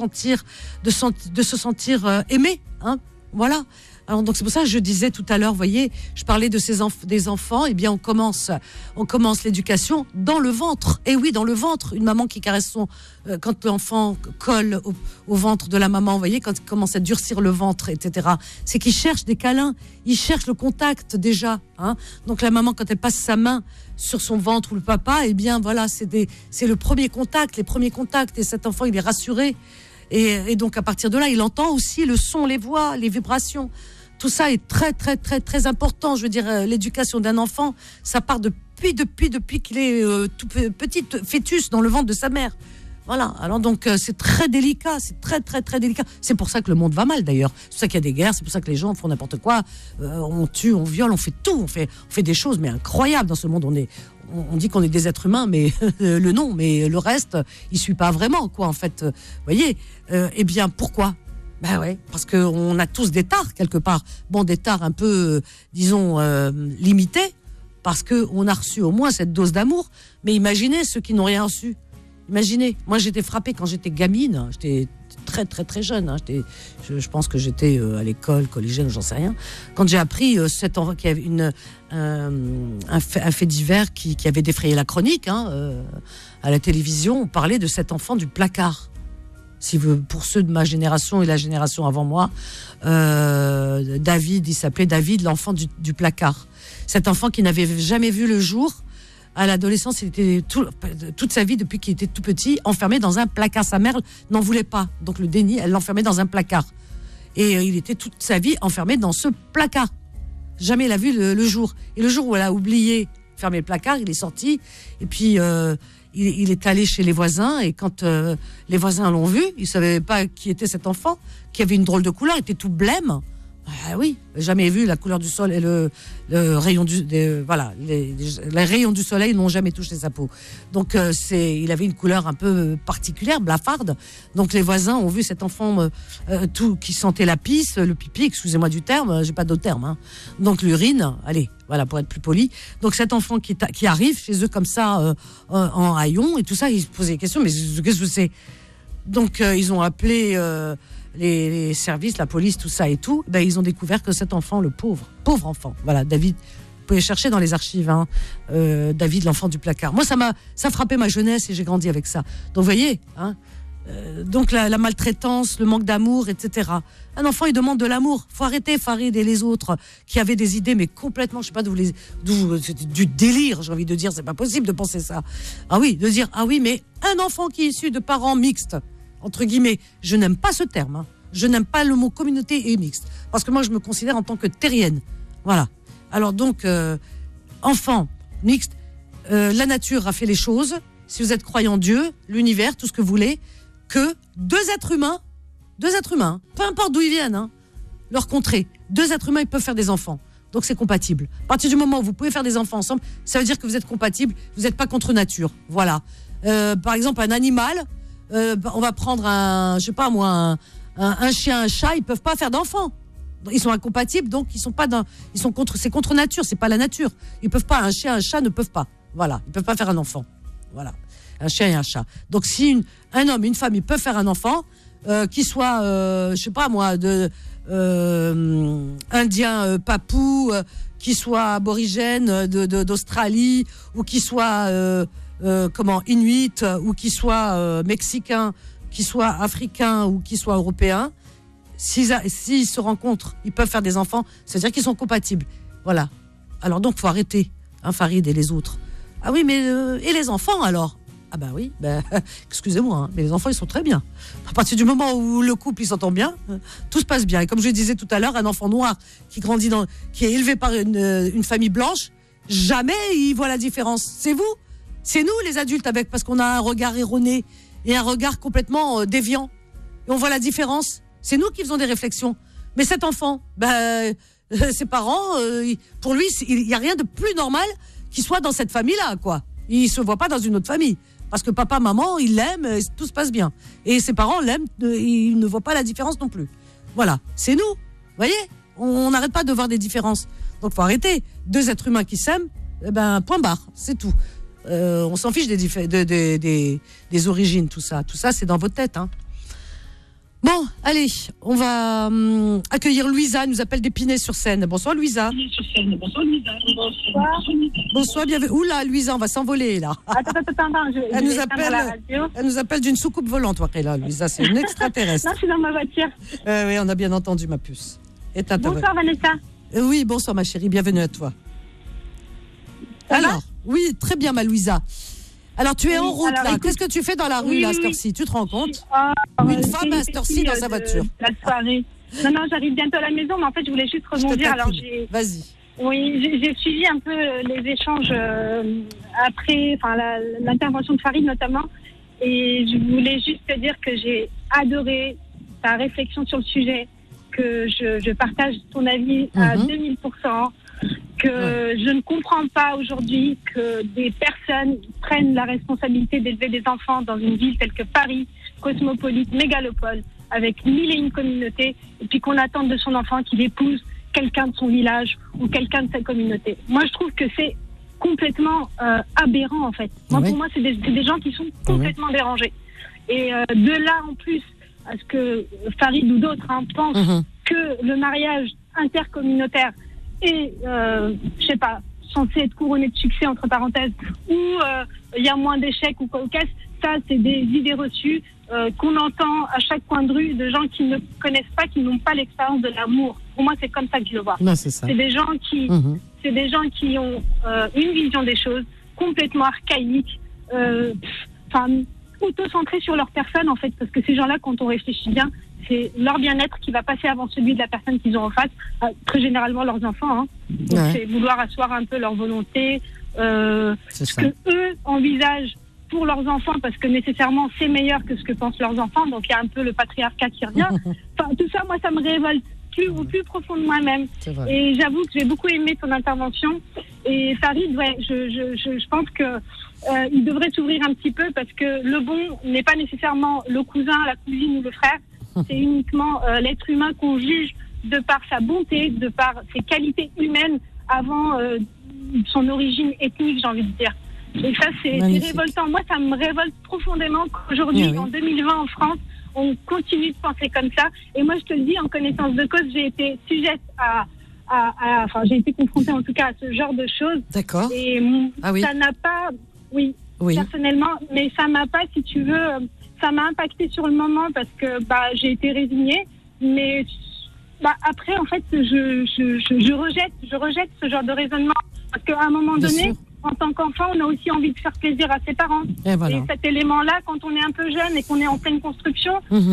sentir aimé. Hein, voilà. Alors donc c'est pour ça que je disais tout à l'heure, vous voyez, je parlais de des enfants. On commence l'éducation dans le ventre. Et oui, dans le ventre, une maman qui caresse quand l'enfant colle au ventre de la maman, vous voyez, quand il commence à durcir le ventre, etc. C'est qu'il cherche des câlins, il cherche le contact déjà. Hein. Donc la maman, quand elle passe sa main sur son ventre, ou le papa, voilà, c'est le premier contact, les premiers contacts, et cet enfant il est rassuré. Et donc à partir de là, il entend aussi le son, les voix, les vibrations. Tout ça est très très très très important. Je veux dire, l'éducation d'un enfant, ça part depuis qu'il est tout petit fœtus dans le ventre de sa mère. Voilà. Alors donc c'est très délicat, c'est très très très délicat. C'est pour ça que le monde va mal d'ailleurs. C'est pour ça qu'il y a des guerres, c'est pour ça que les gens font n'importe quoi. On tue, on viole, on fait tout, on fait des choses mais incroyables dans ce monde. On dit qu'on est des êtres humains, mais le nom, mais le reste, il suit pas vraiment quoi en fait. Vous voyez. Pourquoi? Ouais, parce qu'on a tous des tares quelque part. Bon, des tares un peu, disons, limités, parce qu'on a reçu au moins cette dose d'amour. Mais imaginez ceux qui n'ont rien reçu. Imaginez, moi j'étais frappée quand j'étais gamine, j'étais très très très jeune. Hein. Je pense que j'étais à l'école, collégienne, j'en sais rien. Quand j'ai appris cet enfant qui avait un fait divers qui avait défrayé la chronique à la télévision, on parlait de cet enfant du placard. Pour ceux de ma génération et la génération avant moi, David, il s'appelait David, l'enfant du placard. Cet enfant qui n'avait jamais vu le jour, à l'adolescence, il était toute sa vie, depuis qu'il était tout petit, enfermé dans un placard. Sa mère n'en voulait pas, donc le déni, elle l'enfermait dans un placard. Et il était toute sa vie enfermé dans ce placard. Jamais il a vu le jour. Et le jour où elle a oublié de fermer le placard, il est sorti, et puis... Il est allé chez les voisins, et quand les voisins l'ont vu, ils ne savaient pas qui était cet enfant, qui avait une drôle de couleur, il était tout blême. Ah oui, jamais vu la couleur du soleil, le rayon les rayons du soleil n'ont jamais touché sa peau. Donc il avait une couleur un peu particulière, blafarde. Donc les voisins ont vu cet enfant qui sentait la pisse, le pipi, excusez-moi du terme, j'ai pas d'autre terme. Hein. Donc l'urine, allez, voilà pour être plus poli. Donc cet enfant qui arrive chez eux comme ça en haillons et tout ça, ils se posaient des questions, mais qu'est-ce que c'est? Donc ils ont appelé les services, la police, tout ça et tout. Ils ont découvert que cet enfant, le pauvre enfant, voilà, David, vous pouvez chercher dans les archives, David, l'enfant du placard. Moi, ça frappait ma jeunesse et j'ai grandi avec ça. Donc, vous voyez, donc la maltraitance, le manque d'amour, etc. Un enfant, il demande de l'amour. Faut arrêter Farid et les autres qui avaient des idées, mais complètement, je sais pas c'était du délire, j'ai envie de dire, c'est pas possible de penser ça. Ah oui, de dire, ah oui, mais un enfant qui est issu de parents mixtes, entre guillemets, je n'aime pas ce terme. Je n'aime pas le mot communauté et mixte. Parce que moi, je me considère en tant que terrienne. Voilà. Alors donc, enfant, mixte, la nature a fait les choses. Si vous êtes croyant Dieu, l'univers, tout ce que vous voulez, que deux êtres humains, peu importe d'où ils viennent, leur contrée, deux êtres humains, ils peuvent faire des enfants. Donc c'est compatible. À partir du moment où vous pouvez faire des enfants ensemble, ça veut dire que vous êtes compatibles, vous n'êtes pas contre nature. Voilà. Par exemple, un animal... on va prendre un chien, un chat, ils peuvent pas faire d'enfants. Ils sont incompatibles, donc c'est contre nature, c'est pas la nature. Ils peuvent pas, un chien, un chat ne peuvent pas. Voilà, ils peuvent pas faire un enfant. Voilà, un chien et un chat. Donc si un homme, une femme, ils peuvent faire un enfant, qui soit, indien, papou, qui soit aborigène d'Australie, ou qui soit inuits ou qui soient mexicains, qui soient africains ou qui soient européens, s'ils se rencontrent, ils peuvent faire des enfants, c'est-à-dire qu'ils sont compatibles. Voilà. Alors donc, faut arrêter, Farid et les autres. Ah oui, mais et les enfants alors ? Ah bah oui, excusez-moi, mais les enfants, ils sont très bien. À partir du moment où le couple, il s'entend bien, tout se passe bien. Et comme je le disais tout à l'heure, un enfant noir qui grandit qui est élevé par une famille blanche, jamais il voit la différence. C'est vous, c'est nous les adultes parce qu'on a un regard erroné et un regard complètement déviant. Et on voit la différence. C'est nous qui faisons des réflexions. Mais cet enfant, ses parents, pour lui, il n'y a rien de plus normal qu'il soit dans cette famille-là, quoi. Il ne se voit pas dans une autre famille. Parce que papa, maman, ils l'aiment, tout se passe bien. Et ses parents l'aiment, ils ne voient pas la différence non plus. Voilà, c'est nous. Vous voyez ? On n'arrête pas de voir des différences. Donc, il faut arrêter. 2 êtres humains qui s'aiment, point barre, c'est tout. On s'en fiche des origines, tout ça. Tout ça, c'est dans votre tête. Hein. Bon, allez, on va accueillir Louisa, elle nous appelle d'Épinay-sur-Seine. Bonsoir Louisa. Bonsoir, bienvenue. Oula, Louisa, on va s'envoler là. Attends, elle nous appelle d'une soucoupe volante, là, Louisa, c'est une extraterrestre. Non, je suis dans ma voiture. Oui, on a bien entendu, ma puce. Bonsoir Vanessa. Oui, bonsoir ma chérie, bienvenue à toi. Alors, oui, très bien ma Louisa. Alors, tu es en route, là. Écoute, qu'est-ce que tu fais dans la rue, à cette heure-ci ? Tu te rends compte ? Une femme, à cette heure-ci, dans sa voiture. La soirée. Non, j'arrive bientôt à la maison, mais en fait, je voulais juste rebondir. Vas-y. Oui, j'ai suivi un peu les échanges après, l'intervention de Farid, notamment. Et je voulais juste te dire que j'ai adoré ta réflexion sur le sujet, que je partage ton avis à 2000%. Que je ne comprends pas aujourd'hui que des personnes prennent la responsabilité d'élever des enfants dans une ville telle que Paris, cosmopolite, mégalopole, avec 1001 communautés, et puis qu'on attende de son enfant qu'il épouse quelqu'un de son village ou quelqu'un de sa communauté. Moi, je trouve que c'est complètement aberrant, en fait. Pour moi, c'est des gens qui sont complètement dérangés. Et de là, en plus, à ce que Farid ou d'autres pensent que le mariage intercommunautaire est, je sais pas, censé être couronné de succès, entre parenthèses, ou il y a moins d'échecs ou quoi au caisse, ça, c'est des idées reçues qu'on entend à chaque coin de rue de gens qui ne connaissent pas, qui n'ont pas l'expérience de l'amour. Pour moi, c'est comme ça que je le vois. Non, c'est ça. C'est des gens qui, ont une vision des choses complètement archaïque, auto-centrée sur leur personne, en fait, parce que ces gens-là, quand on réfléchit bien, c'est leur bien-être qui va passer avant celui de la personne qu'ils ont en face, très généralement leurs enfants. Hein. Donc, c'est vouloir asseoir un peu leur volonté, ce que eux envisagent pour leurs enfants, parce que nécessairement c'est meilleur que ce que pensent leurs enfants, donc il y a un peu le patriarcat qui revient. Tout ça, moi, ça me révolte au plus profond de moi-même. Et j'avoue que j'ai beaucoup aimé ton intervention. Et Farid, je pense que il devrait s'ouvrir un petit peu, parce que le bon n'est pas nécessairement le cousin, la cousine ou le frère. C'est uniquement l'être humain qu'on juge de par sa bonté, de par ses qualités humaines avant son origine ethnique, j'ai envie de dire. Et ça, c'est révoltant. Moi, ça me révolte profondément qu'aujourd'hui, en 2020, en France, on continue de penser comme ça. Et moi, je te le dis, en connaissance de cause, j'ai été sujette j'ai été confrontée en tout cas à ce genre de choses. D'accord. Et ça n'a pas, personnellement, mais ça m'a pas, si tu veux, ça m'a impacté sur le moment, parce que j'ai été résignée. Mais après, en fait, je rejette ce genre de raisonnement, parce qu'à un moment donné, en tant qu'enfant, on a aussi envie de faire plaisir à ses parents. Et cet élément-là, quand on est un peu jeune et qu'on est en pleine construction,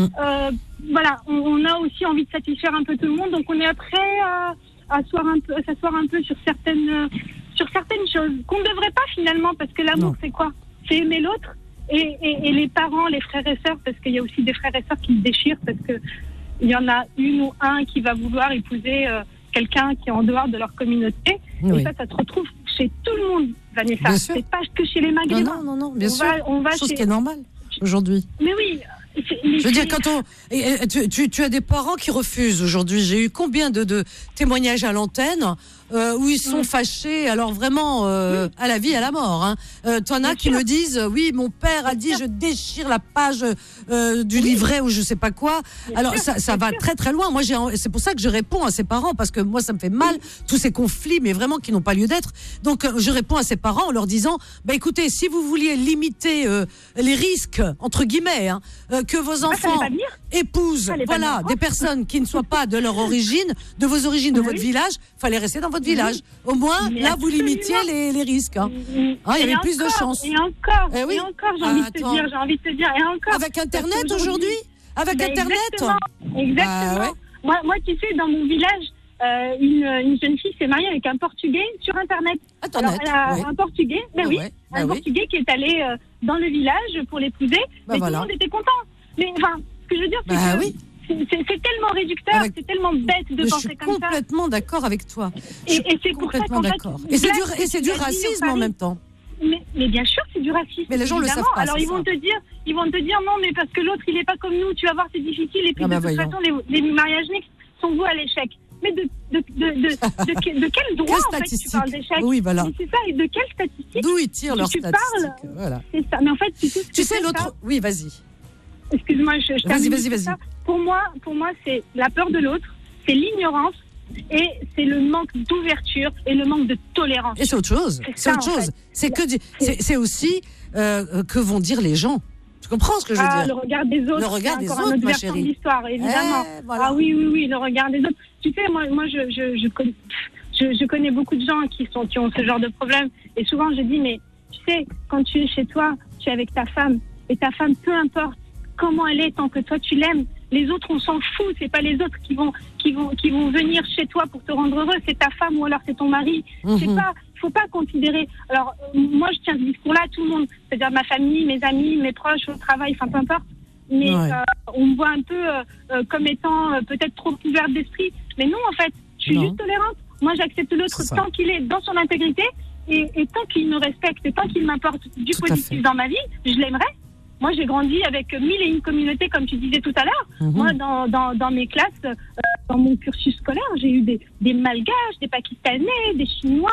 on a aussi envie de satisfaire un peu tout le monde. Donc on est prêt à s'asseoir un peu sur certaines choses qu'on ne devrait pas finalement, parce que l'amour, c'est quoi ? C'est aimer l'autre et les parents, les frères et sœurs, parce qu'il y a aussi des frères et sœurs qui se déchirent, parce que il y en a une ou un qui va vouloir épouser quelqu'un qui est en dehors de leur communauté. Et ça se retrouve chez tout le monde, Vanessa. C'est pas que chez les Maghrébins. Non, bien sûr. Chose qui est normale aujourd'hui. Mais oui. Je veux dire, quand tu as des parents qui refusent aujourd'hui. J'ai eu combien de témoignages à l'antenne où ils sont fâchés, alors vraiment à la vie, à la mort. Hein. T'en as qui me disent, oui, mon père a dit, je déchire la page du livret ou je sais pas quoi. Alors ça va très très loin. Moi, c'est pour ça que je réponds à ses parents, parce que moi, ça me fait mal, tous ces conflits, mais vraiment qui n'ont pas lieu d'être. Donc, je réponds à ses parents en leur disant, écoutez, si vous vouliez limiter les risques, entre guillemets, hein, que vos enfants épousent des personnes qui ne soient pas de leur origine, de vos origines, de votre village, fallait rester dans votre village. Au moins, là, vous limitiez les risques. Hein. Il y avait plus de chance. Et encore, j'ai envie de te dire, et encore. Avec Internet aujourd'hui? Avec Internet? Exactement. Moi, tu sais, dans mon village, une jeune fille s'est mariée avec un Portugais sur Internet. Alors, elle a un Portugais, Portugais qui est allé dans le village pour l'épouser, mais tout le monde était content. Mais enfin, ce que je veux dire, c'est que c'est tellement réducteur, c'est tellement bête de penser comme ça. Je suis complètement d'accord avec toi. Et c'est pour ça qu'en fait, c'est du racisme en même temps. Mais bien sûr, c'est du racisme. Mais les gens le savent pas. Alors ils vont te dire non, mais parce que l'autre il est pas comme nous, tu vas voir, c'est difficile. Et puis de toute façon, les mariages mixtes sont voués à l'échec. Mais de quel droit en fait tu parles d'échec? Oui, voilà. Mais c'est ça, et de quelle statistique? D'où ils tirent leurs statistiques? Voilà. C'est ça. Mais en fait, tu sais l'autre. Oui, vas-y. Excuse-moi, je termine. Vas-y. Pour moi, c'est la peur de l'autre, c'est l'ignorance et c'est le manque d'ouverture et le manque de tolérance. Et c'est autre chose. C'est aussi que vont dire les gens. Tu comprends ce que je veux dire? Le regard des autres. Le regard des autres, ma chérie. L'histoire, évidemment. Voilà. Ah oui, le regard des autres. Tu sais, moi, je connais beaucoup de gens qui ont ce genre de problème. Et souvent, je dis, mais tu sais, quand tu es chez toi, tu es avec ta femme. Et ta femme, peu importe comment elle est, tant que toi, tu l'aimes. Les autres, on s'en fout. C'est pas les autres qui vont venir chez toi pour te rendre heureux. C'est ta femme ou alors c'est ton mari. Faut pas considérer. Alors, moi, je tiens ce discours-là à tout le monde. C'est-à-dire ma famille, mes amis, mes proches, au travail, enfin, peu importe. Mais on me voit un peu comme étant peut-être trop ouverte d'esprit. Mais non, en fait, je suis juste tolérante. Moi, j'accepte l'autre tant qu'il est dans son intégrité et tant qu'il me respecte et tant qu'il m'apporte du positif dans ma vie, je l'aimerais. Moi, j'ai grandi avec 1001 communautés, comme tu disais tout à l'heure. Moi, dans mes classes, dans mon cursus scolaire, j'ai eu des Malgaches, des Pakistanais, des Chinois,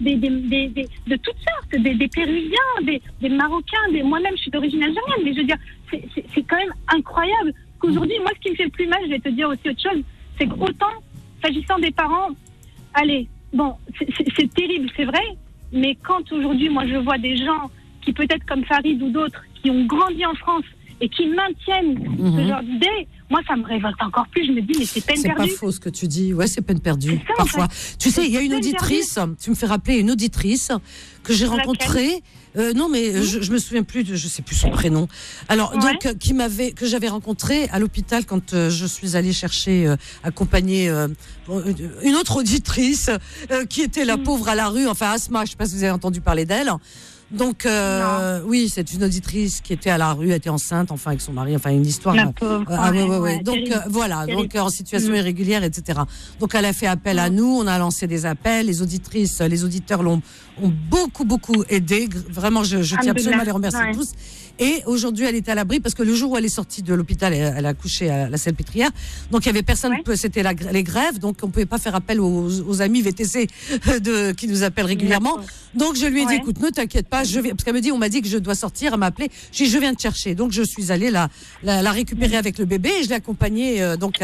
de toutes sortes, des Péruviens, des Marocains. Moi-même, je suis d'origine algérienne. Mais je veux dire, c'est quand même incroyable qu'aujourd'hui, moi, ce qui me fait le plus mal, je vais te dire aussi autre chose, c'est qu'autant, s'agissant des parents, allez, bon, c'est terrible, c'est vrai, mais quand aujourd'hui, moi, je vois des gens qui, peut-être comme Farid ou d'autres, qui ont grandi en France et qui maintiennent ce genre d'idées, moi, ça me révolte encore plus. Je me dis, mais c'est peine perdue. C'est pas faux ce que tu dis. Ouais, c'est peine perdue. Ça, parfois. En fait. Tu sais, il y a une auditrice, tu me fais rappeler une auditrice que j'ai rencontrée. Non, mais je me souviens plus, je sais plus son prénom. Alors, donc, que j'avais rencontrée à l'hôpital quand je suis allée chercher, accompagner une autre auditrice qui était la pauvre à la rue, enfin Asma, je sais pas si vous avez entendu parler d'elle. Donc, oui, c'est une auditrice qui était à la rue, était enceinte, enfin, avec son mari, enfin, une histoire. La pauvre. Donc, voilà, donc, en situation irrégulière, etc. Donc, elle a fait appel à nous, on a lancé des appels, les auditrices, les auditeurs ont beaucoup aidé. Vraiment, je tiens absolument à les remercier tous. Et aujourd'hui, elle était à l'abri parce que le jour où elle est sortie de l'hôpital, elle a accouché à la Salpêtrière. Donc, il y avait personne, c'était les grèves, donc on pouvait pas faire appel aux amis VTC qui nous appellent régulièrement. Donc, je lui ai dit, écoute, ne t'inquiète pas, je vais, parce qu'elle me dit, on m'a dit que je dois sortir, elle m'a appelé. Je dis, je viens te chercher. Donc, je suis allée la récupérer avec le bébé et je l'ai accompagnée, donc,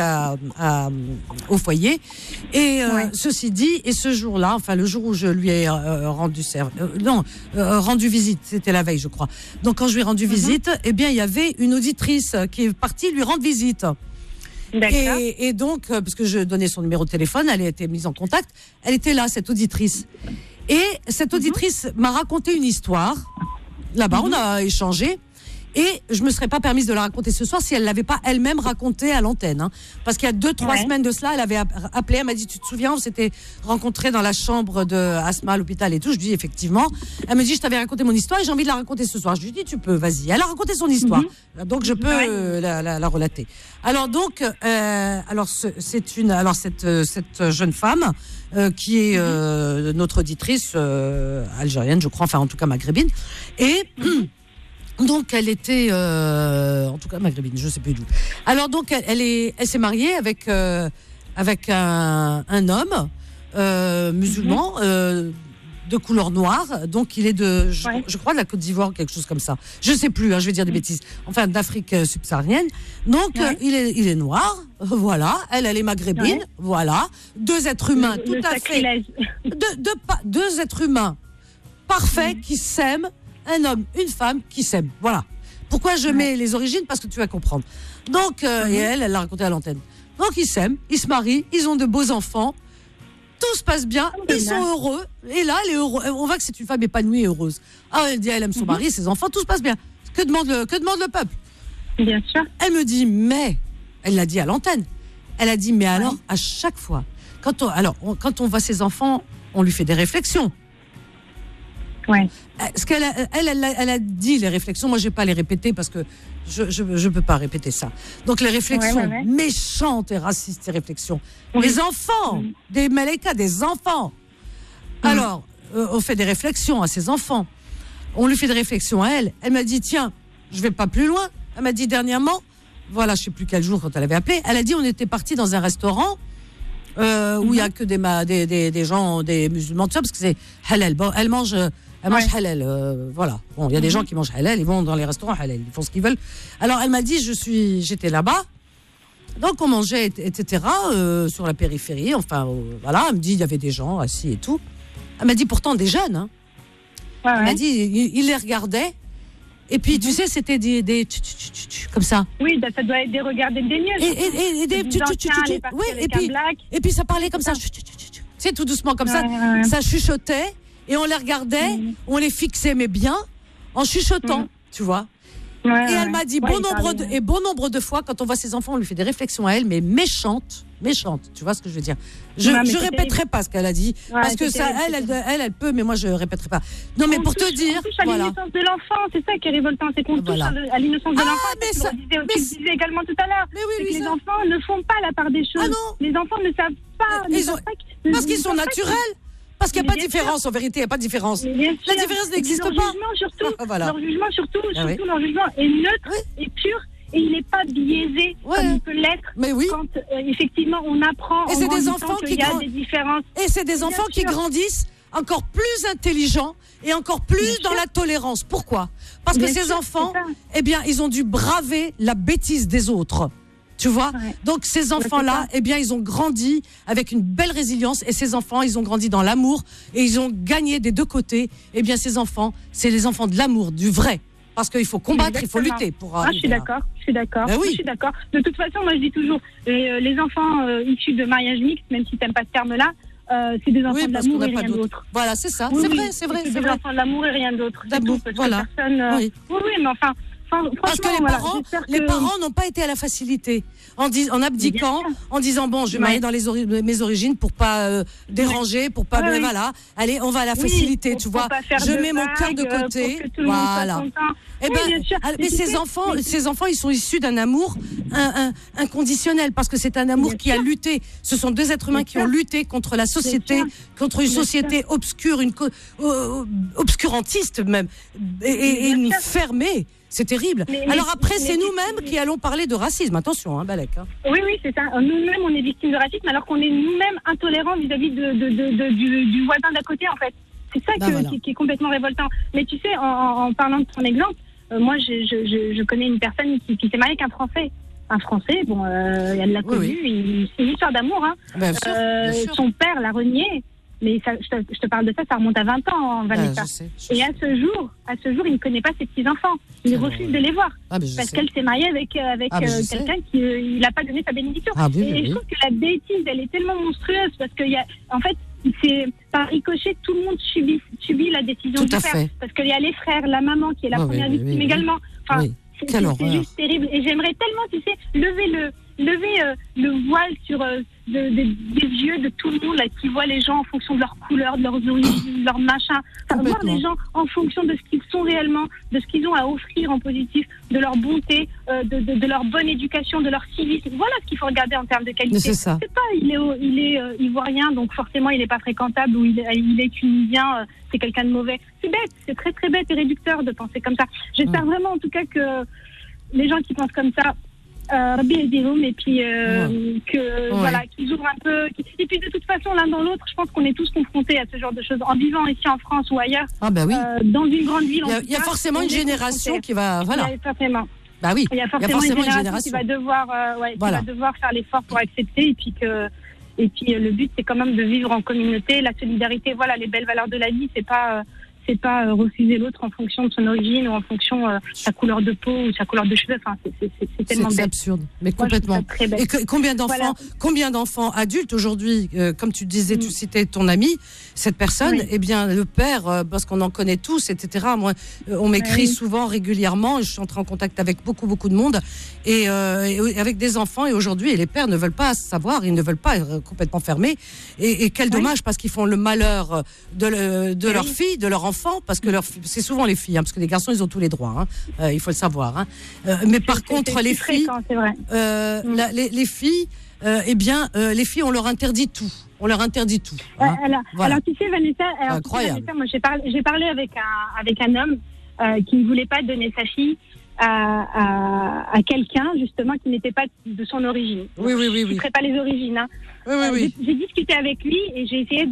au foyer. Et, ceci dit, et ce jour-là, enfin, le jour où je lui ai rendu visite, c'était la veille, je crois. Donc, quand je lui ai rendu visite, eh bien, il y avait une auditrice qui est partie lui rendre visite. Et donc, parce que je donnais son numéro de téléphone, elle a été mise en contact, elle était là, cette auditrice. Et cette auditrice m'a raconté une histoire. Là-bas, on a échangé. Et je me serais pas permise de la raconter ce soir si elle l'avait pas elle-même raconté à l'antenne. Hein. Parce qu'il y a 2-3 semaines de cela, elle avait appelé, elle m'a dit, tu te souviens, on s'était rencontrés dans la chambre de Asma à l'hôpital et tout. Je lui dis, effectivement. Elle me dit, je t'avais raconté mon histoire et j'ai envie de la raconter ce soir. Je lui dis, tu peux, vas-y. Elle a raconté son histoire. Donc, je peux la relater. Alors, donc, cette jeune femme, qui est notre auditrice algérienne, je crois, enfin, en tout cas, maghrébine. Et, donc, elle était, en tout cas, maghrébine, je sais plus d'où. Alors, donc, elle s'est mariée avec un homme musulman, de couleur noire, donc il est je crois de la Côte d'Ivoire, quelque chose comme ça. Je sais plus, je vais dire des bêtises. Enfin, d'Afrique subsaharienne. Donc il est noir, voilà. Elle est maghrébine, voilà. Deux êtres humains, tout à fait. Deux êtres humains parfaits qui s'aiment, un homme, une femme qui s'aiment, voilà. Pourquoi je mets les origines? Parce que tu vas comprendre. Donc, et elle l'a raconté à l'antenne. Donc ils s'aiment, ils se marient, ils ont de beaux enfants. Tout se passe bien, ils sont heureux. Et là, elle est heureuse. On voit que c'est une femme épanouie et heureuse. Ah, elle dit, elle aime son mari, ses enfants, tout se passe bien. Que demande le peuple? Bien sûr. Elle me dit, mais, elle l'a dit à l'antenne. Elle a dit, mais alors, à chaque fois, quand on voit ses enfants, on lui fait des réflexions. Ouais. Ce qu'elle a dit, les réflexions, moi je vais pas les répéter parce que je peux pas répéter ça. Donc les réflexions méchantes et racistes, ces réflexions. Les enfants, des Malaika, des enfants. Alors, on fait des réflexions à ses enfants. On lui fait des réflexions à elle. Elle m'a dit, tiens, je vais pas plus loin. Elle m'a dit dernièrement, voilà, je sais plus quel jour quand elle avait appelé, elle a dit, on était partis dans un restaurant où il y a que des gens, des musulmans, tout ça, parce que c'est halal. Bon, elle mange halal, voilà. Bon, il y a des gens qui mangent halal, ils vont dans les restaurants halal, ils font ce qu'ils veulent. Alors elle m'a dit, j'étais là-bas, donc on mangeait, etc. Sur la périphérie, enfin, voilà. Elle me dit, il y avait des gens assis et tout. Elle m'a dit, pourtant des jeunes. Hein. Elle m'a dit, il les regardait. Et puis, tu sais, c'était des comme ça. Oui, ça doit être des regards dédaigneux. Et des oui, et puis ça parlait comme ça. Tu sais, tout doucement comme ça. Ça chuchotait. Et on les regardait, on les fixait, mais bien, en chuchotant, tu vois. Et elle m'a dit, bon nombre de fois, quand on voit ses enfants, on lui fait des réflexions à elle, mais méchantes, tu vois ce que je veux dire. Je répéterai pas ce qu'elle a dit, parce que ça, elle peut, mais moi je répéterai pas. Non, mais pour te dire, à l'innocence de l'enfant, c'est ça qui est révoltant, c'est qu'on touche à l'innocence de l'enfant. Tu le disais également tout à l'heure, c'est que les enfants ne font pas la part des choses. Les enfants ne savent pas. Parce qu'ils sont naturels. Parce qu'il n'y a pas de différence, en vérité, il n'y a pas de différence. La différence n'existe pas. Leur jugement, surtout, leur jugement est neutre et pur, et il n'est pas biaisé comme il peut l'être quand, effectivement, on apprend et c'est des enfants qu'il y a des différences. Et c'est des enfants qui grandissent encore plus intelligents et encore plus dans la tolérance. Pourquoi? Parce que ces enfants, eh bien, ils ont dû braver la bêtise des autres. Tu vois, donc ces enfants-là, eh bien, ils ont grandi avec une belle résilience, et ces enfants, ils ont grandi dans l'amour et ils ont gagné des deux côtés. Eh bien, ces enfants, c'est les enfants de l'amour, du vrai, parce qu'il faut combattre, il faut lutter pour. Je suis d'accord. Je suis d'accord. De toute façon, moi, je dis toujours, les enfants issus de mariage mixte, même si t'aimes pas ce terme-là, c'est des enfants de l'amour et rien d'autre. Voilà, c'est ça. C'est vrai. C'est des enfants de l'amour et rien d'autre. D'amour. Voilà. Oui, mais enfin. Parce que les parents n'ont pas été à la facilité, en abdiquant, en disant bon, je vais marier dans mes origines pour pas déranger, pour pas voilà. Allez, on va à la facilité, tu vois. Je mets mon cœur de côté, voilà. Eh ben, mais ces enfants, ils sont issus d'un amour inconditionnel, parce que c'est un amour qui a lutté. Ce sont deux êtres humains qui ont lutté contre la société, contre une société obscure, obscurantiste même, et fermée. C'est terrible. Alors après, c'est nous-mêmes qui allons parler de racisme. Attention, Balek. Oui, c'est ça. Nous-mêmes, on est victimes de racisme, alors qu'on est nous-mêmes intolérants vis-à-vis du voisin d'à côté, en fait. C'est ça qui est complètement révoltant. Mais tu sais, en parlant de ton exemple, moi, je connais une personne qui s'est mariée avec un Français. Un Français, bon, elle l'a connu, c'est une histoire d'amour. Hein. Bien sûr. Son père l'a renié. Mais ça, je te parle de ça remonte à 20 ans, Vanessa. Et à ce jour, il ne connaît pas ses petits-enfants. Il refuse de les voir. Parce qu'elle s'est mariée avec quelqu'un qui il n'a pas donné sa bénédiction. Et je trouve que la bêtise, elle est tellement monstrueuse, parce que, en fait, c'est par ricochet, tout le monde subit la décision du père. Parce qu'il y a les frères, la maman qui est la première victime également. Enfin, c'est juste terrible. Et j'aimerais tellement, tu sais, lever le voile sur des yeux de tout le monde là, qui voit les gens en fonction de leur couleur, de leurs origines, de leur machin. Enfin, voir les gens en fonction de ce qu'ils sont réellement, de ce qu'ils ont à offrir en positif, de leur bonté, de leur bonne éducation, de leur civisme. Voilà ce qu'il faut regarder en termes de qualité. C'est ça. C'est pas il est ivoirien, donc forcément il n'est pas fréquentable, ou il est tunisien, c'est quelqu'un de mauvais. C'est bête, c'est très très bête et réducteur de penser comme ça. J'espère vraiment en tout cas que les gens qui pensent comme ça Rabbi Edihum, et puis voilà, qu'ils ouvrent un peu. Et puis de toute façon, l'un dans l'autre, je pense qu'on est tous confrontés à ce genre de choses. En vivant ici en France ou ailleurs, dans une grande ville. Il y a forcément une génération qui va. Voilà. Il y a forcément. Bah oui, il y a forcément une génération qui va devoir, qui va devoir faire l'effort pour accepter, et puis le but, c'est quand même de vivre en communauté, la solidarité, voilà, les belles valeurs de la vie, c'est pas refuser l'autre en fonction de son origine ou en fonction de sa couleur de peau ou de sa couleur de cheveux. Enfin, c'est tellement bête. C'est absurde, mais complètement. Et combien d'enfants adultes aujourd'hui, comme tu disais, tu citais ton ami, cette personne, eh bien, le père, parce qu'on en connaît tous, etc. Moi, on m'écrit souvent, régulièrement, je suis entrée en contact avec beaucoup de monde, et avec des enfants, et aujourd'hui, les pères ne veulent pas savoir, ils ne veulent pas être complètement fermés. Et quel dommage, parce qu'ils font le malheur de leur fille, de leur enfant, parce que c'est souvent les filles, parce que les garçons, ils ont tous les droits, il faut le savoir. Mais par contre, les filles, les filles, les filles, on leur interdit tout. On leur interdit tout. Alors, tu sais, Vanessa, moi, j'ai parlé avec un homme qui ne voulait pas donner sa fille à quelqu'un, justement, qui n'était pas de son origine. Oui. Je ne citerai pas les origines. J'ai discuté avec lui et j'ai essayé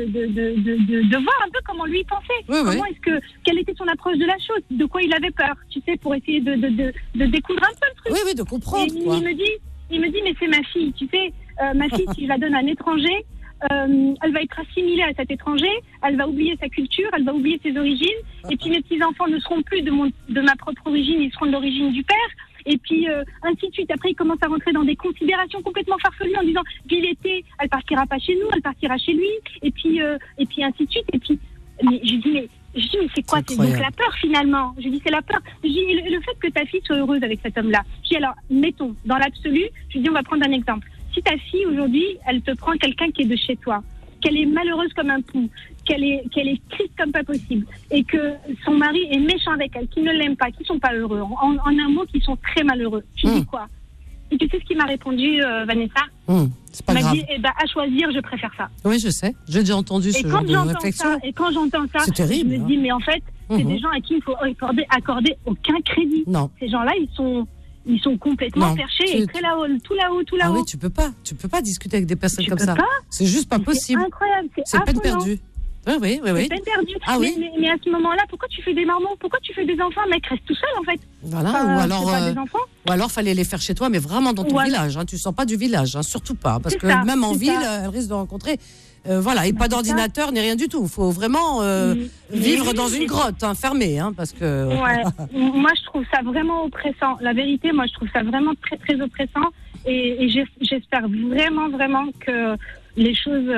de voir un peu comment lui pensait. Quelle était son approche de la chose, de quoi il avait peur, tu sais, pour essayer de découdre un peu le truc. Oui, de comprendre. Et il me dit, mais c'est ma fille, tu sais, ma fille, si je la donne à un étranger, elle va être assimilée à cet étranger, elle va oublier sa culture, elle va oublier ses origines, et puis mes petits-enfants ne seront plus de ma propre origine, ils seront de l'origine du père, et puis ainsi de suite. Après, il commence à rentrer dans des considérations complètement farfelues en disant, puis l'été, elle partira pas chez nous, elle partira chez lui, et puis ainsi de suite, et puis mais je dis mais c'est quoi, c'est donc la peur finalement. Je dis c'est la peur. Je dis le fait que ta fille soit heureuse avec cet homme-là. Je dis alors mettons dans l'absolu, je dis on va prendre un exemple. Si ta fille aujourd'hui, elle te prend quelqu'un qui est de chez toi, qu'elle est malheureuse comme un pou, qu'elle est triste comme pas possible, et que son mari est méchant avec elle, qui ne l'aime pas, qui sont pas heureux, en un mot, qui sont très malheureux. Tu dis quoi? Et tu sais ce qu'il m'a répondu, Vanessa? C'est pas grave. Il m'a dit, à choisir, je préfère ça. Oui, je sais. J'ai déjà entendu ce genre de réflexion. Et quand j'entends ça, c'est terrible, je me dis, mais en fait, c'est des gens à qui il ne faut accorder aucun crédit. Non. Ces gens-là, ils sont complètement perchés et très là-haut, tout là-haut. Ah oui, tu peux pas discuter avec des personnes comme ça. C'est juste pas possible. C'est incroyable, c'est peine perdue. Oui. C'est peine perdue. Ah oui. Mais à ce moment-là, pourquoi tu fais des marmots? Pourquoi tu fais des enfants? Mec, reste tout seul en fait. Voilà. Ou alors fallait les faire chez toi, mais vraiment dans ton village. Tu sors pas du village, surtout pas, parce que même en ville, elle risque de rencontrer. Et pas d'ordinateur ni rien du tout. Il faut vraiment vivre dans une grotte, fermée, parce que. Moi, je trouve ça vraiment oppressant. La vérité, moi, je trouve ça vraiment très, très oppressant. Et j'espère vraiment, vraiment que les choses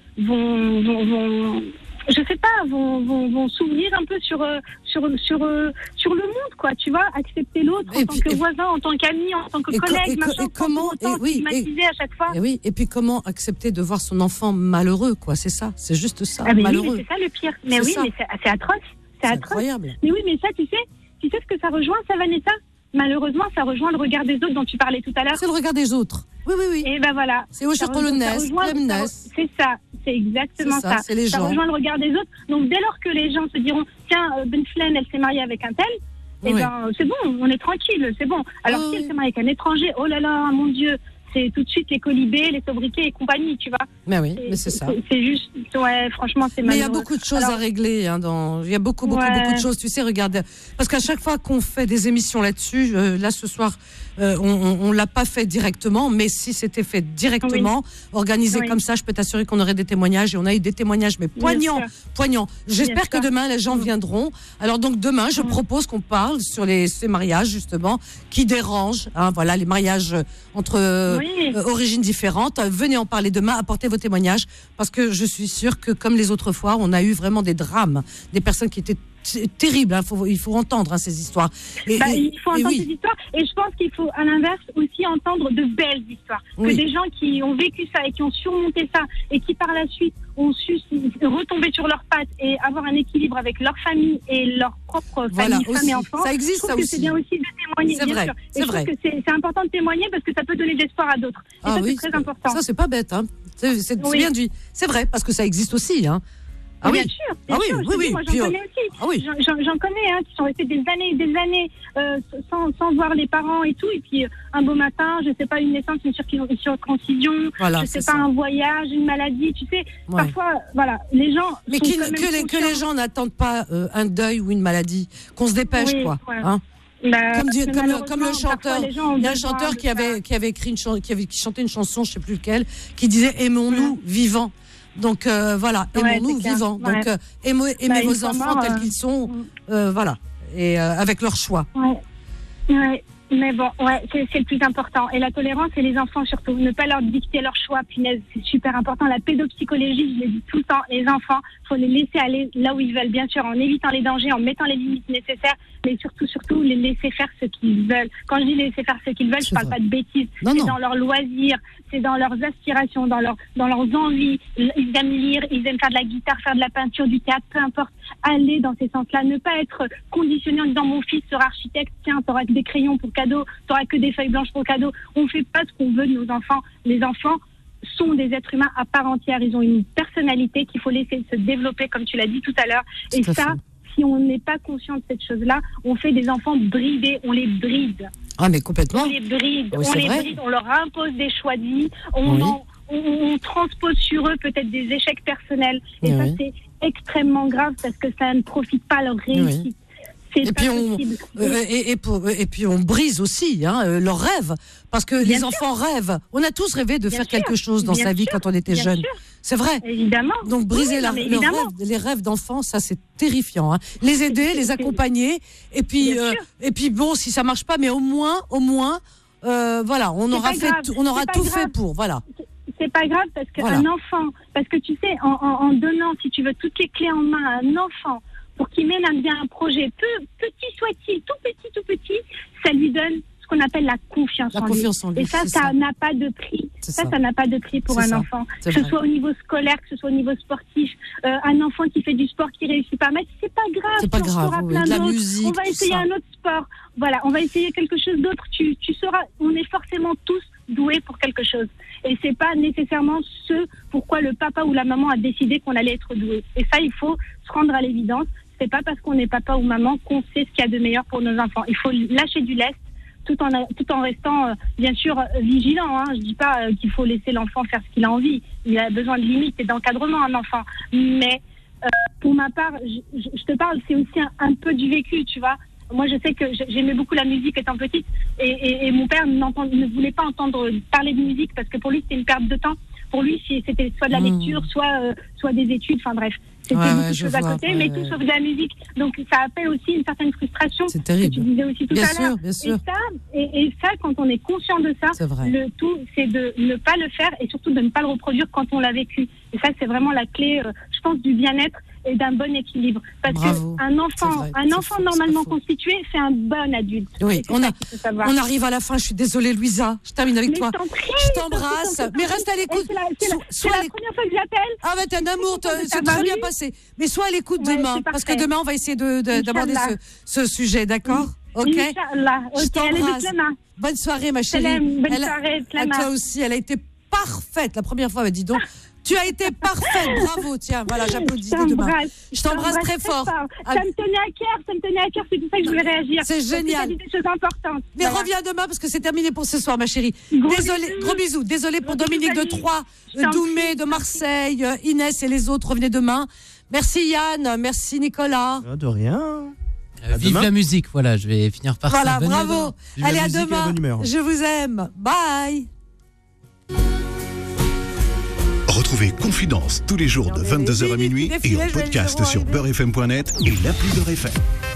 vont je sais pas, vont s'ouvrir un peu sur le monde, quoi, tu vois, accepter l'autre en tant que voisin, en tant qu'ami, en tant que collègue, stigmatiser à chaque fois. Et puis comment accepter de voir son enfant malheureux, quoi, c'est ça, c'est juste ça, malheureux. Mais c'est ça le pire. Mais oui, mais c'est atroce, c'est incroyable. Mais oui, mais ça, tu sais ce que ça rejoint, ça, Vanessa? Malheureusement, ça rejoint le regard des autres dont tu parlais tout à l'heure. C'est le regard des autres. Oui. Et ben voilà. C'est au Chircolonès, c'est ça. C'est exactement ça. C'est les gens. Ça rejoint le regard des autres. Donc dès lors que les gens se diront, tiens, Ben Flen, elle s'est mariée avec un tel, c'est bon, on est tranquille, c'est bon. Alors si elle s'est mariée avec un étranger, oh là là, mon Dieu, c'est tout de suite les colibés, les sobriquets et compagnie, tu vois. Mais oui, mais c'est ça. C'est juste, franchement, c'est malheureux. Mais il y a beaucoup de choses à régler. Il y a beaucoup de choses. Tu sais, regarde, parce qu'à chaque fois qu'on fait des émissions là-dessus, là ce soir, on l'a pas fait directement, mais si c'était fait directement, organisé comme ça, je peux t'assurer qu'on aurait des témoignages, et on a eu des témoignages, mais poignants. J'espère que demain les gens viendront. Alors donc demain, je propose qu'on parle sur ces mariages justement qui dérangent. Voilà, les mariages entre origines différentes. Venez en parler demain, apportez vos témoignages, parce que je suis sûre que comme les autres fois, on a eu vraiment des drames, des personnes qui étaient terribles. Il faut entendre ces histoires. Il faut entendre ces histoires, et je pense qu'il faut à l'inverse aussi entendre de belles histoires. Que des gens qui ont vécu ça et qui ont surmonté ça et qui par la suite ont su retomber sur leurs pattes et avoir un équilibre avec leur famille et leur propre famille, femmes et enfants. Ça existe, ça aussi. C'est bien aussi de témoigner. C'est vrai. Et je trouve que c'est important de témoigner parce que ça peut donner de l'espoir à d'autres. Et c'est très important. Ça, c'est pas bête. C'est bien dit. C'est vrai, parce que ça existe aussi. Ah oui. Bien sûr. Ah oui, je oui, te dis, oui. moi, j'en Puis, connais aussi. Ah oui. J'en connais, qui sont restés des années et des années sans voir les parents et tout. Et puis, un beau matin, je sais pas, une naissance, une circoncision, Voilà, je sais c'est pas, ça. un voyage, une maladie, tu sais. Ouais. Parfois, voilà, les gens. Mais sont quand même que les conscients. gens n'attendent pas un deuil ou une maladie, qu'on se dépêche, Oui, quoi. ouais. Hein. Bah, Comme le malheureusement, chanteur, parfois, les gens ont il y a un besoin chanteur de qui ça. avait écrit qui chantait une chanson, je sais plus lequel, qui disait aimons-nous vivants. Donc voilà, Ouais, aimons-nous c'est clair. vivants. Ouais. Donc aimez Bah, vos une fois enfants mort, tels qu'ils sont, voilà, et avec leur choix. Ouais. Mais bon, ouais, c'est le plus important. Et la tolérance, et les enfants surtout. Ne pas leur dicter leur choix, punaise, c'est super important. La pédopsychologie, je le dis tout le temps, les enfants, faut les laisser aller là où ils veulent, bien sûr, en évitant les dangers, en mettant les limites nécessaires, mais surtout, les laisser faire ce qu'ils veulent. Quand je dis laisser faire ce qu'ils veulent, je parle pas de bêtises. C'est dans leurs loisirs, c'est dans leurs aspirations, dans leurs envies. Ils aiment lire, ils aiment faire de la guitare, faire de la peinture, du théâtre, peu importe. Aller dans ces sens-là, ne pas être conditionné en disant mon fils sera architecte, tiens, t'auras que des crayons pour cadeau, t'auras que des feuilles blanches pour cadeau. On fait pas ce qu'on veut de nos enfants. Les enfants sont des êtres humains à part entière. Ils ont une personnalité qu'il faut laisser se développer, comme tu l'as dit tout à l'heure. Et ça, si on n'est pas conscient de cette chose-là, on fait des enfants bridés, on les bride. Ah, mais complètement. On les bride, Oui, c'est vrai. on leur impose des choix de vie, on transpose sur eux peut-être des échecs personnels. Et ça, c'est extrêmement grave parce que ça ne profite pas à leur réussite. C'est Et pas puis, possible. et puis on brise aussi leurs rêves, parce que les enfants rêvent. On a tous rêvé de faire quelque chose dans sa vie quand on était jeune. C'est vrai. Évidemment. Donc briser les rêves d'enfants, ça c'est terrifiant. Hein. Les aider, les accompagner, et puis bon, si ça marche pas, mais au moins, voilà, on aura tout fait pour, voilà. C'est pas grave parce qu'un enfant, parce que tu sais, en donnant, si tu veux, toutes les clés en main à un enfant pour qu'il mène à bien un projet, petit soit-il, tout petit, ça lui donne ce qu'on appelle la confiance en lui. Et ça n'a pas de prix. Ça n'a pas de prix pour un enfant. Que ce soit au niveau scolaire, que ce soit au niveau sportif, un enfant qui fait du sport qui réussit pas, mais c'est pas grave. C'est pas grave, plein de la d'autres. musique, on va essayer un autre sport. Voilà, on va essayer quelque chose d'autre. Tu sauras, on est forcément tous doués pour quelque chose. Et c'est pas nécessairement ce pourquoi le papa ou la maman a décidé qu'on allait être doué. Et ça, il faut se rendre à l'évidence. C'est pas parce qu'on est papa ou maman qu'on sait ce qu'il y a de meilleur pour nos enfants. Il faut lâcher du lest tout en restant, bien sûr, vigilant. Hein. Je dis pas qu'il faut laisser l'enfant faire ce qu'il a envie. Il a besoin de limites et d'encadrement, un enfant. Mais pour ma part, je te parle, c'est aussi un peu du vécu, tu vois. Moi, je sais que j'aimais beaucoup la musique étant petite et mon père ne voulait pas entendre parler de musique parce que pour lui, c'était une perte de temps. Pour lui, c'était soit de la lecture, soit des études, enfin bref. C'était beaucoup de choses à côté, mais tout sauf de la musique. Donc, ça appelle aussi une certaine frustration. C'est terrible. Que tu disais aussi tout à l'heure. Bien sûr. Et ça, quand on est conscient de ça, le tout, c'est de ne pas le faire et surtout de ne pas le reproduire quand on l'a vécu. Et ça, c'est vraiment la clé, je pense, du bien-être et d'un bon équilibre. Parce qu'un enfant normalement constitué, c'est un bon adulte. Oui, on arrive à la fin. Je suis désolée, Louisa. Je termine avec toi. Je t'embrasse. Mais reste à l'écoute. C'est la première fois que j'appelle. Ah, bah, t'es un amour. C'est très bien passé. Mais sois à l'écoute demain. Parce que demain, on va essayer d'aborder ce sujet, d'accord? Ok. Je t'embrasse. Bonne soirée, ma chérie. Bonne soirée, à toi aussi. Elle a été parfaite la première fois. Dis donc. Tu as été parfaite, bravo, tiens, voilà, j'applaudis demain. Je t'embrasse très fort. Ça me tenait à cœur, c'est pour ça que je voulais réagir. C'est génial. C'est des choses importantes. Mais reviens demain parce que c'est terminé pour ce soir, ma chérie. Gros bisous. Désolée pour Dominique de Troyes, Doumé de Marseille, Inès et les autres, revenez demain. Merci Yann, merci Nicolas. De rien. Vive la musique, voilà, je vais finir par ça. Voilà, bravo. Allez, à demain. Je vous aime. Bye. Retrouvez Confidence tous les jours de 22h à minuit et en podcast sur beurrefm.net et l'appli Beurre FM.